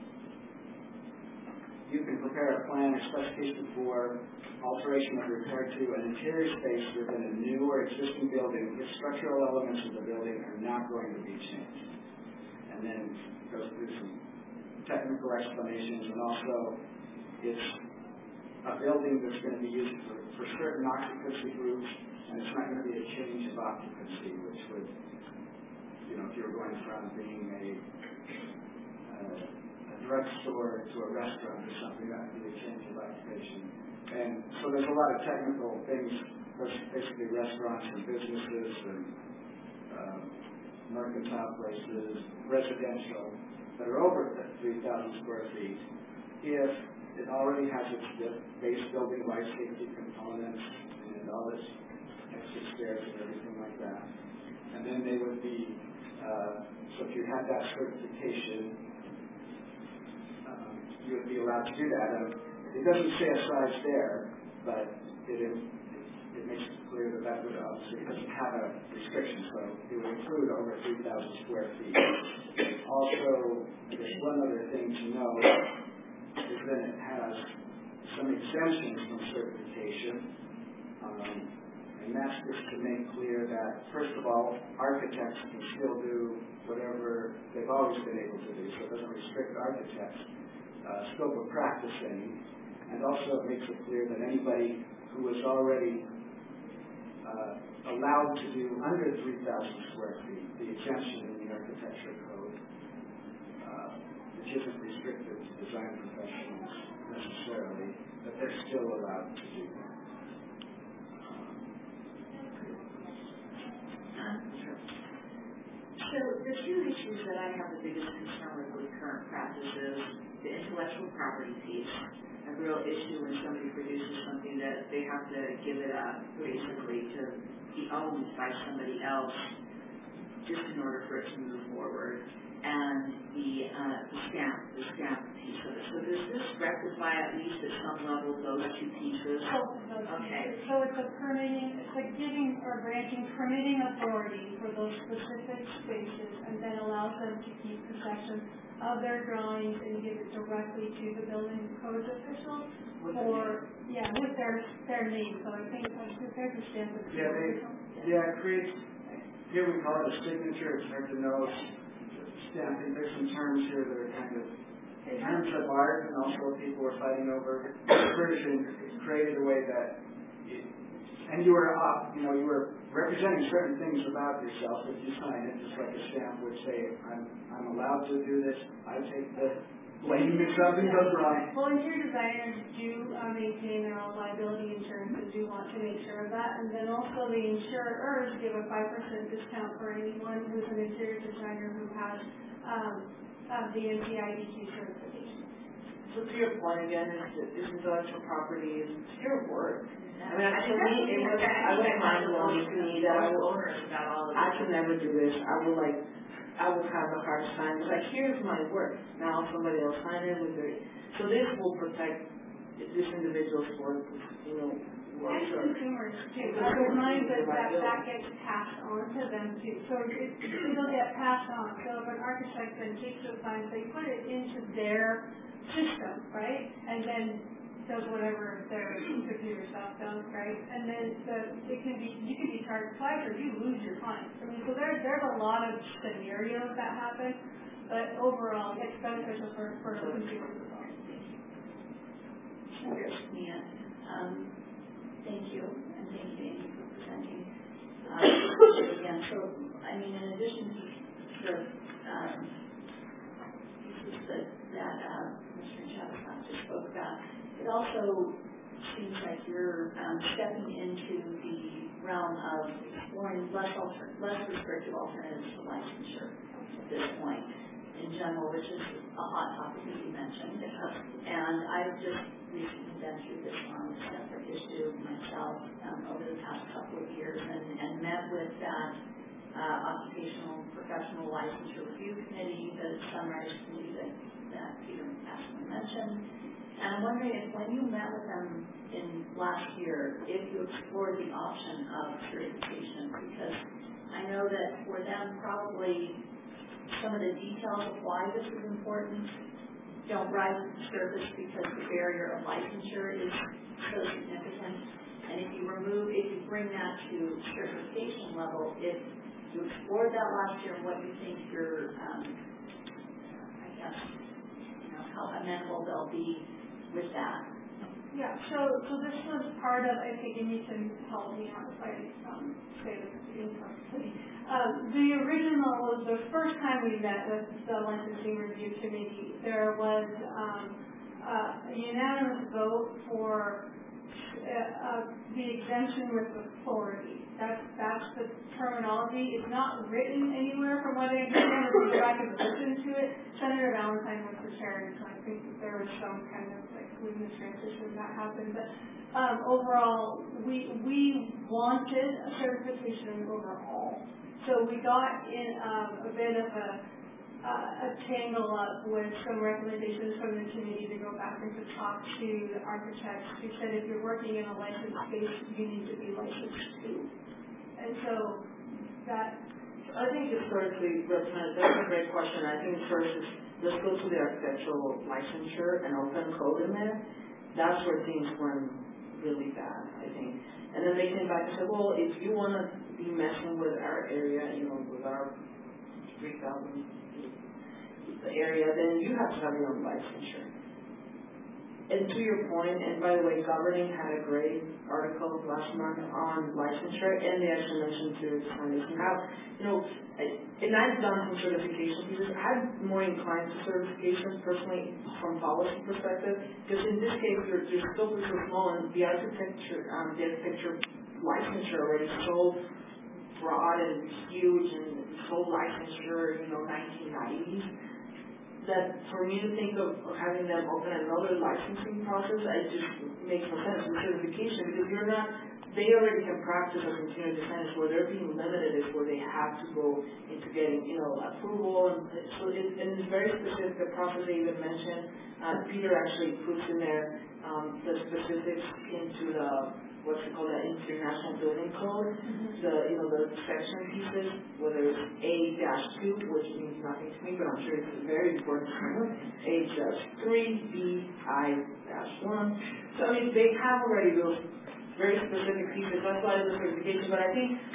You can prepare a plan or specification for alteration or repair to an interior space within a new or existing building if structural elements of the building are not going to be changed. And then it goes through some technical explanations, and also it's a building that's going to be used for, for certain occupancy groups, and it's not going to be a change of occupancy, which would, you know, if you're going from being a uh, drugstore to a restaurant or something, that would be a change of occupation. And so there's a lot of technical things, basically restaurants and businesses and um, mercantile places, residential, that are over three thousand square feet, if it already has its base building life safety components and all its exit stairs and everything like that. And then they would be, uh, so if you had that certification, you would be allowed to do that. Um, it doesn't say a size there, but it, it, it makes it clear that that would obviously, it doesn't have a restriction, so it would include over three thousand square feet. Also, I guess one other thing to note is that it has some exemptions from certification, um, and that's just to make clear that, first of all, architects can still do whatever they've always been able to do, so it doesn't restrict architects' Uh, scope of practicing, and also it makes it clear that anybody who is already uh, allowed to do under three thousand square feet, the exemption in the architecture code, uh, which isn't restricted to design professionals necessarily, but they're still allowed to do that. Um, so the two issues that I have the biggest concern with with current practices, the intellectual property piece, a real issue when somebody produces something that they have to give it up basically to be owned by somebody else just in order for it to move forward, and the, uh, the stamp, the stamp piece of it. So does this rectify at least at some level those two pieces? Okay. So it's a permitting, it's like giving or granting permitting authority for those specific spaces, and then allows them to keep possession of their drawings and give it directly to the building code official, or yeah, with their their name. So I think I'm prepared to stand with yeah, they, yeah, it creates here we call it a signature, it's hard to know, stamping, there's some terms here that are kind of terms of art, and also people were fighting over version created a way that, it, and you were up, you know, you were representing certain things about yourself if you sign it, just like a stamp would say, I'm, I'm allowed to do this, I take the blame if something goes wrong. Well, interior designers do uh, maintain their own liability insurance and do want to make sure of that, and then also the insurers give a five percent discount for anyone who's an interior designer who has um, uh, the N C I D Q certification. So to your point again, is that this intellectual property is your work. I mean, I to me, it was, I was mind blowing to me that I will, I could never do this. I will like, I will have a hard time. It's like, here's my work. Now somebody else sign it with their, so this will protect this individual's work, you know, work. And consumers too. I remind that that, that gets passed on to them too. So it, it'll get passed on. So if an architect then takes the sign, they put it into their system, right? And then does whatever their computer stuff does, right? And then the, it can be, you can be charged twice or you lose your client. I mean, so there, there's a lot of scenarios that happen, but overall it's beneficial for, for the consumers as well. Yes, Mia. Um, thank you, and thank you, Amy, for presenting. Um, again, so, I mean, in addition to the um, pieces that, that uh, Mister Chavez just spoke about, it also seems like you're um, stepping into the realm of exploring less alter- less restrictive alternatives to licensure at this point in general, which is a hot topic that you mentioned. And I've just recently been through this on a separate issue myself um, over the past couple of years and, and met with that uh, occupational professional licensure review committee, the Sunrise committee that, that Peter McCaskill mentioned. And I'm wondering if when you met with them in last year, if you explored the option of certification, because I know that for them probably some of the details of why this is important don't rise to the surface because the barrier of licensure is so significant. And if you remove, if you bring that to certification level, if you explored that last year and what you think your, um, I guess, you know, how amenable they'll be with that. Yeah, so so this was part of, I think, and you can help me out if I um, say this incorrectly. Um, the original, the first time we met with the licensing review committee, there was um, uh, a unanimous vote for uh, uh, the exemption with authority. That's that's the terminology. It's not written anywhere from what I understand. If you go back and listen to it, Senator Valentine was the chair, and so I think that there was some kind of like smooth transition that happened. But um, overall, we we wanted a certification overall. So we got in um, a bit of a uh, a tangle up with some recommendations from the committee to go back and to talk to the architects who said if you're working in a licensed space, you need to be licensed too. And so that... I think historically, Representative, that's a great question. I think first is, let's go to the architectural licensure and open code in there. That's where things went really bad, I think. And then they came back and said, well, if you want to be messing with our area, you know, with our three thousand area, then you have to have your own licensure. And to your point, and by the way, Governing had a great article last month on licensure, and they actually mentioned to foundation how, you know, and I've done some certification pieces. I'm more inclined to certification personally from policy perspective, because in this case, your, your scope is so small, and the architecture, um, the architecture licensure already is so broad and huge, and so licensure, you know, nineteen nineties. That for me to think of, of having them open another licensing process, it just makes no sense with certification, because you're not, they already can practice as interior designers. Where they're being limited is where they have to go into getting, you know, approval, and so it, and it's very specific, the process they even mentioned. Uh, Peter actually puts in there um, the specifics into the, what's it called, the International Building Code, mm-hmm. the, you know, the section pieces, whether it's A two, which means nothing to me, but I'm sure it's very important to me, A three, B, I one. So, I mean, they have already those very specific pieces. That's why the certification, but I think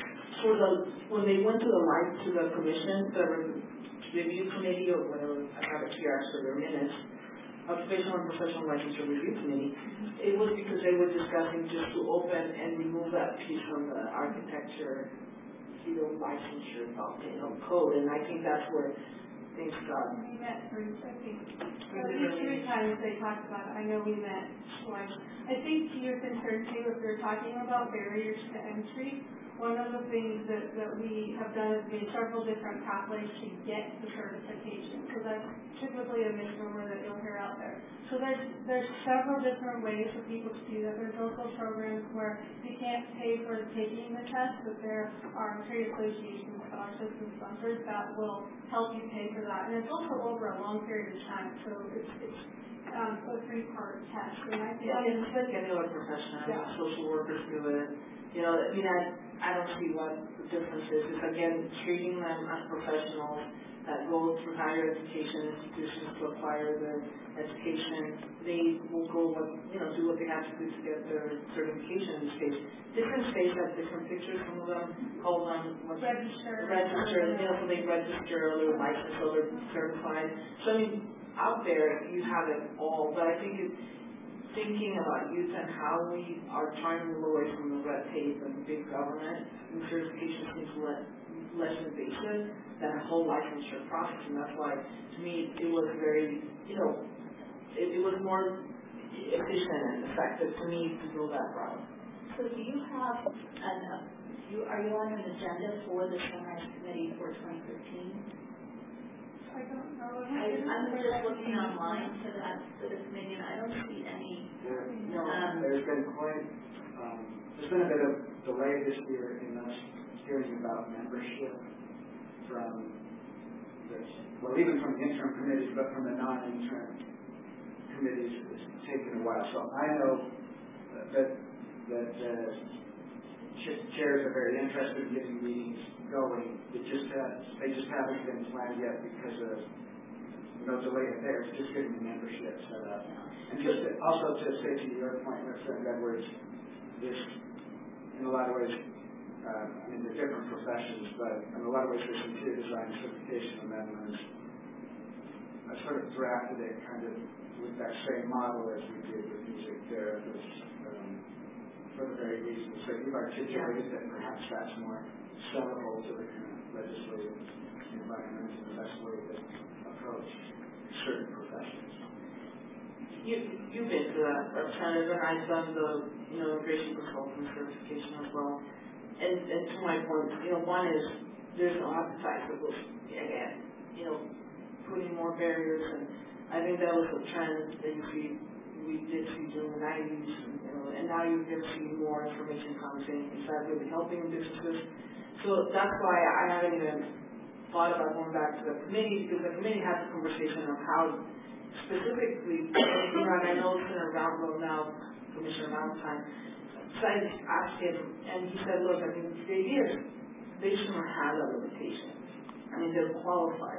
for the, when they went to the light, to the commission, the review committee or whatever, I have it here for their minutes, Occupational and Professional Licensure Review Committee, it was because they were discussing just to open and remove that piece from the architecture, you know, licensure, you know, code, and I think that's where things got. We met three, I think. At least three times they talked about it. I know we met twice. I think to your concern too, if you're talking about barriers to entry, one of the things that, that we have done is made several different pathways to get the certification. So that's typically a misnomer that you'll hear out there. So there's there's several different ways for people to do that. There's also programs where you can't pay for taking the test, but there are trade associations, scholarships, and sponsors that will help you pay for that. And it's also over a long period of time. So it's, it's um, a three-part test. And I think yeah, it's like any other profession. Yeah. Social workers do it. You know, I mean, I, I don't see what the difference is. It's, again, treating them as professionals that go through higher education institutions to acquire their education. They will go, what, you know, do what they have to do to get their certification in the states. Different states have different pictures. Some of them call them what, register. Register, you know, so they register, they're licensed, so they're certified. So, I mean, out there, you have it all, but I think it's thinking about youth and how we are trying to move away from the red tape and big government, and certification seems less, less invasive than a whole licensure process, and that's why, to me, it was very, you know, it, it was more efficient and effective to me to go that route. So do you have, an, uh, you, are you on an agenda for the Sunrise Committee for twenty fifteen? I don't know. I, I'm just looking online to that, to the committee, and I don't see any. There, no, um, there's been quite, um, there's been a bit of delay this year in us hearing about membership from, the, well, even from the interim committees, but from the non-interim committees, it's taken a while. So I know that that uh, chairs are very interested in getting meetings going. It just has, they just haven't been planned yet because of no delay there. It's just getting the membership set up. And just to, also to say to your point, Representative Edwards, this in a lot of ways, uh, I mean, they're different professions, but in a lot of ways, there's interior design certification amendments. I sort of drafted it kind of with that same model as we did with music therapists, um, for the very reason. So you've articulated that perhaps that's more sellable to the kind of legislative environment and the best way to approach certain professions. You, you've been to that, Representative, and I've done the, you know, immigration consultant certification as well. And, and to my point, you know, one is there's no appetite for this, again, you know, putting more barriers, and I think that was a trend that you see, we did see during the nineties, and, you know, and now you're going to see more information coming saying, is that really helping businesses? So that's why I haven't even thought about going back to the committee, because the committee has a conversation of how specifically, you know, and I know Senator Brownlow now, Commissioner Valentine, so I asked him, and he said, look, I mean, the idea is they shouldn't have a limitation. I mean, they're qualified.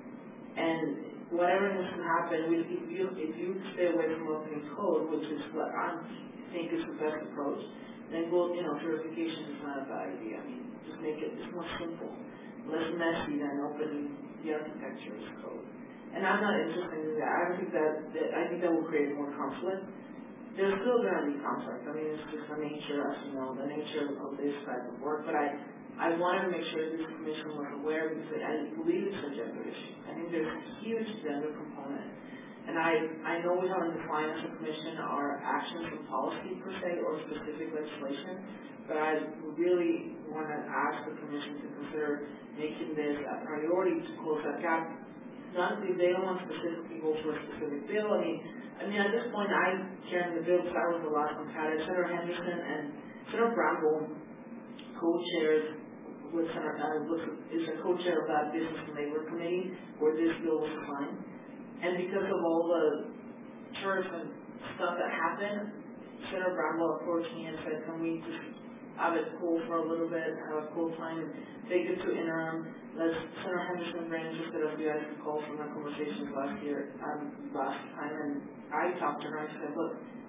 And whatever needs to happen, if you, if you stay away from opening code, which is what I think is the best approach, then go, you know, certification is not a bad idea. I mean, just make it, it's more simple, less messy than opening the architecture as code. And I'm not interested in that. I don't think that, that I think that will create more conflict. There's still going to be conflict. I mean, it's just the nature, as you know, the nature of this type of work. But I, I wanted to make sure this commission was aware, because I believe it's a gender issue. I think there's a huge gender component. And I, I know we haven't defined as a commission our actions and policy per se or specific legislation, but I really want to ask the commission to consider making this a priority to close that gap. Not that they don't want to specifically go for a specific bill. I mean, I mean, at this point, I'm carrying the bill because I was the last one had it. Senator Henderson and Senator Brownbaugh co-chairs with Senator uh, is a co-chair of that Business and Labor Committee where this bill was signed. And because of all the turf and stuff that happened, Senator Brownbaugh approached me and said, can we just have it cool for a little bit, have a cool time, and take it to interim. Let's, Senator Henderson very interested, as you guys recall from our conversations last year, um, last time, and I talked to her and said, look,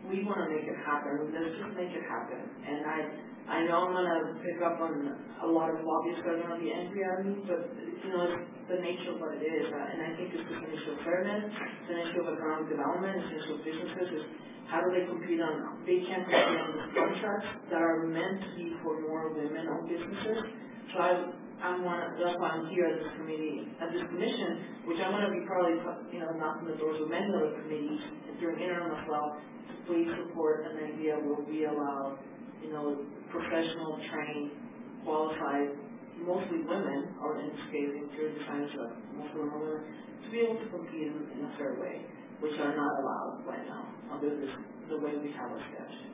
we want to make it happen. Let's just make it happen. And I, I know I'm going to pick up on a lot of lobbyists that are going to be angry at me, but, you know, it's the nature of what it is. Uh, and I think it's just an issue of fairness, it's an issue of economic development, it's an issue of businesses. Is how do they compete on, they can't compete on these contracts that are meant to be for more women-owned businesses. So I, I'm one of, that's why I'm here at this committee, at this commission, which I'm going to be probably, you know, knocking the doors of many other committees during interim as well, to please support an idea where we allow, you know, professional, trained, qualified, mostly women, or in this case, interior designers, are mostly women, to be able to compete in, in a fair way, which are not allowed right now under this, the way we have our statute.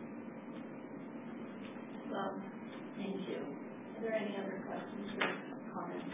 Well, thank you. Are there any other questions or comments?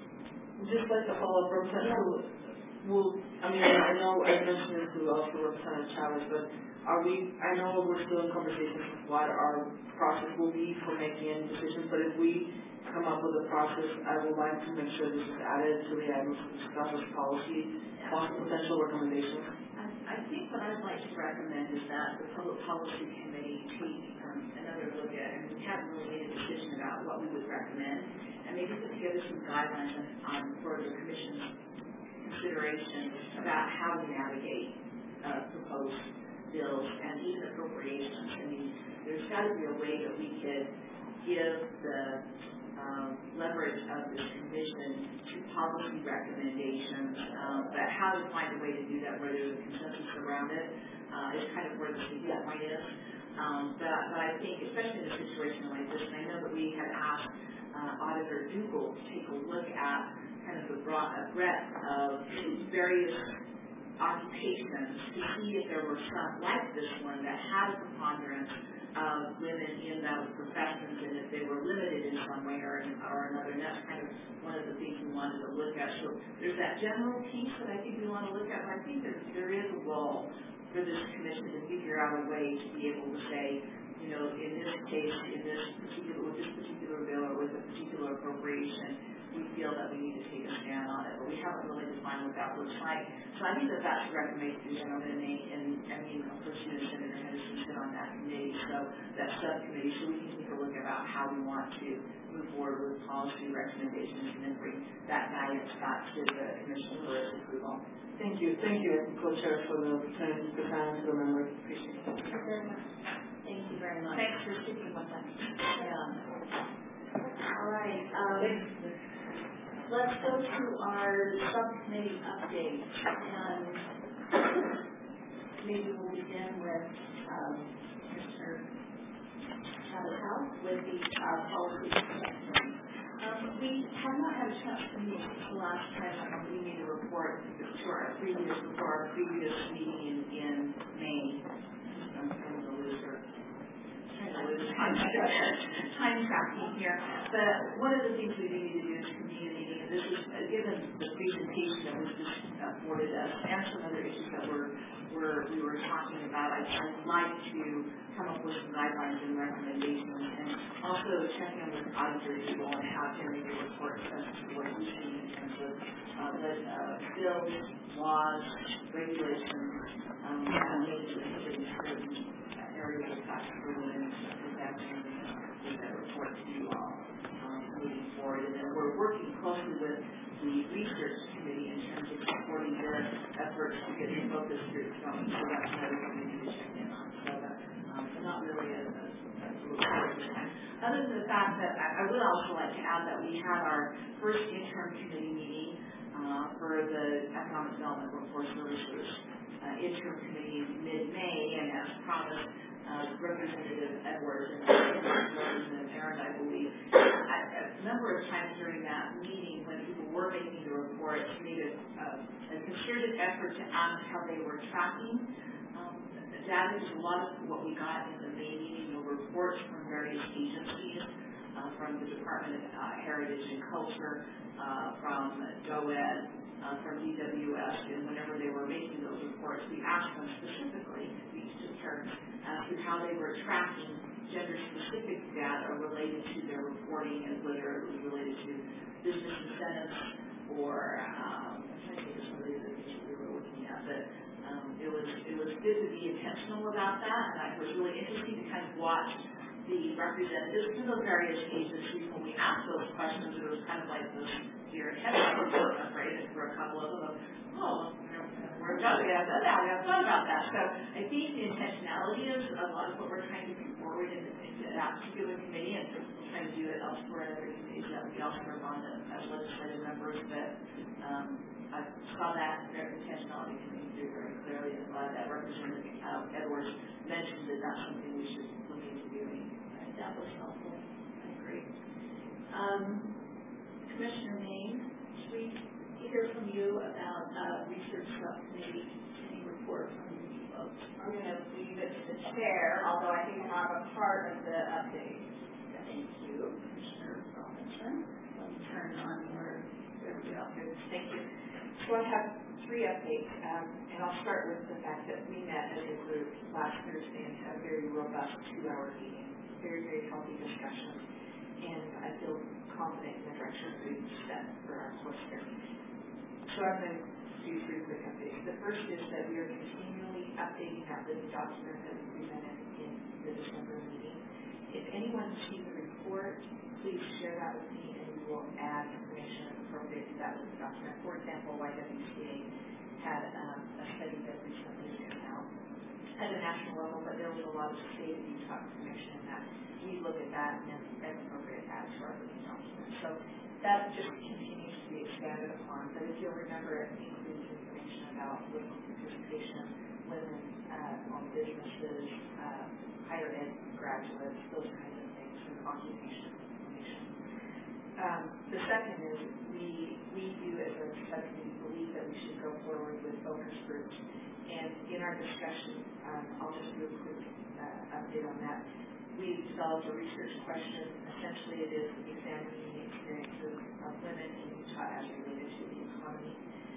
Just like the follow-up representative, will, I mean, I know I mentioned this to also Representative Chavez, but are we, I know we're still in conversations with what our process will be for making any decisions, but if we come up with a process, I would like to make sure this is added to the items to discuss as policy, possible potential recommendations. I, I think what I'd like to recommend is that the Public Policy Committee take um, another look at, and we haven't really made a decision about what we would recommend, and maybe put together some guidelines on, on for the Commission's consideration about how we navigate uh, proposed bills and even appropriations. I mean, there's got to be a way that we could give the um, leverage of this commission to policy recommendations, um, but how to find a way to do that where there's a consensus around it uh, is kind of where the sticking point is. Um, but, but I think, especially in a situation like this, and I know that we had asked uh, Auditor Dugal to take a look at kind of the broad uh, breadth of various occupations to see if there were some like this one that had a preponderance of women in those professions, and if they were limited in some way or, or another. And that's kind of one of the things we wanted to look at. So there's that general piece that I think we want to look at, but I think that there is a role for this commission to figure out a way to be able to say, you know, in this case, in this particular, with this particular bill or with a particular appropriation, we feel that we need to take a stand on it, but we haven't really defined what that looks like. So I think that that's a recommendation, and, and I mean, of course, you know, Senator Henderson sit on that committee, so that subcommittee, so we can take a look about how we want to move forward with policy recommendations and then bring that guidance back to the Commission for its approval. Thank you. Thank you, Co-Chair, for the opportunity to present to the members. Appreciate it. Thank you very much. Thank you very much. Thanks for sticking with us. Yeah. All right. Um, let's go to our subcommittee update, and maybe we'll begin with um, Mister Chavez with the uh, policy subcommittee. Um, we have not had a chance to meet since the last time we made a report to our previous, before our previous meeting in, in May. I'm trying to lose her. Time, time tracking here. But one of the things we need to do is convene a meeting, and this is, uh, given the presentation that was just afforded us and some other issues that we're, we're, we were talking about, I'd, I'd like to come up with some guidelines and recommendations, and also check in with auditors who want to have him make a report as to what we've seen in terms of uh, the, uh, bills, laws, regulations, um, and maybe certain areas of practical and with that report to you all um, moving forward. And then we're working closely with the research committee in terms of supporting their efforts to get the focus group going. So that's another thing we need to check in on. So that, um, so not really a, a, a report this time. Other than the fact that I, I would also like to add that we had our first interim committee meeting uh, for the Economic Development Workforce Services uh, interim committee in mid-May, and as promised, Uh, Representative Edwards and Representative Aaron, I believe, at, at a number of times during that meeting when people were making the reports, made a, uh, a concerted effort to ask how they were tracking um, the data. Because a lot of what we got in the May meeting were reports from various agencies, uh, from the Department of uh, Heritage and Culture, uh, from DOED, uh, from D W S, and whenever they were making those reports, we asked them specifically, these two terms, as to how they were tracking gender-specific data related to their reporting, and whether it was related to business incentives or, um, I'm trying to think of some of the other things we were looking at, but Um, it was it was good to be intentional about that, and it was really interesting to kind of watch the representatives from the various agencies when we asked those questions. It was kind of like this deer in headlights moment, right? And for a couple of them, oh, we're done. We haven't done that. We haven't thought about that. So I think the intentionality is a lot of what we're trying to bring forward in, into that particular committee, and we're trying to do it elsewhere in other committees that we also are on as legislative members. But um, I saw that intentionality coming through very clearly, and glad that Representative uh, Edwards mentioned that that's something we should look into doing. Right? That was helpful. I agree. Um, Commissioner Maine, should we hear from you about uh, research subcommittee, any report from you folks? I'm going to leave it to the chair, although I think I'm a part of the update. Thank you, Commissioner Robinson. Let me turn on your, there we go. Thank you. So I have three updates, um, and I'll start with the fact that we met as a group last Thursday and had a very robust two-hour meeting, very, very healthy discussion, and I feel confident in the direction we've set for our course here. So I'm going to do three quick updates. The first is that we are continually updating that living document that we presented in the December meeting. If anyone sees the report, please share that with me, and we will add information appropriate to that living document. For example, Y W C A had um, a study that recently came out at a national level, but there was a lot of state of Utah information in that. We look at that and as appropriate add to our living document. So that just continues to be expanded upon. But if you'll remember, it includes information about political participation, women, uh, owned businesses, uh, higher ed graduates, those kinds of things, and occupation information. Um, the second is we we do as a subcommittee believe that we should go forward with focus groups. And in our discussion, um, I'll just do a quick uh, update on that. We've developed a research question. Essentially, it is examining the experiences of women in Utah as related to the economy.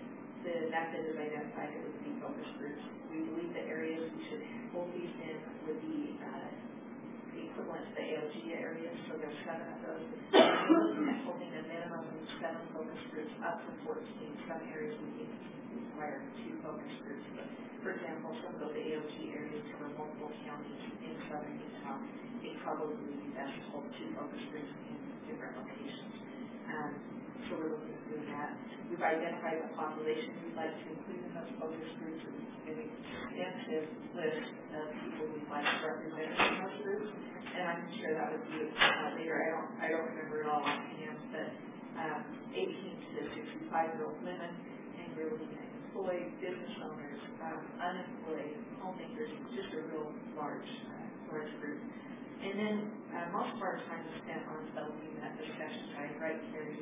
The method is identified it would be focus groups. We believe the areas we should hold these in would be uh, the equivalent to the A O G areas. So there's seven of those. We're looking at holding a minimum of seven focus groups up to fourteen. Some areas we think require two focus groups. But for example, some of those A O G areas cover multiple counties in southern Utah. It probably would be best to hold two focus groups in different locations. Um, so we're looking at doing that. We've identified the population we'd like to include in those focus groups, and an extensive list of people we'd like to represent in those groups. And I can share that with you uh, later. I don't, I don't remember it all offhand, but um, eighteen to sixty-five year old women, and we're looking at employed, business owners, um, unemployed, homemakers, just a real large, uh, large group. And then uh, most of our time is spent on developing that discussion guide, right, Carrie?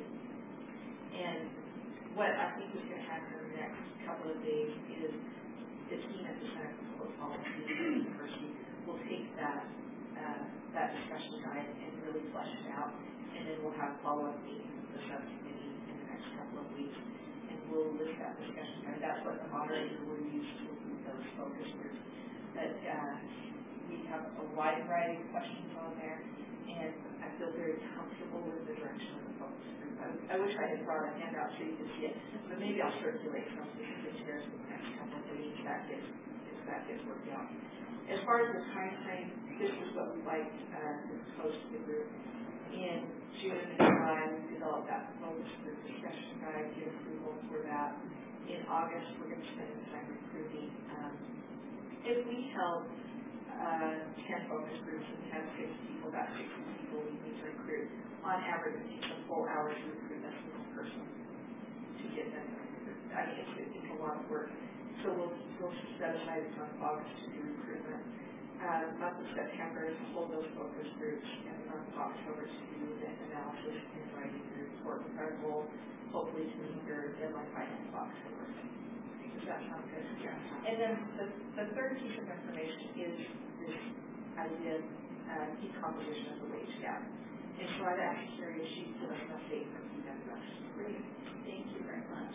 And what I think is going to happen in the next couple of days is the team at the Center for Public Policy at the University will take that uh, that discussion guide and really flesh it out, and then we'll have follow-up meetings with the subcommittee in the next couple of weeks, and we'll list that discussion guide. That's what the moderator will use to include those focus groups. But uh, we have a wide variety of questions on there, and I feel very comfortable with the direction of the focus group. I, I wish I had brought a handout so you could see it, but maybe I'll circulate some specific chairs for the next couple of weeks that gets, if that gets worked out. As far as the time frame, this is what we'd like uh, to propose to the group. In June and July, we developed that focus group discussion guide, get approval for that. In August, we're going to spend time recruiting. Um, if we held Uh, ten focus groups and we have six people, about sixty people we need to recruit. On average, it takes a full hour to recruit a single person to get them. I mean, it's, it's a lot of work. So we'll, we'll set aside the month of August to do recruitment. Uh, month of September is to hold those focus groups, and the month of October to do the analysis and writing the report with our goal, hopefully to meet your deadline by end of October. Does that sound good? Yeah. And then the, the third piece of information is this idea of uh, decomposition of the wage gap. And so I've asked Carrie if she can give us an update from P W S. Great. Thank you very much.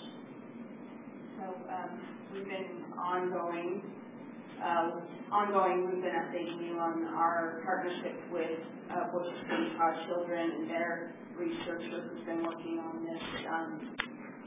So um, we've been ongoing, uh, ongoing, we've been updating you on our partnership with uh, Voices for Utah Children and their researcher who's been working on this. Um,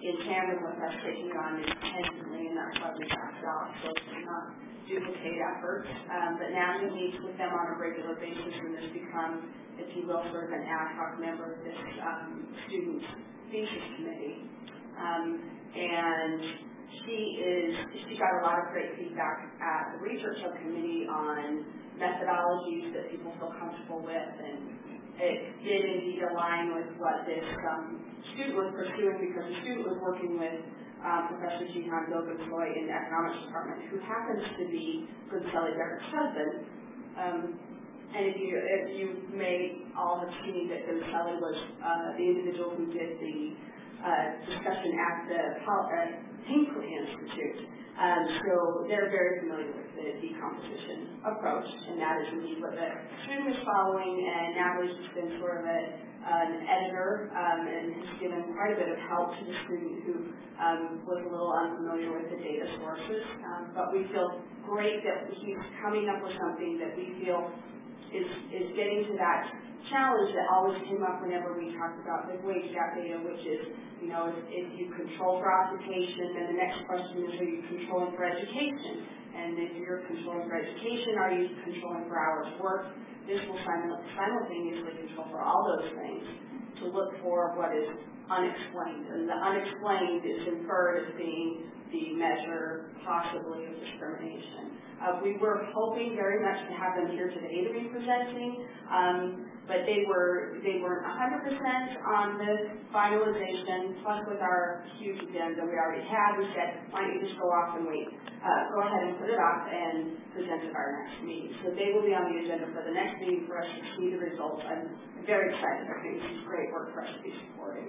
in tandem with us taking on independently, and that's why we backed off, so to not duplicate efforts. Um, but NASHA meets with them on a regular basis, and has become, if you will, sort of an ad hoc member of this um, student thesis committee. Um, and she is, she got a lot of great feedback at the research subcommittee on methodologies that people feel comfortable with, and it did indeed align with what this um, student was pursuing, because the student was working with um, Professor Jihan Gilbert-Floyd in the economics department, who happens to be Gunselli Derek's husband. Um, and if you, if you may all have seen that Gunselli was uh, the individual who did the uh, discussion at the uh, Hinckley Institute. Um, so they're very familiar with the decomposition approach, and that is indeed what the student is following, and Natalie's just been sort of a, an editor um, and has given quite a bit of help to the student who um, was a little unfamiliar with the data sources. Um, but we feel great that he's coming up with something that we feel is, is getting to that challenge that always came up whenever we talked about the wage gap data, which is, you know, if, if you control for occupation, then the next question is, are you controlling for education? And if you're controlling for education, are you controlling for hours worked? This will simultaneously control for all those things to look for what is unexplained. And the unexplained is inferred as being the measure, possibly, of discrimination. Uh, we were hoping very much to have them here today to be presenting, um, but they were they weren't one hundred percent on the finalization. Plus, with our huge agenda we already had, we said, why don't you just go off and wait? Uh, go ahead and put it off and present at our next meeting. So they will be on the agenda for the next meeting for us to see the results. I'm very excited. I think this is great work for us to be supporting.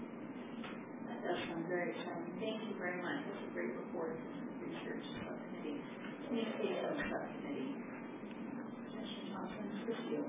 That does sound very exciting. Thank you very much. That's a great report from the research subcommittee. Communication subcommittee. Commissioner Thompson, this is you.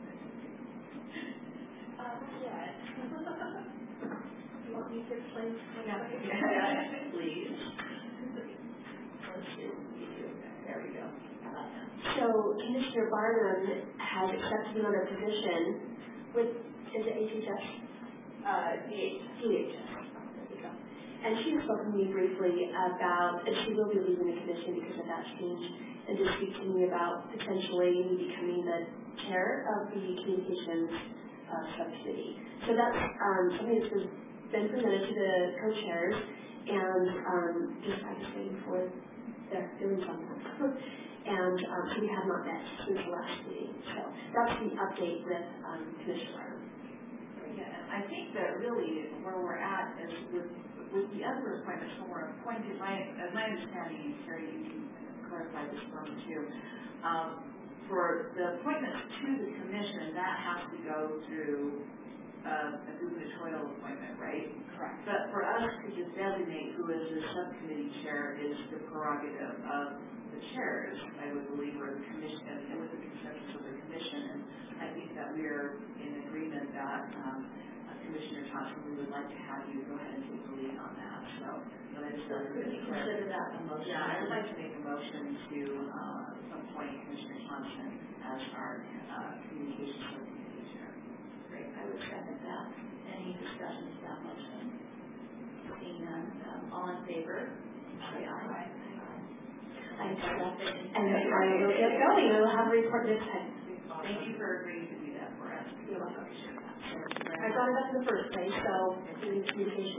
Uh, yes. You want me to explain something? Yeah. Please. Let's see what we do. There we go. How about that? So Commissioner Barnum has accepted another position with, is it H H S? Uh, D H S. D H S. There we go. And she spoke to me briefly about, and she will be leaving the commission because of that change, and to speak to me about potentially me becoming the chair of the communications uh, subcommittee. So that's um, something that's been presented to the co-chairs, and um, just I'm just waiting for they're doing something. And um, so we have not met since the last meeting. So that's the update with um, Commissioner. Yeah, I think that really where we're at is with with the other appointments when we're appointed. My as my understanding, Carrie, you can clarify this for me too. Um, for the appointments to the commission, that has to go through uh, a gubernatorial appointment, right? Correct. But for us to just designate who is the subcommittee chair is the prerogative of the chairs, I would believe, or the commission, and with the consensus of the commission. And I think that we are in agreement that um, uh, Commissioner Thompson, we would like to have you go ahead and take the lead on that. So, so I just So could we consider that a motion? Yeah, I would like to make a motion to uh, appoint Commissioner Thompson as our uh, communications subcommittee chair. Great, I would second that. Any discussion to that motion? Seeing none, um, all in favor, say aye. I accept it, and then I will get going. I will have a report this time. Thank you for agreeing to do that for us. You're welcome. I brought it up in the first place, so in communication.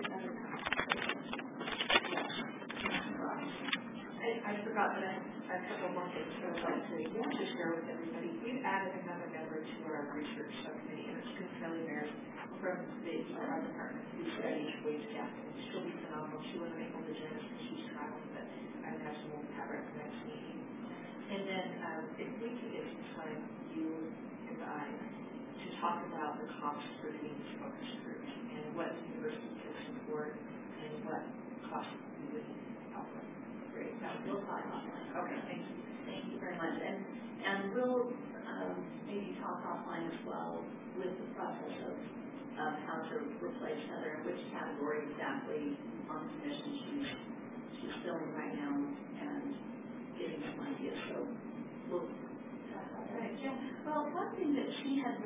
I, I forgot that I have a couple more things that I'd like to, to share with everybody. We've added another member to our research subcommittee, and it's Gunselli Mayer from the our department who studies wage gap. She'll be phenomenal. She wasn't able to join us because she's traveling, but I imagine we'll have her at the next meeting. And then um, if we could get some time, you and I, to talk about the costs for these focus groups and what the university can support and what costs we would offer. Great, so we'll talk offline. Okay, thank you. Thank you very much. And, and we'll um, maybe talk offline as well with the process of, of how to replace Heather, and which category exactly on the commission she's, she's filling right now, and getting some ideas. So we'll talk about that. Right, yeah. Well, one thing that she had recommended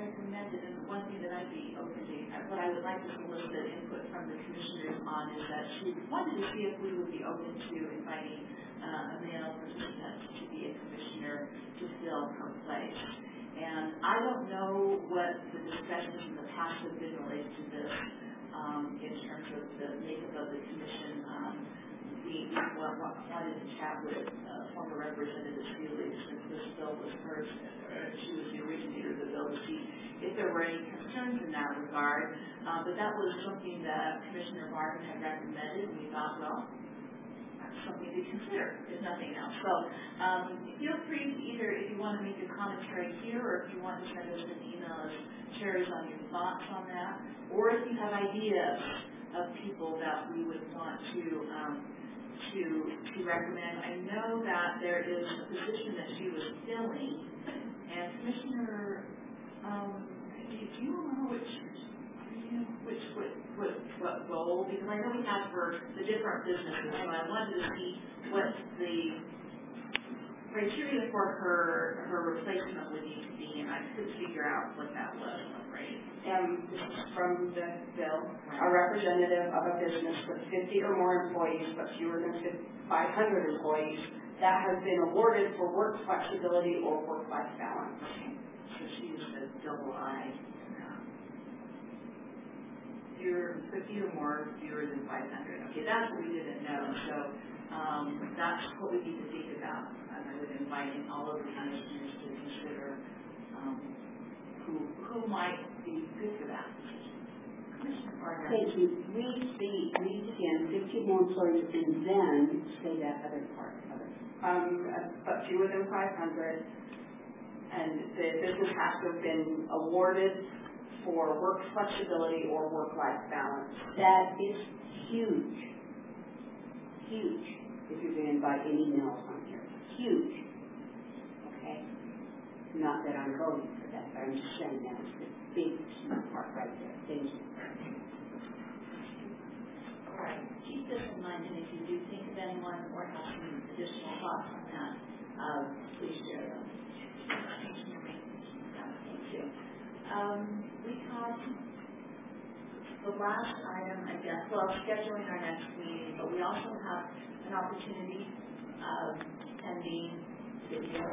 recommended, and one thing that I'd be open to, what I would like to solicit input from the commissioners on is that she wanted to see if we would be open to inviting uh, a male participant to be a commissioner to fill her place. And I don't know what the discussions in the past have been related to this um, in terms of the makeup of the commission. Um, we well, wanted to chat with uh, former Representative Seeley since this bill was hers, or she was the originator of the bill, to see if there were any concerns in that regard. Uh, but that was something that Commissioner Martin had recommended, and we thought, well, that's something to consider, if nothing else. So um, feel free to either, if you want to make a commentary here, or if you want to send us an email as shares on your thoughts on that, or if you have ideas of people that we would want to um, to to recommend. I know that there is a position that she was filling, and Commissioner, um, do you remember which which what what what role? Because I know we have for the different businesses, so I wanted to see what the criteria for her her replacement would need to be, and I could figure out what that was. Right? And this is from the bill, a representative of a business with fifty or more employees, but fewer than five hundred employees, that has been awarded for work flexibility or work-life balance. Okay. So she is a double I. Fewer, fifty or more, fewer than five hundred. Okay, that's what we didn't know. So um, that's what we need to think about. And I would invite all of the commissioners to consider um, who who might be good for that. Thank you. Read the, read again, fifty more employees, and then say that other part of it. Um, but fewer than five hundred, and the business has to have been awarded for work flexibility or work-life balance. That is huge. Huge. If you're going to invite any males on here. Huge. Okay? Not that I'm voting for that, but I'm just saying that is the big smart part right there. Thank you. All right. Keep this in mind, and if you do think of anyone or have some additional thoughts on that, uh, please share them. Thank you. Um, we have the last item, I guess, well, scheduling our next meeting, but we also have an opportunity of pending video.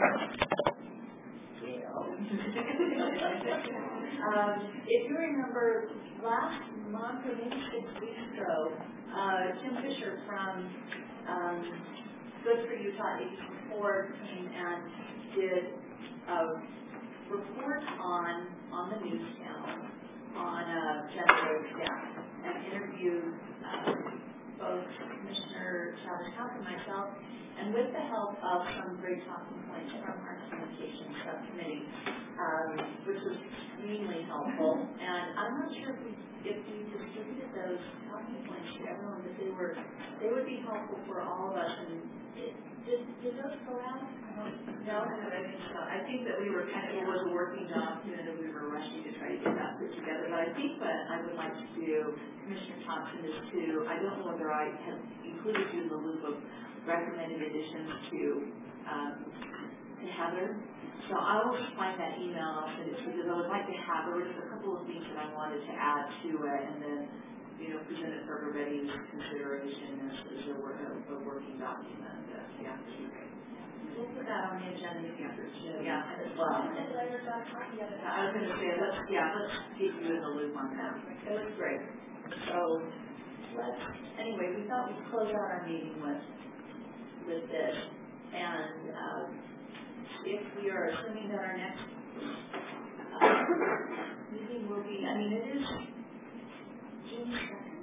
um, if you remember, last month or maybe six weeks ago, uh, Tim Fisher from um, Good for Utah eighty-four came and did a report on on the news channel on uh, Jennifer's death and interviewed uh, both Commissioner Chavez-House and myself, and with the help of some great talking points from our communications subcommittee, um, which was extremely helpful. And I'm not sure if we if we distributed those talking points to everyone, but they were they would be helpful for all of us. And it, did did those go out? No, I think so. I think that we were kind of, it was a working document and we were rushing to try to get that put together. But I think what I would like to do, Commissioner Thompson, is to, I don't know whether I have included you in the loop of recommended additions to, um, to Heather. So I will find that email and I'll send it to you because I would like to have, there were just a couple of things that I wanted to add to it and then, you know, present it for everybody's consideration as, as a, a, a working document. Uh, yeah, that'd be great. We'll put that on the agenda together too. Yeah, as well. And I was got a copy of it. I was going to say, let's, yeah, let's keep you in the loop on that. It was great. So, let's, anyway, we thought we'd close out our meeting with, with this. And, um, if we are assuming that our next uh, meeting will be, I mean, it is June second.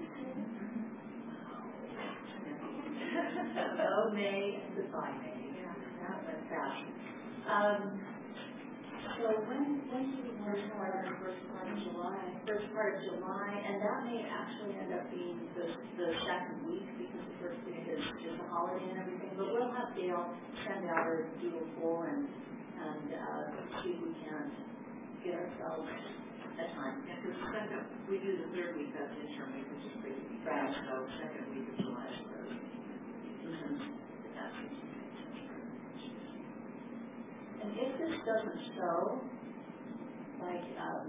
Oh, May, and goodbye, May. That went fast. Um, so when when do we want to start our first part of July? First part of July, and that may actually end up being the the second week because the first week is just a holiday and everything. But we'll have Dale send out a doodle poll and and uh, see if we can get ourselves a time. Yeah, because second we do the third week, that's interim week, which is pretty fast. So second week of July is where mm-hmm. that's. And if this doesn't show, like like, um,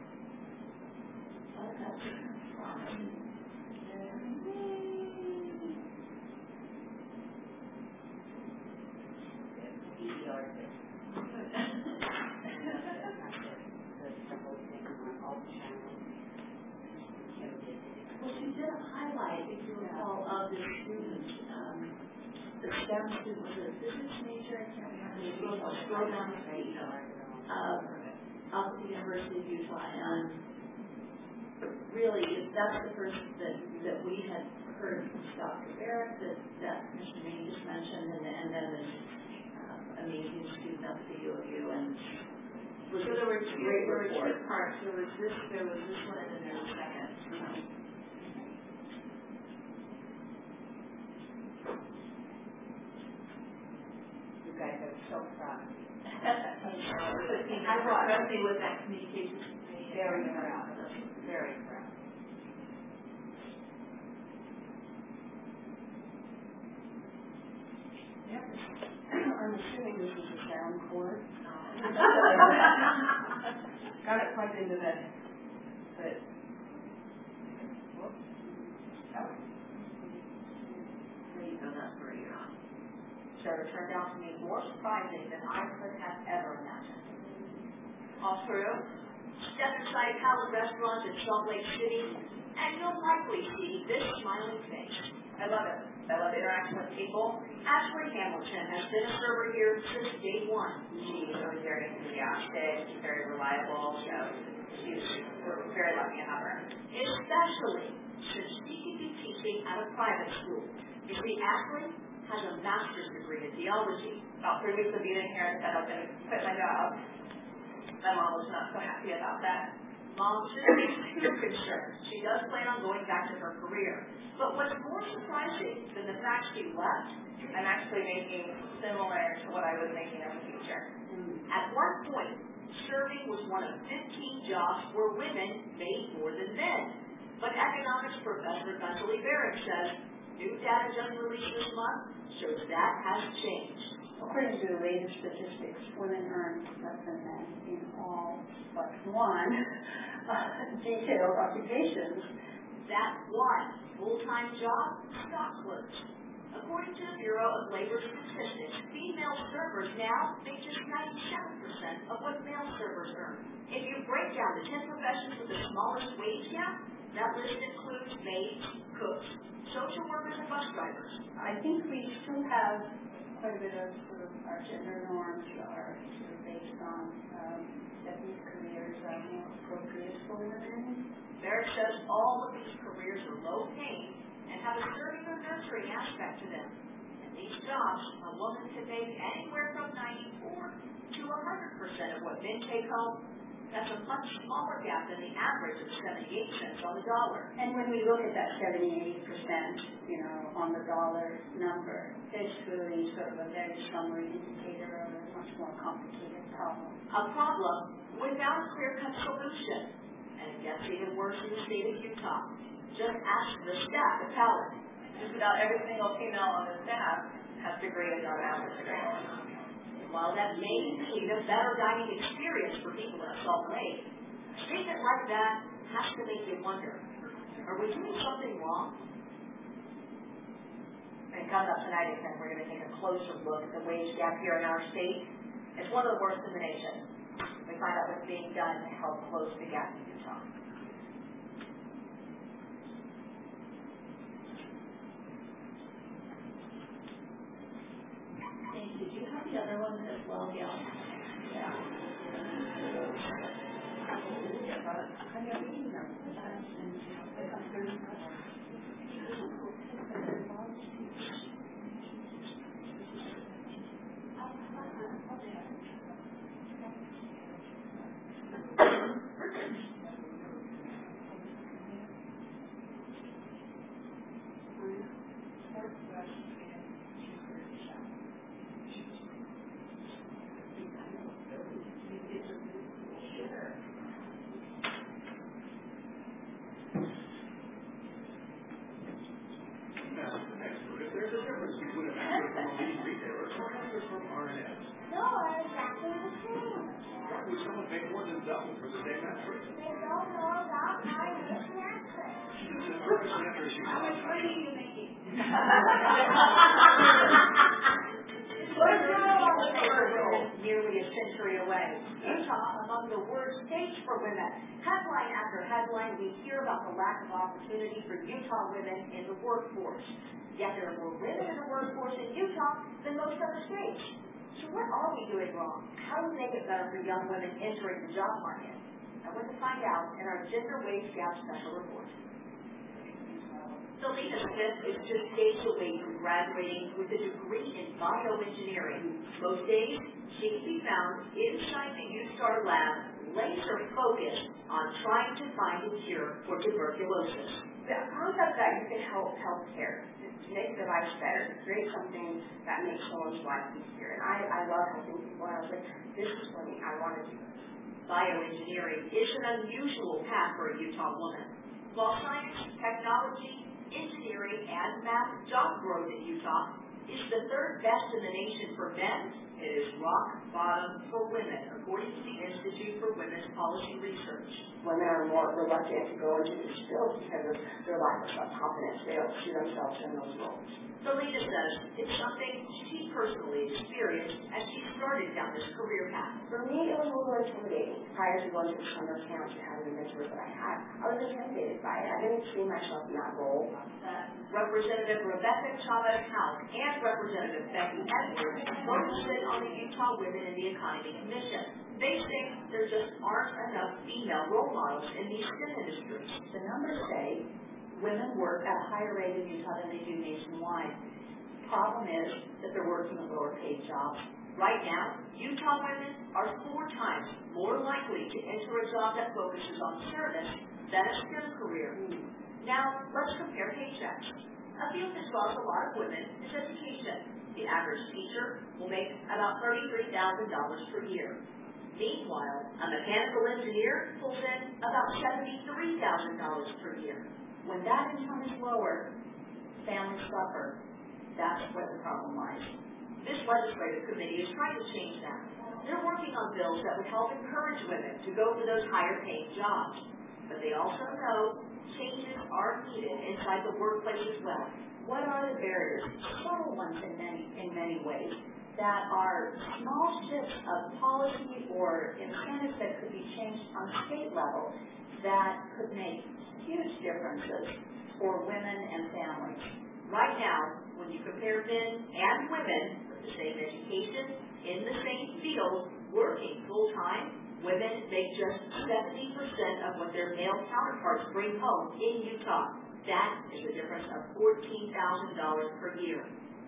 oh, that's from, well, she did a highlight, if you recall, of the students, um, the STEM student, was it a physics major? I can't remember. She was a program um, up at the University of Utah, and really, that's the first that, that we had heard from Doctor Barrett that, that Mister Maine just mentioned, and, and then this um, amazing student up at the U of U, and was so there were two, great there were report. two parts. There was this, there was this one, and then there was a second. You guys are so proud. I brought something with that communications. Very proud. Very proud. Yep. I'm assuming this is a sound cord. Got it plugged into the, the, whoops. Oh. There you go, that's where you're on. So it turned out to be more surprising than I could have ever imagined. All through, step inside Howard Restaurant in Salt Lake City, and you'll likely see this smiling face. I love it. I love interacting with people. Ashley Hamilton has been a server here since day one. She's always very enthusiastic, she's very reliable, you know, she's, we're very lucky to have her. Especially since she can be teaching at a private school. You see, Ashley has a master's degree in theology. About three weeks of being in here and said I was going to quit my job. My mom was not so happy about that. Mom shouldn't be too concerned. She does plan on going back to her career. But what's more surprising than the fact she left, I'm actually making similar to what I was making as a teacher. At one point, serving was one of fifteen jobs where women made more than men. But economics professor Gunsley Barrett says new data just released this month shows that has changed. According to the latest statistics, women earn less than men in all but one uh, detailed occupations. That one full-time job, stock clerks. According to the Bureau of Labor Statistics, female servers now make just ninety-seven percent of what male servers earn. If you break down the ten professions with the smallest wage gap, that list includes maids, cooks, social workers, and bus drivers. I think we still have quite a bit of sort of our gender norms are sort of based on um, that these careers are more appropriate for women. Barrett says all of these careers are low-paying and have a serving or nurturing aspect to them. In these jobs, a woman can make anywhere from ninety-four to one hundred percent of what men take home. That's a much smaller gap than the average of seventy-eight cents on the dollar. And when we look at that seventy-eight percent, you know, on the dollar number, it's really sort of a very summary indicator of a much more complicated problem. A problem without a clear-cut solution. And it gets even worse in the state of Utah. Just ask the staff at Howard. Just about every single female on the staff has degrees or master's degree. While that may mean a better dining experience for people in Salt Lake, a statement like that has to make you wonder, are we doing something wrong? And coming up tonight, again, we're going to take a closer look at the wage gap here in our state. It's one of the worst in the nation. We find out what's being done to help close the gap in Utah. Thank you. Do you have the other one as well, Gail? Yeah. There's a difference between a member from a leading retailer and a member from R and S. No, I understand. more about how to get an accent. How much money are you making? Nearly a century away. Utah among the worst states for women. Headline after headline, we hear about the lack of opportunity for Utah women in the workforce. Yet there are more women in the workforce in Utah than most other states. So what are we doing wrong? How do we make it better for young women entering the job market? I want to find out in our Gender Wage Gap Special Report. Selena Smith is just days away from graduating with a degree in bioengineering. Most days, she can be found inside the U STAR lab, laser focused on trying to find a cure for tuberculosis. The concept that you can help healthcare, to make their lives better, to create something that makes someone's life easier. And I, I love helping people, and I was like, this is for me, I want to do this. Bioengineering is an unusual path for a Utah woman. While science, technology, engineering, and math job growth in Utah is the third best in the nation for men, it is rock bottom for women, according to the Institute for Women's Policy Research. Women are more reluctant to go into these fields because of their lack of self-confidence. They don't see themselves in those roles. Selena says it's something she personally experienced as she started down this career path. For me, it was a little intimidating. Prior to going to the summer camps and having the mentors that I had, I was intimidated by it. I didn't see myself in that role. Uh, Representative Rebecca Chavez-House and Representative Becky Edwards both sit on the Utah Women in the Economy Commission. They say there just aren't enough female role models in these STEM industries. The numbers say women work at a higher rate in Utah than they do nationwide. Problem is that they're working at lower paid jobs. Right now, Utah women are four times more likely to enter a job that focuses on service than a STEM career. Now, let's compare paychecks. A field that draws a lot of women is education. The average teacher will make about thirty-three thousand dollars per year. Meanwhile, a mechanical engineer pulls in about seventy-three thousand dollars per year. When that income is lower, families suffer. That's where the problem lies. This legislative committee is trying to change that. They're working on bills that would help encourage women to go for those higher-paying jobs. But they also know changes are needed inside the workplace as well. What are the barriers? Subtle ones in many, in many ways, that are small shifts of policy or incentives that could be changed on a state level that could make huge differences for women and families. Right now, when you compare men and women with the same education, in the same field, working full-time, women make just seventy percent of what their male counterparts bring home in Utah. That is a difference of fourteen thousand dollars per year.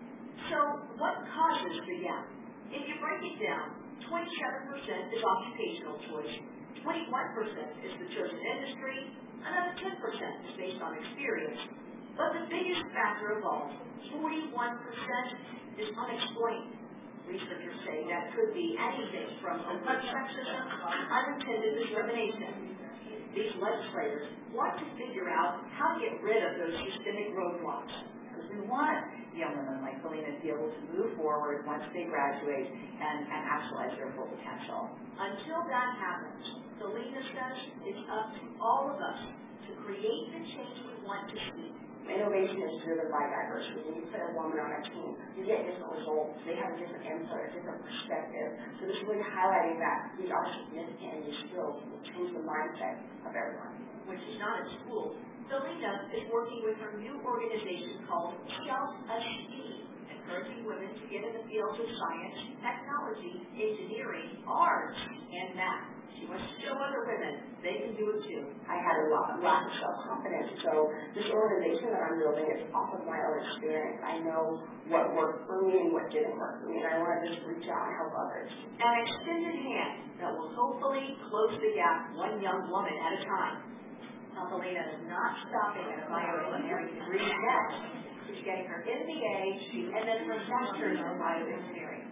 So what causes the gap? If you break it down, twenty-seven percent is occupational choice, twenty-one percent is the chosen industry, another ten percent is based on experience. But the biggest factor of all, forty-one percent is unexplained. Researchers say that could be anything from overt sexism to unintended discrimination. These legislators want to figure out how to get rid of those systemic roadblocks. Because we want young women like Selena to be able to move forward once they graduate and, and actualize their full potential. Until that happens, Selena says it's up to all of us to create the change we want to see. Innovation is driven by diversity. When you put a woman on a team, you get different results. They have a different input, a different perspective. So this is really highlighting that these are significant and these skills will change the mindset of everyone. When she's not at school, Selena is working with her new organization called Self-Esteem, encouraging women to get in the fields of science, technology, engineering, arts, and math. She wants to show other women they can do it too. I had a lot, lack of self-confidence, so this organization that I'm building is off of my own experience. I know what worked for me and what didn't work for me, and I want to just reach out and help others. An extended hand that will hopefully close the gap one young woman at a time. Now, Selena is not stopping at a bioengineering degree yet. She's getting her M B A and then her master's in bioengineering.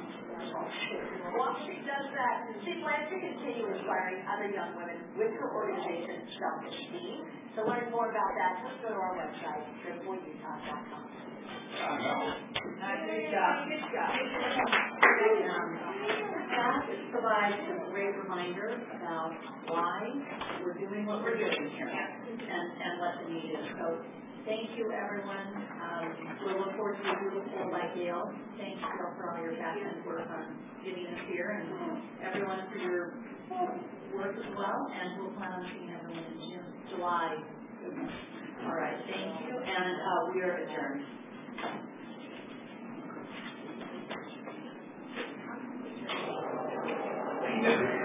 While she does that, she plans to continue inspiring other young women with her organization, Self-Esteem. To learn more about that, just go to our website, good for utah dot com. Nice, good job. Good job. Class provides some great great reminder about why we're doing what we're doing here and, and what the need is. So thank you, everyone. Um, we'll look forward to a beautiful like Gail. Thanks, Gail, for all your passionate work on getting us here, and everyone for your work as well. And we'll plan on seeing everyone in June, July. Goodness. All right, thank you, and uh, we are adjourned.